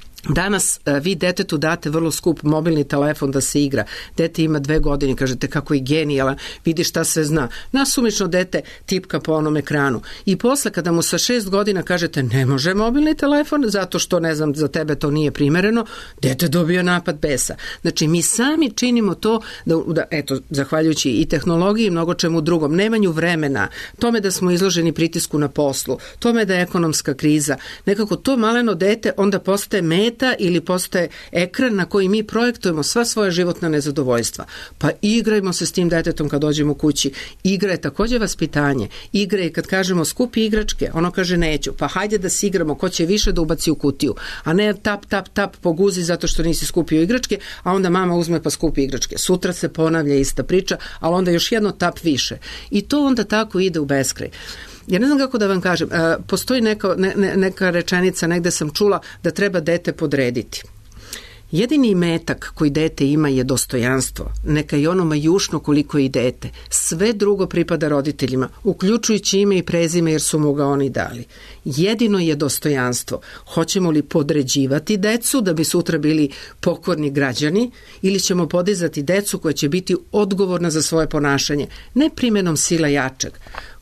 Danas vi detetu date vrlo skup mobilni telefon da se igra. Dete ima dve godine, kažete kako je genijalan, vidi šta sve zna. Nasumično dete tipka po onom ekranu. I posle kada mu sa šest godina kažete ne može mobilni telefon zato što ne znam za tebe to nije primereno, dete dobija napad besa. Znači mi sami činimo to da, da eto, zahvaljujući i tehnologiji i mnogo čemu drugom, nemanju vremena, tome da smo izloženi pritisku na poslu, tome da je ekonomska kriza, nekako to maleno dete onda postaje med ili postaje ekran na koji mi projektujemo sva svoja životna nezadovoljstva. Pa igrajmo se s tim detetom kad dođemo kući. Igra je također vaspitanje. Igra je kad kažemo skupi igračke, ono kaže neću, pa hajde da se igramo, ko će više da ubaci u kutiju, a ne tap, tap, tap po guzi zato što nisi skupio igračke, a onda mama uzme pa skupi igračke. Sutra se ponavlja ista priča, ali onda još jedno tap više. I to onda tako ide u beskraj. Ja ne znam kako da vam kažem, postoji neka, ne, neka rečenica, negde sam čula da treba dete podrediti. Jedini imetak koji dete ima je dostojanstvo, neka i ono majušno koliko je i dete. Sve drugo pripada roditeljima, uključujući ime i prezime jer su mu ga oni dali. Jedino je dostojanstvo. Hoćemo li podređivati decu da bi sutra bili pokorni građani ili ćemo podizati decu koja će biti odgovorna za svoje ponašanje, ne primjenom sila jačeg.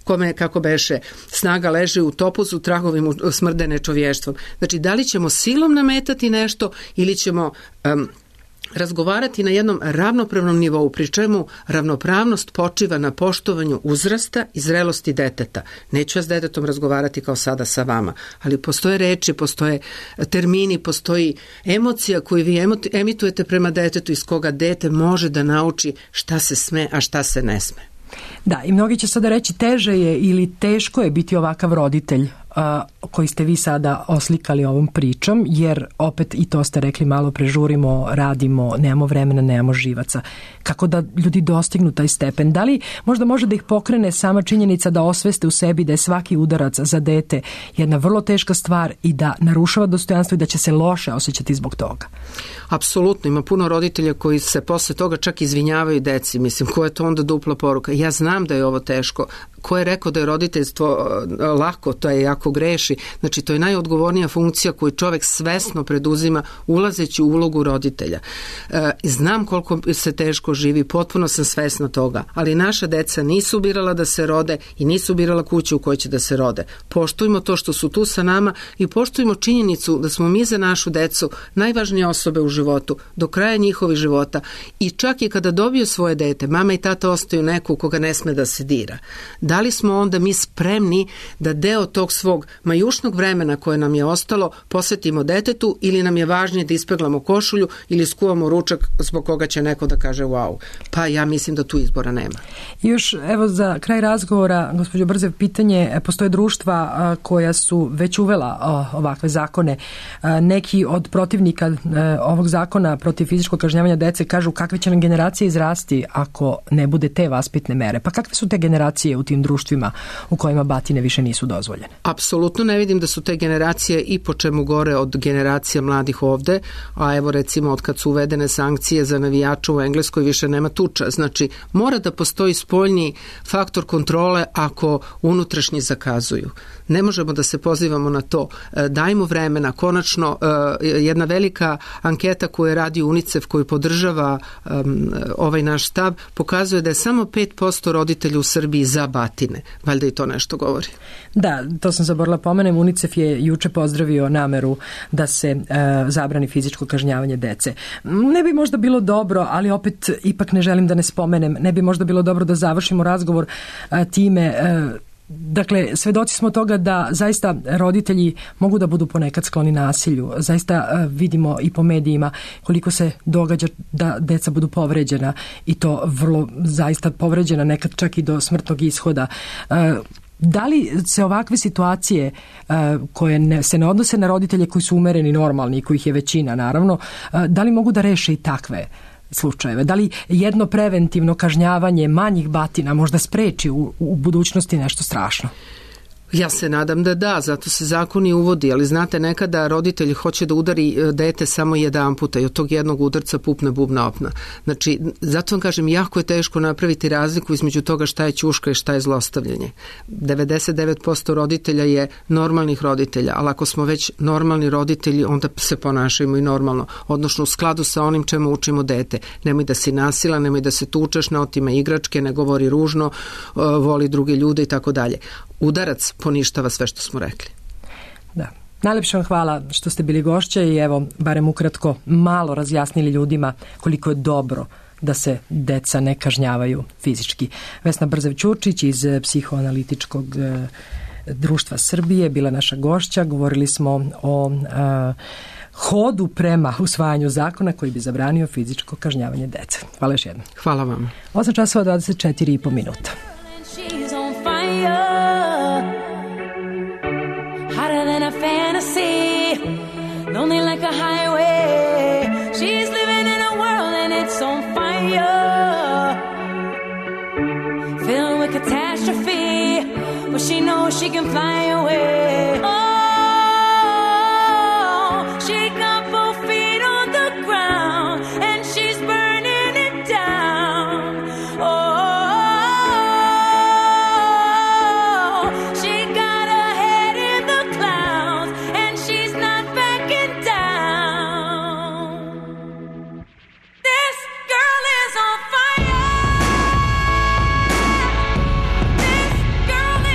kome, kako beše, snaga leži u topuzu, tragovi mu smrde nečovještvom. Znači, da li ćemo silom nametati nešto ili ćemo um, razgovarati na jednom ravnopravnom nivou, pri čemu ravnopravnost počiva na poštovanju uzrasta i zrelosti deteta. Neću ja s detetom razgovarati kao sada sa vama, ali postoje reči, postoje termini, postoji emocija koju vi emitujete prema detetu iz koga dete može da nauči šta se sme, a šta se ne sme. Da, i mnogi će sada reći teže je ili teško je biti ovakav roditelj a, koji ste vi sada oslikali ovom pričom, jer opet i to ste rekli, malo prežurimo, radimo, nemamo vremena, nemamo živaca. Kako da ljudi dostignu taj stepen? Da li možda može da ih pokrene sama činjenica da osveste u sebi da je svaki udarac za dete jedna vrlo teška stvar i da narušava dostojanstvo i da će se loše osjećati zbog toga? Apsolutno, ima puno roditelja koji se posle toga čak izvinjavaju deci. Mislim, koja je to onda dupla poruka? Ja znam da je ovo teško. Ko je rekao da je roditeljstvo lako, to je jako greši. Znači, to je najodgovornija funkcija koju čovek svesno preduzima ulazeći u ulogu roditelja. E, znam koliko se teško živi, potpuno sam svesna toga, ali naša deca nisu birala da se rode i nisu birala kuću u kojoj će da se rode. Poštujmo to što su tu sa nama i poštujmo činjenicu da smo mi za našu decu najvažnije osobe u životu, do kraja njihovih života, i čak i kada dobiju svoje dete, mama i tata ostaju neko koga ne sme da se dira. Da li smo onda mi spremni da deo tog svog majušnog vremena koje nam je ostalo posvetimo detetu, ili nam je važnije da ispeglamo košulju ili skuvamo ručak zbog koga će neko da kaže wow? Pa ja mislim da tu izbora nema. I još evo za kraj razgovora, gospođo Brzev, pitanje, postoje društva a, koja su već uvela a, ovakve zakone. A, neki od protivnika a, ovog zakona protiv fizičkog kažnjavanja dece kažu kakve će nam generacije izrasti ako ne bude te vaspitne mere. Pa kakve su te generacije u tim društvima u kojima batine više nisu dozvoljene? Apsolutno ne vidim da su te generacije i po čemu gore od generacija mladih ovde, a evo recimo od kad su uvedene sankcije za navijača u Engleskoj više nema tuča. Znači, mora da postoji spoljni faktor kontrole ako unutrašnji zakazuju. Ne možemo da se pozivamo na to. Dajmo vremena. Konačno, jedna velika anketa koju radi UNICEF, koji podržava um, ovaj naš stav, pokazuje da je samo pet posto roditelja u Srbiji za batine. Valjda i to nešto govori. Da, to sam zaborila pomenem. UNICEF je juče pozdravio nameru da se uh, zabrani fizičko kažnjavanje dece. Ne bi možda bilo dobro, ali opet ipak ne želim da ne spomenem, ne bi možda bilo dobro da završimo razgovor uh, time uh, Dakle, svedoci smo toga da zaista roditelji mogu da budu ponekad skloni nasilju. Zaista uh, vidimo i po medijima koliko se događa da deca budu povređena, i to vrlo zaista povređena, nekad čak i do smrtnog ishoda. Uh, Da li se ovakve situacije uh, koje ne, se ne odnose na roditelje koji su umereni, normalni, kojih je većina naravno, uh, da li mogu da reše i takve slučajeve? Da li jedno preventivno kažnjavanje manjih batina možda spreči u, u budućnosti nešto strašno? Ja se nadam da da, zato se zakon i uvodi, ali znate, nekada roditelj hoće da udari dete samo jedan puta i od tog jednog udarca pupne bubna opna. Znači, zato vam kažem, jako je teško napraviti razliku između toga šta je ćuška i šta je zlostavljanje. devedeset devet posto roditelja je normalnih roditelja, ali ako smo već normalni roditelji, onda se ponašajmo i normalno, odnosno u skladu sa onim čemu učimo dete. Nemoj da si nasila, nemoj da se tučeš, ne otima igračke, ne govori ružno, voli druge ljude i tako dalje. Udarac poništava sve što smo rekli. Da. Najlepše vam hvala što ste bili gošća i evo, barem ukratko, malo razjasnili ljudima koliko je dobro da se deca ne kažnjavaju fizički. Vesna Brzev-Ćurčić iz Psihoanalitičkog društva Srbije bila naša gošća. Govorili smo o a, hodu prema usvajanju zakona koji bi zabranio fizičko kažnjavanje dece. Hvala još jednom. Hvala vam. osam časova dvadeset četiri i po minuta. Hotter than a fantasy, lonely like a highway. She's living in a world and it's on fire, filled with catastrophe, but she knows she can fly away. Oh, she got both feet on the ground and she's burning it down. Oh, girl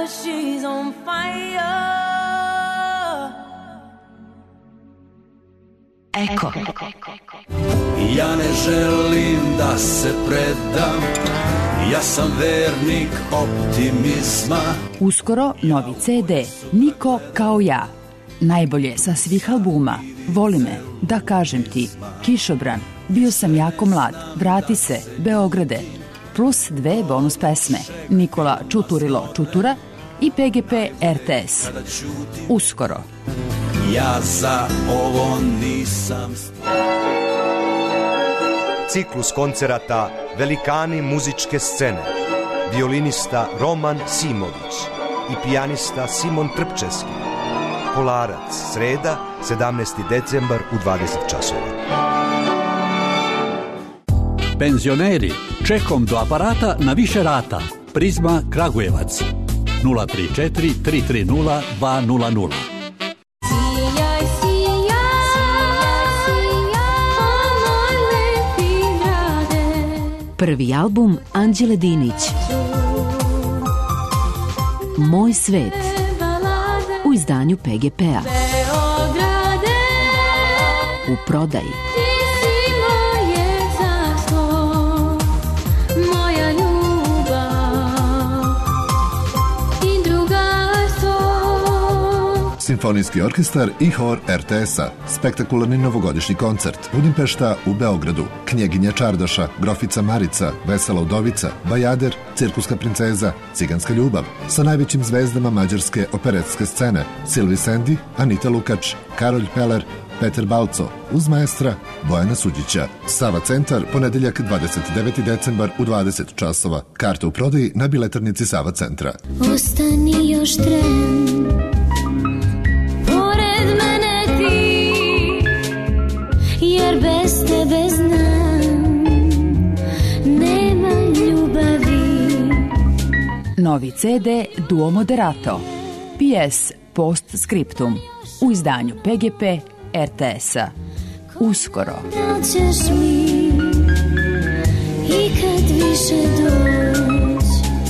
she's on fire. Eko. Ja ne želim da se predam, ja sam vernik optimizma. Uskoro novi ce de, Niko kao ja. Najbolje sa svih albuma, Voli me, Da kažem ti, Kišobran, Bio sam jako mlad, Vrati se, Beograde, plus dve bonus pesme, Nikola Čuturilo Čutura i pe ge pe er te es. Uskoro. Ja za ovo nisam... Ciklus koncerata Velikani muzičke scene, violinista Roman Simović i pijanista Simon Trpčevski. Kolarac, sreda, sedamnaesti decembar u dvadeset časova. Penzioneri, čekom do aparata na više rata. Prizma Kragujevac. nula tri četiri tri tri nula dva nula nula. Sijaj, sijaj, sijaj, o moj lepi grade. Prvi album Anđele Dinić. Moj svet. U izdanju pe ge pe-a. Beograde, U prodaji. ti si moje carstvo, moja ljubav i drugarstvo. Simfonijski orkestar i hor er te es-a. Spektakularni novogodišnji koncert. Budimpešta u Beogradu. Knjeginja Čardaša, Grofica Marica, Vesela udovica, Bajader, Cirkuska princeza, Ciganska ljubav. Sa najvećim zvezdama mađarske operetske scene. Silvi Sendi, Anita Lukač, Karolj Peler, Peter Balco, uz maestra Bojana Suđića. Sava centar, ponedeljak dvadeset deveti decembar u dvadeset časova. Karte u prodaji na biletarnici Sava centra. Ostani još tren, pored mene ti, jer bez tebe znam, nema ljubavi. Novi ce de Duo Moderato. pe es Post Scriptum. U izdanju pe ge pe er te es-a. Uskoro. Da ćeš mi ikad više doć.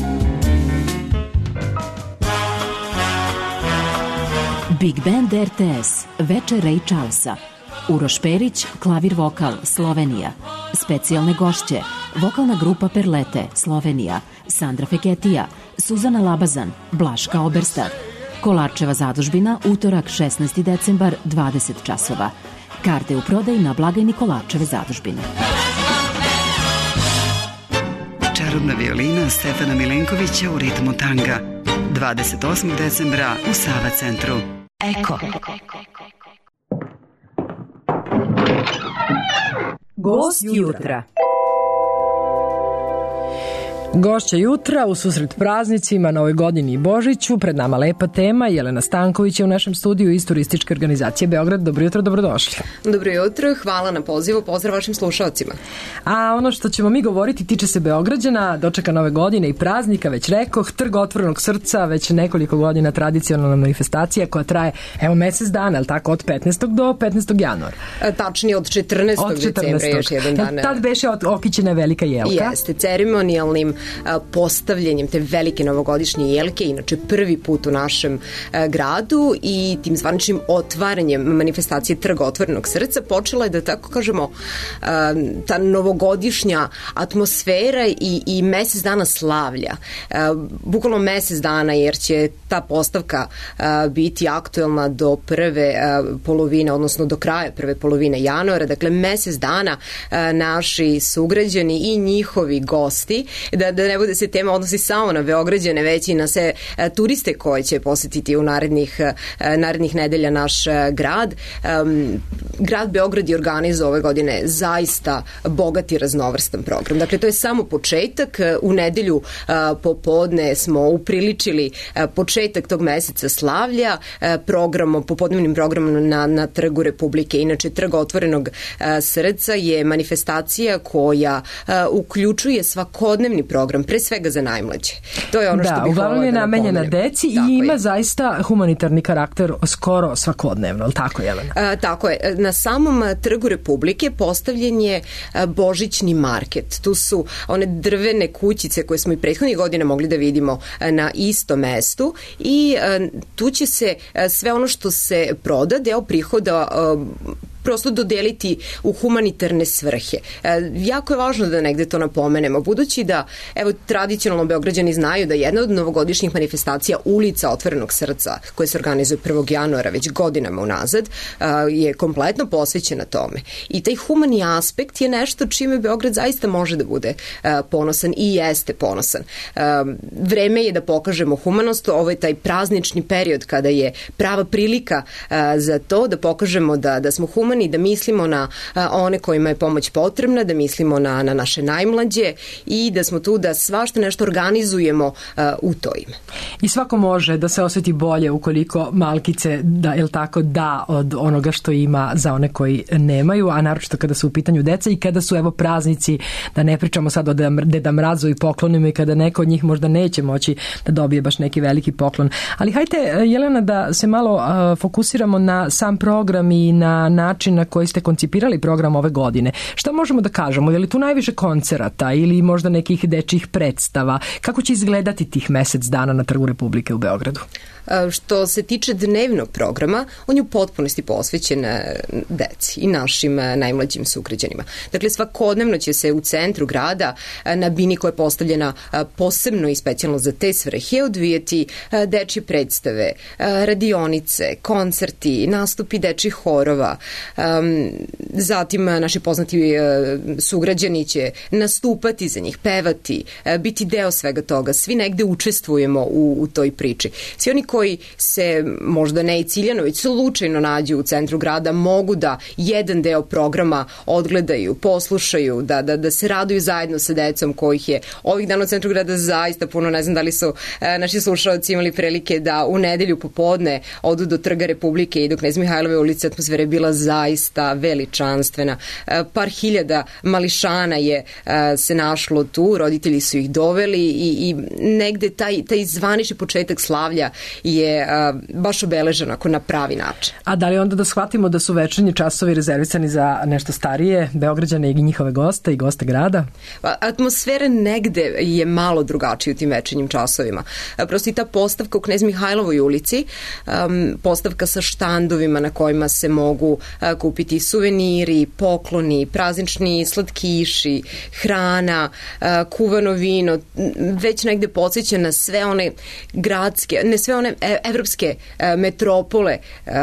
Big Band er te es. Večer Ray Charlesa. Uroš Perić, klavir vokal, Slovenija. Specijalne gošće. Vokalna grupa Perlete, Slovenija. Sandra Feketija, Suzana Labazan, Blaška Oberstar. Kolarčeva zadužbina, utorak šesnaesti decembar, dvadeset časova. Karte u prodaji na blagajni Kolarčeve zadužbine. Čarobna violina Stefana Milenkovića u ritmu tanga. dvadeset osmog decembra u Sava centru. Eko. Gost jutra. Gošća jutra u susret praznicima, Novoj godini i Božiću. Pred nama lepa tema. Jelena Stanković je u našem studiju iz Turističke organizacije Beograd. Dobro jutro, dobrodošli. Dobro jutro, hvala na pozivu, pozdrav vašim slušalcima. A ono što ćemo mi govoriti tiče se Beograđana, dočeka Nove godine i praznika, već rekoh, Trg otvorenog srca, već nekoliko godina tradicionalna manifestacija koja traje, evo, mesec dana, ali tako, od petnaestog do petnaestog januara. E, tačnije od četrnaestog decembra, još jedan dan. Tad beše okićena velika jelka. Jeste, ceremonijalnim postavljanjem te velike novogodišnje jelke, inače prvi put u našem gradu, i tim zvaničnim otvaranjem manifestacije Trga otvorenog srca počela je, da tako kažemo, ta novogodišnja atmosfera i, i mesec dana slavlja. Bukvalno mesec dana, jer će ta postavka biti aktuelna do prve polovine, odnosno do kraja prve polovine januara, dakle mesec dana naši sugrađani i njihovi gosti, da, da ne bude se tema odnosi samo na Beograđane, već i na sve turiste koje će posetiti u narednih, narednih nedelja naš grad. Grad Beograd je organizovao ove godine zaista bogat i raznovrstan program. Dakle, to je samo početak. U nedelju popodne smo upriličili početak tog meseca slavlja programom, popodnevnim programom na, na Trgu Republike. Inače, Trg otvorenog srca je manifestacija koja uključuje svakodnevni program program, pre svega za najmlađe. To je ono da, što bih uglavnom je da namenjena deci i tako ima je. zaista humanitarni karakter skoro svakodnevno, ali tako, Jelena? A, tako je. Na samom Trgu Republike postavljen je božićni market. Tu su one drvene kućice koje smo i prethodnih godina mogli da vidimo na istom mestu i tu će se sve ono što se proda, deo prihoda prosto dodeliti u humanitarne svrhe. E, jako je važno da negde to napomenemo, budući da, evo, tradicionalno Beograđani znaju da jedna od novogodišnjih manifestacija Ulica Otvorenog srca, koja se organizuje prvog januara već godinama unazad, a, je kompletno posvećena tome. I taj humani aspekt je nešto čime Beograd zaista može da bude a, ponosan i jeste ponosan. A, vreme je da pokažemo humanost, ovo je taj praznični period kada je prava prilika a, za to da pokažemo da, da smo humani, da mislimo na a, one kojima je pomoć potrebna, da mislimo na, na naše najmlađe i da smo tu da svašta nešto organizujemo a, u to ime. I svako može da se osjeti bolje ukoliko malkice da, jel tako, da od onoga što ima za one koji nemaju, a naročito kada su u pitanju deca i kada su evo praznici, da ne pričamo sad o Deda Mrazu i poklonima i kada neko od njih možda neće moći da dobije baš neki veliki poklon. Ali hajte, Jelena, da se malo a, fokusiramo na sam program i na način na koji ste koncipirali program ove godine. Šta možemo da kažemo? Je li tu najviše koncerata ili možda nekih dečjih predstava? Kako će izgledati tih mesec dana na Trgu Republike u Beogradu? Što se tiče dnevnog programa, on je u potpunosti posvećen deci i našim najmlađim sugrađanima. Dakle, svakodnevno će se u centru grada na bini koja je postavljena posebno i specijalno za te svrhe odvijati dečje predstave, radionice, koncerti, nastupi dečjih horova. Zatim naši poznati sugrađani će nastupati za njih, pevati, biti deo svega toga. Svi negde učestvujemo u, u toj priči. Svi oni koji se možda ne i ciljano, već slučajno nađu u centru grada, mogu da jedan deo programa odgledaju, poslušaju, da, da, da se raduju zajedno sa decom kojih je ovih dana u centru grada zaista puno. Ne znam da li su e, naši slušalci imali prilike da u nedelju popodne odu do Trga Republike i do Knez Mihajlove ulice. Atmosfera je bila zaista veličanstvena. E, par hiljada mališana je e, se našlo tu, roditelji su ih doveli i, i negde taj, taj zvanični početak slavlja je a, baš obeležen ako na pravi način. A da li onda da shvatimo da su večernji časovi rezervisani za nešto starije Beograđane i njihove goste i goste grada? Atmosfera negde je malo drugačija u tim večernjim časovima. A, prosto i ta postavka u Knez Mihajlovoj ulici, um, postavka sa štandovima na kojima se mogu a, kupiti suveniri, pokloni, praznični slatkiši, hrana, a, kuvano vino, već negde podsjeća na sve one gradske, ne sve one evropske metropole.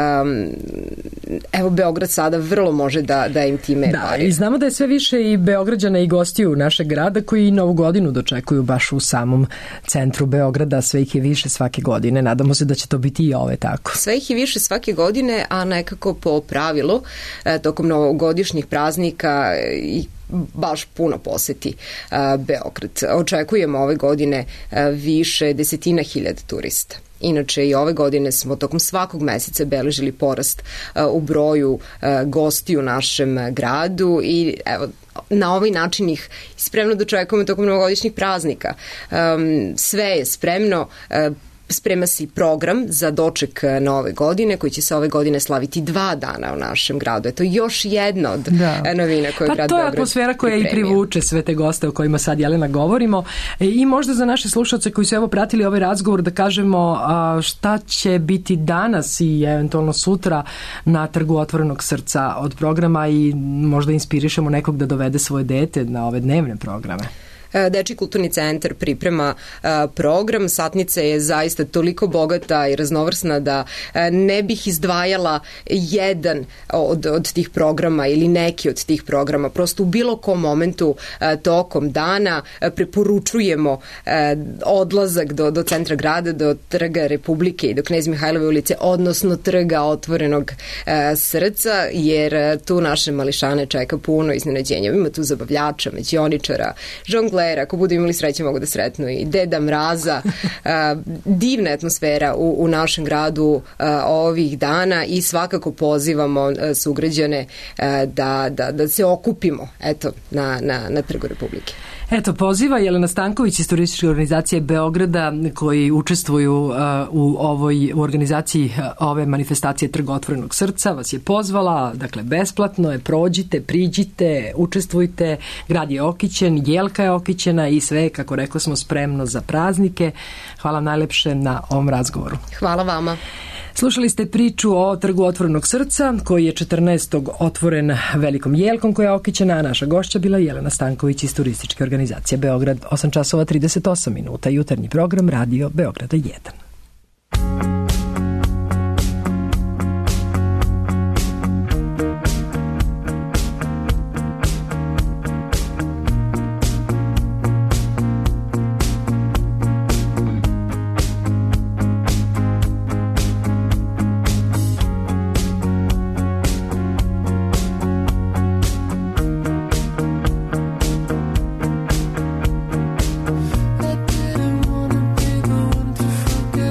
Evo, Beograd sada vrlo može da, da im time da, pari. I znamo da je sve više i Beograđana i gostiju našeg grada koji novu godinu dočekuju baš u samom centru Beograda. Sve ih je više svake godine. Nadamo se da će to biti i ove tako. Sve ih je više svake godine, a nekako po pravilu tokom novogodišnjih praznika i baš puno poseti uh, Beograd. Očekujemo ove godine uh, više desetina hiljada turista. Inače, i ove godine smo tokom svakog meseca beležili porast uh, u broju uh, gosti u našem gradu i evo, na ovaj način ih spremno dočekujemo tokom novogodišnjih praznika. Um, sve je spremno, uh, sprema se i program za doček nove godine koji će se ove godine slaviti dva dana u našem gradu. Eto još jedna od da. novina koje pa grad Beograd to je atmosfera koja i privuče sve te goste o kojima sad, Jelena, govorimo i možda za naše slušalce koji su evo pratili ovaj razgovor da kažemo šta će biti danas i eventualno sutra na Trgu Otvorenog srca od programa i možda inspirišemo nekog da dovede svoje dete na ove dnevne programe. Dečji kulturni centar priprema program. Satnica je zaista toliko bogata i raznovrsna da ne bih izdvajala jedan od, od tih programa ili neki od tih programa. Prosto u bilo kom momentu tokom dana preporučujemo odlazak do, do centra grada, do Trga Republike i do Knez Mihajlove ulice, odnosno Trga Otvorenog srca, jer tu naše mališane čeka puno iznenađenja. Ima tu zabavljača, mađioničara, žonglera, cosplayer, ako budu imali sreće mogu da sretnu i Deda Mraza. Divna atmosfera u, u našem gradu ovih dana i svakako pozivamo sugrađane da, da, da se okupimo eto, na, na, na Trgu Republike. Eto, poziva Jelena Stanković iz Turističke organizacije Beograda koji učestvuju uh, u ovoj u organizaciji uh, ove manifestacije Trg otvorenog srca, vas je pozvala, dakle besplatno je, prođite, priđite, učestvujte, grad je okićen, jelka je okićena i sve, kako rekli smo, spremno za praznike. Hvala najlepše na ovom razgovoru. Hvala vama. Slušali ste priču o Trgu otvorenog srca koji je četrnaestog otvoren velikom jelkom koja je okićena, a naša gošća bila Jelena Stanković iz Turističke organizacije Beograd. osam časova trideset osam minuta, jutarnji program Radio Beograda jedan. Forget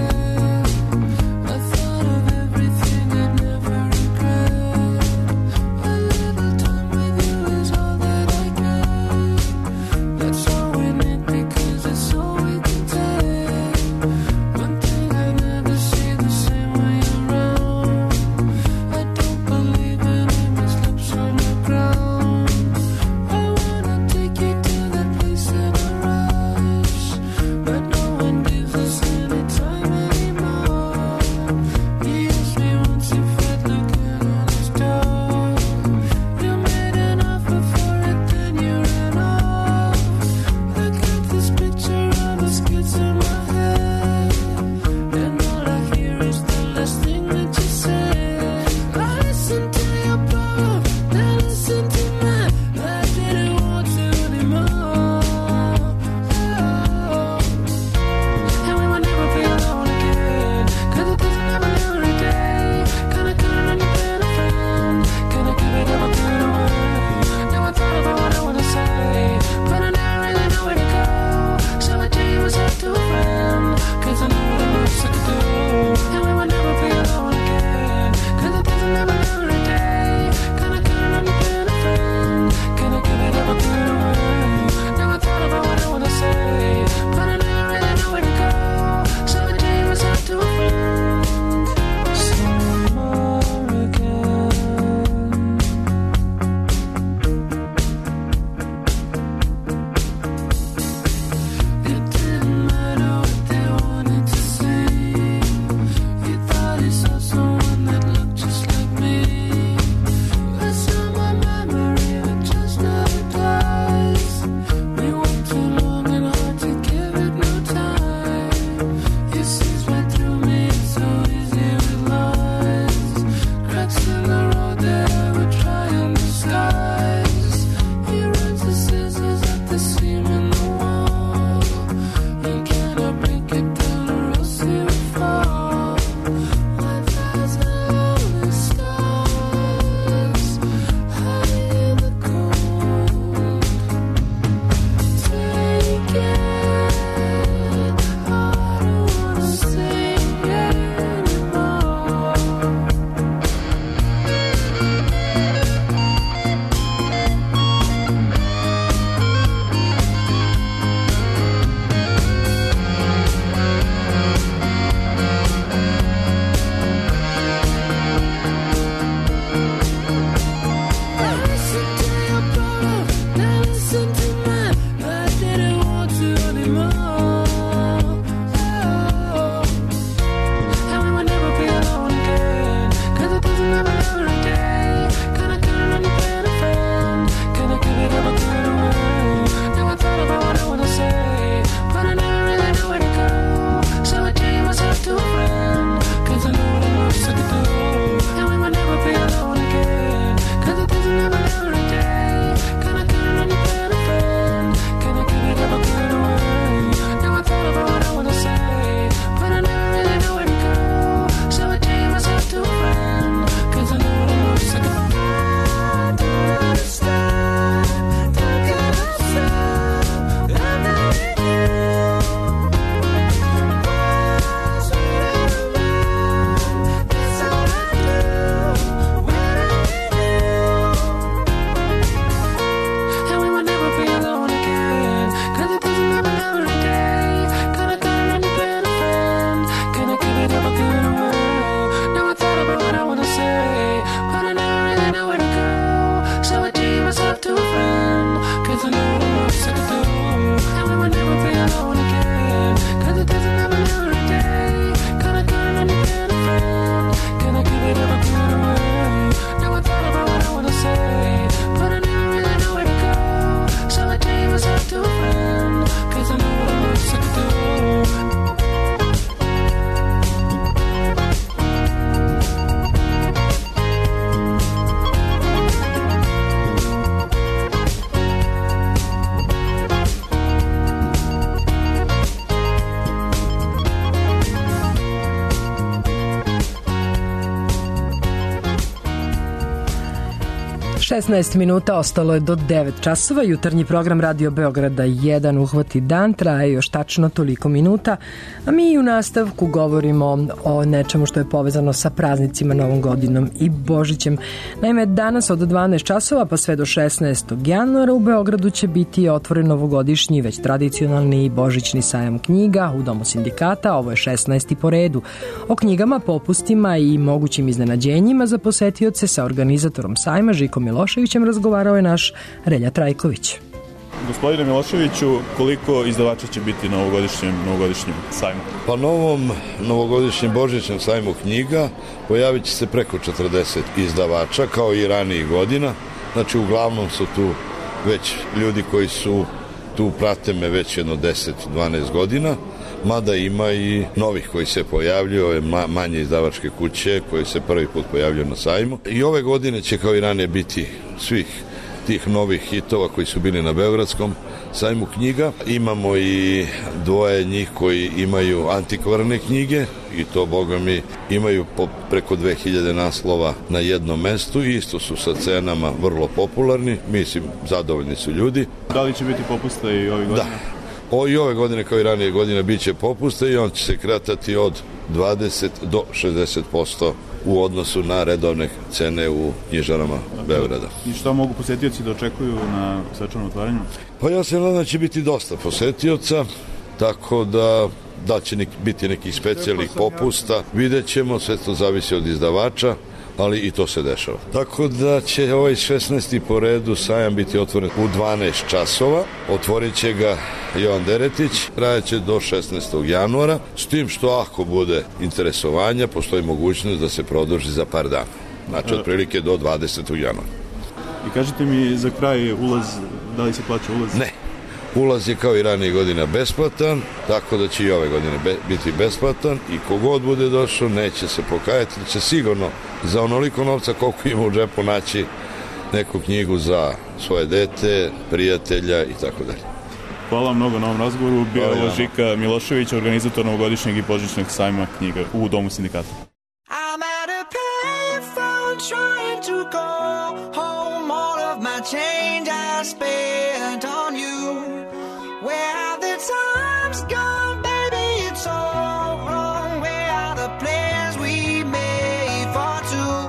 šesnaest minuta, ostalo je do devet časova. Jutarnji program Radio Beograda jedan uhvati dan, traje još tačno toliko minuta, a mi u nastavku govorimo o nečemu što je povezano sa praznicima, Novom godinom i Božićem. Naime, danas od dvanaest časova pa sve do šesnaestog januara u Beogradu će biti otvoren novogodišnji, već tradicionalni božićni sajam knjiga u Domu sindikata. Ovo je šesnaesti po redu. O knjigama, popustima i mogućim iznenađenjima za posetioce sa organizatorom sajma Žikom Miloševićem razgovarao je naš Relja Trajković. Gospodine Miloševiću, koliko izdavača će biti na ovogodišnjem, novogodišnjem sajmu? Pa novom novogodišnjem božićnom sajmu knjiga pojavit će se preko četrdeset izdavača, kao i ranijih godina. Znači, uglavnom su tu već ljudi koji su tu, prate me već jedno deset do dvanaest godina, mada ima i novih koji se pojavljuju, ove manje izdavačke kuće koji se prvi put pojavljuju na sajmu. I ove godine će kao i ranije biti svih tih novih hitova koji su bili na Beogradskom sajmu knjiga. Imamo i dvoje njih koji imaju antikvarne knjige i to, boga mi, imaju po preko dve hiljade naslova na jednom mestu i isto su sa cenama vrlo popularni. Mislim, zadovoljni su ljudi. Da li će biti popusta i ovih godina? Da. O, i ove godine kao i ranije godine bit će popusta i on će se kratati od dvadeset do šezdeset posto u odnosu na redovne cene u knjižarama Beograda. I šta mogu posetioci da očekuju na svečanom otvaranju? Pa ja se nadam da će biti dosta posetioca, tako da da će nek, biti nekih specijalnih popusta. Vidjet ćemo, sve to zavisi od izdavača, ali i to se dešava. Tako da će ovaj šesnaesti po redu sajam biti otvoren u dvanaest časova. Otvorit će ga Jovan Deretić, trajaće do šesnaestog januara, s tim što ako bude interesovanja, postoji mogućnost da se produži za par dana. Znači, otprilike do dvadesetog januara. I kažete mi za kraj ulaz, da li se plaća ulaz? Ne. Ulaz je kao i ranije godina besplatan, tako da će i ove godine be, biti besplatan i kogod bude došao neće se pokajati, će sigurno za onoliko novca koliko ima u džepu naći neku knjigu za svoje dete, prijatelja i tako dalje. Hvala mnogo na ovom razgovoru. Bio je Žika Milošević, organizator novogodišnjeg i božićnog sajma knjiga u Domu sindikata. I'm at a payphone trying to call home all of my change I spent on you. Where have the times gone, baby, it's all wrong. Where are the plans we made for two?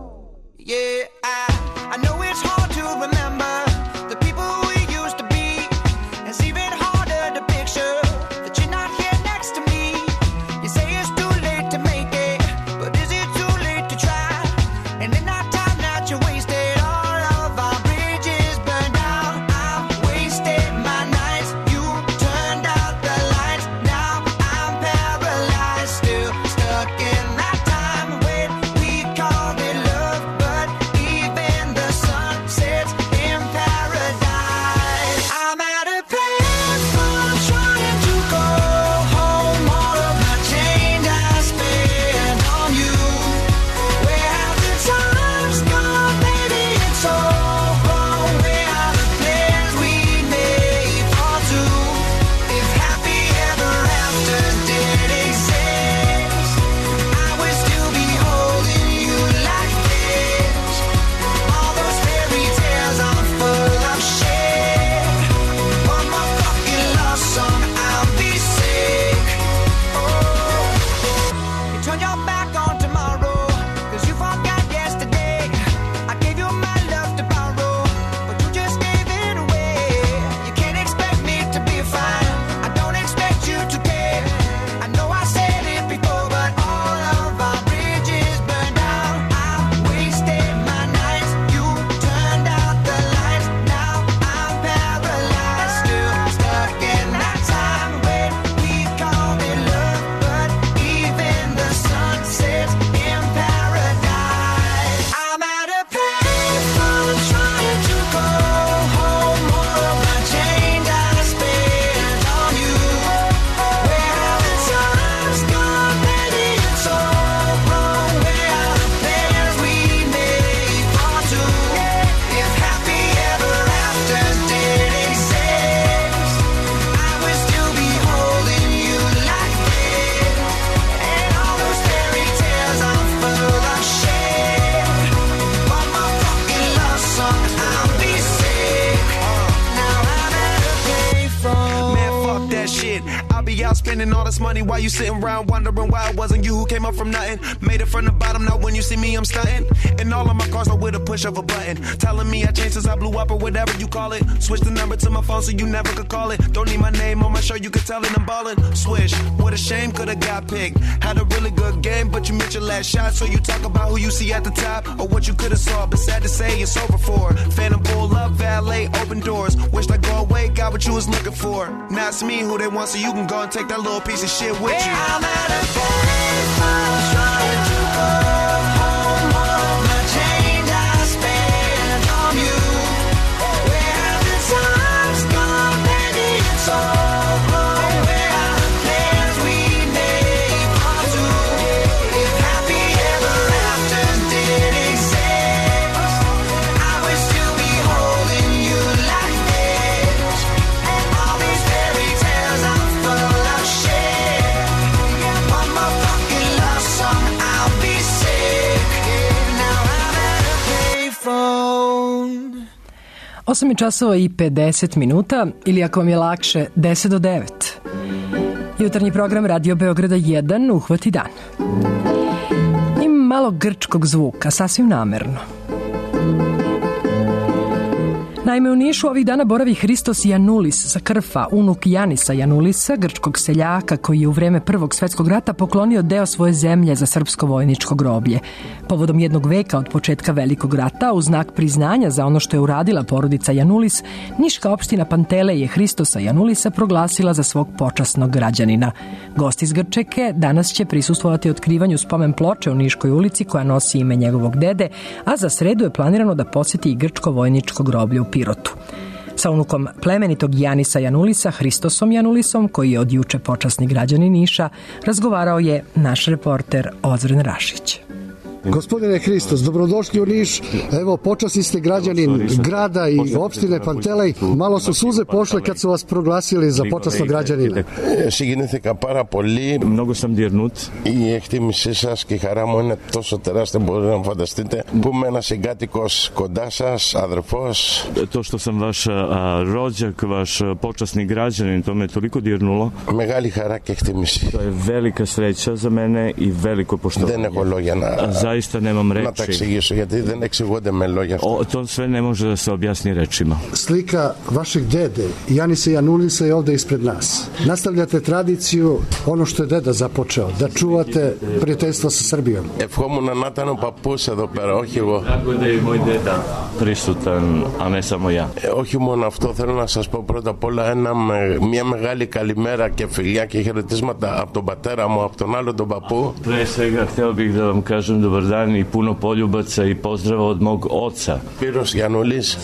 Yeah, I, I know it's hard to remember the people we used to be. It's even harder to picture that you're not here next to me. You say it's too late to make it, I'll be out spending all this money while you sitting around wondering why it wasn't you who came up from nothing. Made it from the bottom, now when you see me I'm stunting. And all of my cars are with a push of a button. Telling me I changed since I blew up or whatever you call it. Switch the number to my phone so you never could call it. Don't need my name on my shirt, you could tell it I'm ballin'. Swish, what a shame, could've got picked. Had a really good game, but you missed your last shot. So you talk about who you see at the top or what you could've saw. But sad to say it's over for. Phantom pull up, valet, open doors. Wished I go away, got what you was looking for. Now it's me who they want, so you can go and take that little piece of shit with you. Yeah, I'm at a payphone trying to call home all the change I spent on you. Where have the times gone, baby? It's all gone. Where are the plans we made for two? If happy ever after did exist, I would still be holding you like this. And all these fairy tales are full of shit. One more fucking love song, I'll be sick. Now I'm at a payphone. osam časova i pedeset minuta, ili ako vam je lakše, deset do devet. Jutarnji program Radio Beograda jedan uhvati dan. Ima malo grčkog zvuka, sasvim namerno. Naime, u Nišu ovih dana boravi Hristos Janulis sa Krfa, unuk Janisa Janulisa, grčkog seljaka koji je u vreme Prvog svetskog rata poklonio deo svoje zemlje za srpsko vojničko groblje. Povodom jednog veka od početka Velikog rata, u znak priznanja za ono što je uradila porodica Janulis, Niška opština Pantele je Hristosa Janulisa proglasila za svog počasnog građanina. Gost iz Grčeke danas će prisustvovati otkrivanju spomen ploče u Niškoj ulici koja nosi ime njegovog dede, a za sredu je planirano da poseti i grčko vojničko groblje u Pirotu. Sa unukom plemenitog Janisa Janulisa, Hristosom Janulisom, koji je od juče počasni građanin Niša, razgovarao je naš reporter Ozren Rašić. Gospodine Hristos, dobrodošli u Niš. Evo, počasni ste građanin grada i opštine Pantelej. Malo su suze pošle kad su vas proglasili za počasnog građanina. Συγκινήθηκα πάρα πολύ. Mnogo sam dirnut. Η εκτίμησή σας και η χαρά μου είναι τόσο τεράστια, μπορείτε να φανταστείτε, που είμαι ένας συγκάτοικος κοντά σας, αδερφός. To što sam vaš rođak, vaš počasni građanin, to me toliko dirnulo. Μεγάλη χαρά και εκτίμηση. To je velika sreća za mene i veliko poštovanje. Δεν έχω λόγια να zaista nemam reči. Na tak εξηγήσω, γιατί δεν εξηγούνται με λόγια. To sve ne može da se objasni rečima. Slika vašeg dede, Janisa Janulisa, je ovde ispred nas. Nastavljate tradiciju, ono što je deda započeo, da čuvate prijateljstvo sa Srbijom. Ευχόμουν να ήταν ο παππούς εδώ πέρα, όχι εγώ. Tako da je moj deda prisutan, a ne samo ja. Όχι μόνο αυτό, θέλω να σας πω πρώτα απ' όλα ένα, μια μεγάλη καλημέρα και φιλιά και χαιρετίσματα από τον πατέρα μου, από τον άλλο τον παππού. Pre svega, htio bih da vam kažem dobar dan i puno poljubaca i pozdrava od mog oca. Σπύρος Γιαννούλης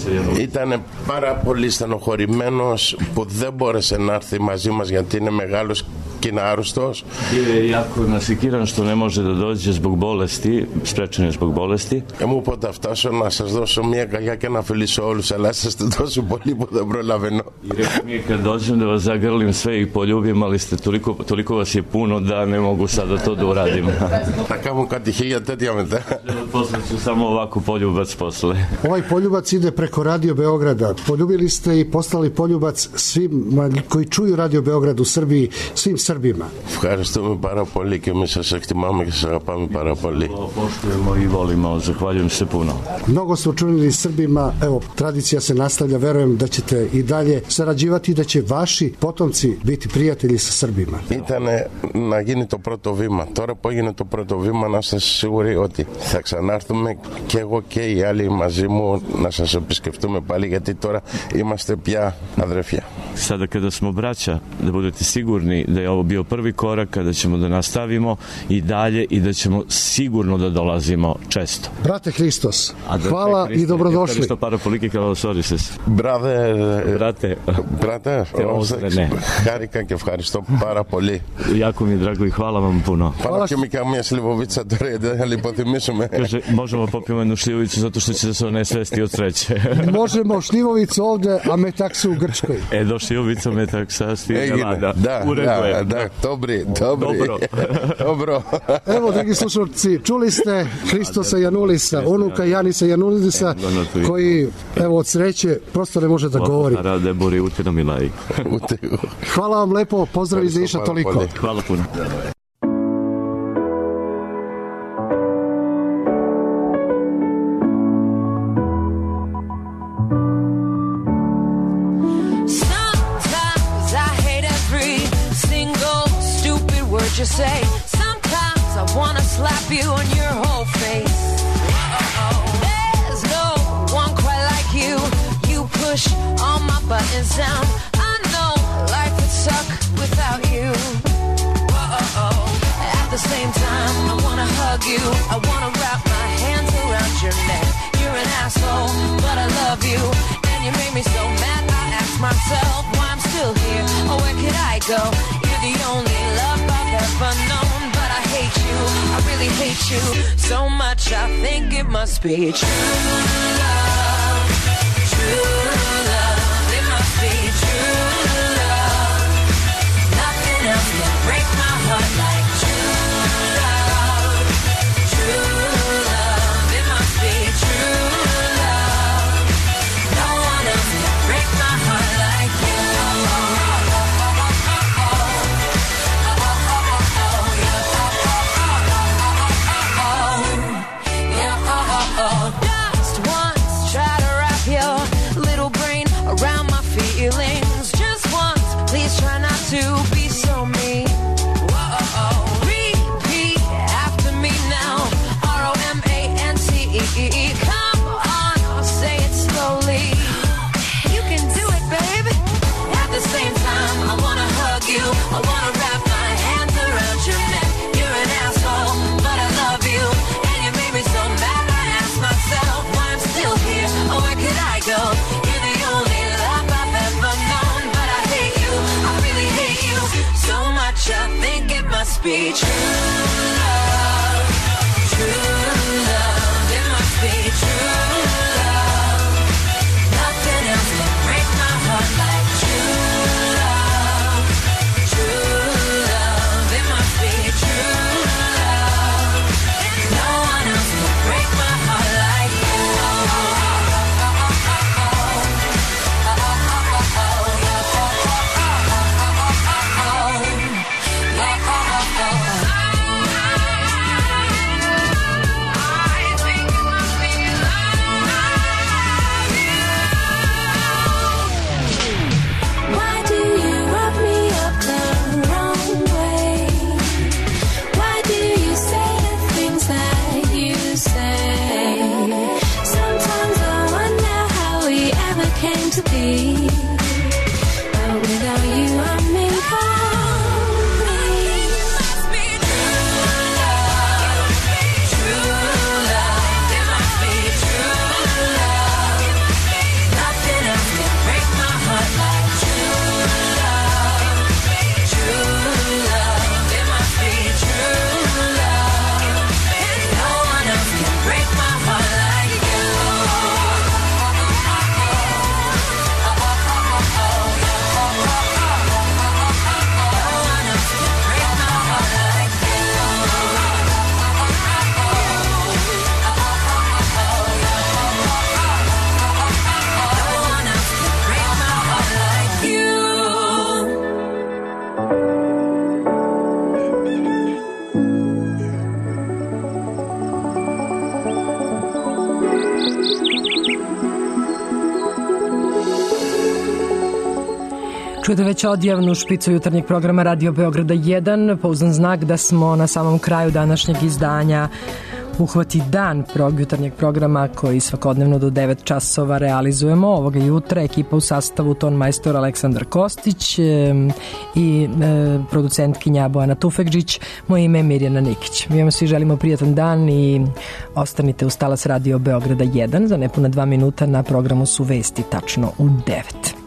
ήταν πάρα πολύ στενοχωρημένος που δεν μπόρεσε να έρθει μαζί μας γιατί είναι μεγάλος και είναι άρρωστος. Bio je jako nasikiran što ne može da dođe zbog bolesti, sprečen je zbog bolesti. Ε, μου πω θα φτάσω να σας δώσω μια καγιά και να φιλήσω όλους, αλλά είσαστε τόσο πολύ που δεν προλαβαίνω. I rekao mi je kad dođem da vas zagrlim sve i poljubim, ali ste toliko, toliko vas je puno da ne mogu sada to da uradim. Θα κάνουμε κάτι χίλια τέτοια μετά. Posle ću samo ovako poljubac posle. Ovaj poljubac ide preko Radio Beograda. Poljubili ste i poslali poljubac svima koji čuju Radio Beograd u Srbiji, svim Srbima. Ευχαριστούμε πάρα πολύ και εμείς σας εκτιμάμε και σας αγαπάμε πάρα πολύ. Poštujemo i volimo, zahvaljujem se puno. Mnogo ste učinili Srbima, evo, tradicija se nastavlja, verujem da ćete i dalje sarađivati i da će vaši potomci biti prijatelji sa Srbima. Ήτανε να γίνει το πρώτο βήμα. Τώρα που έγινε το πρώτο βήμα, να είστε σίγουροι ότι θα ξανάρθουμε και εγώ και οι άλλοι μαζί μου να σας επισκεφτούμε πάλι, γιατί τώρα είμαστε πια αδερφιά. Sada kada smo braća, da budete sigurni da je ovo bio prvi korak, kada ćemo da nastavimo i dalje i da ćemo sigurno da dolazimo često. Brate Hristos, hvala i dobrodošli. Ευχαριστώ πάρα πολύ και καλώς όρισες. Μπράδε, Brate, brate, ne. χάρηκα και ευχαριστώ πάρα πολύ. Jako mi je drago i hvala vam puno. Hvala και mi καμία σλιβοβίτσα τώρα, δεν θα λιποθυμίσουμε. Kaže, možemo popijemo jednu šljivovicu zato što će se one svesti od sreće. Možemo šljivovicu ovde, a metak se u Grčkoj. E, došli u Vicometak sa Έγινε, da, da, ureduje. da, da, dobri, dobri. Dobro. Dobro. Evo, dragi slušalci, čuli ste Hristosa Janulisa, unuka Janisa Janulisa, koji, evo, od sreće prosto ne može da govori. Hvala vam lepo, pozdrav iz Niša, toliko. Hvala puno. You say sometimes I wanna slap you on your whole face. There's no one quite like you. You push all my buttons down. I know life would suck without you. At the same time, I wanna hug you. I wanna wrap my hands around your neck. You're an asshole, but I love you. And you made me so mad. I ask myself why I'm still here. Or where could I go? You're the only love I've ever known, but I hate you. I really hate you so much. I think it must be true love, true love. It must be true love. Nothing else can break my heart like true love, true love. It must be true love. No one else can break my heart like you. Just once, try to wrap your little brain around my feelings. Just once, please try not to be so mean. Whoa, repeat after me now. R O M A N T E E. Come on, I'll say it slowly. You can do it, baby. At the same time, I wanna hug you. I wanna wrap my hands around your neck. You're an asshole, but I love you. And you made me so mad. I ask myself why I'm still here. Or where could I go? You're the only love I've ever known, but I hate you. I really hate you so much. I think it must be true love, true love. It must be true love. Nothing else can break my heart like true love, true love. It must be true love. No one else can break my heart like you. Why do you rub me up the wrong way? Why do you say the things that you say? Sometimes I wonder how we ever came to be. But without you, I'm incomplete. Must be true love, true love. It must be true love. Nothing else can break my heart like true love, true love. It must be true love. And no one else can break my heart like you. Čujete već odjavnu špicu jutarnjeg programa Radio Beograda jedan, pouzdan znak da smo na samom kraju današnjeg izdanja Uhvati dan prog jutarnjeg programa koji svakodnevno do devet časova realizujemo. Ovoga jutra ekipa u sastavu ton majstor Aleksandar Kostić e, i e, producentkinja Bojana Tufekđić. Moje ime je Mirjana Nikić. Mi vam svi želimo prijatan dan i ostanite uz talas Radio Beograda jedan. Za nepuna dva minuta na programu su vesti tačno u devet.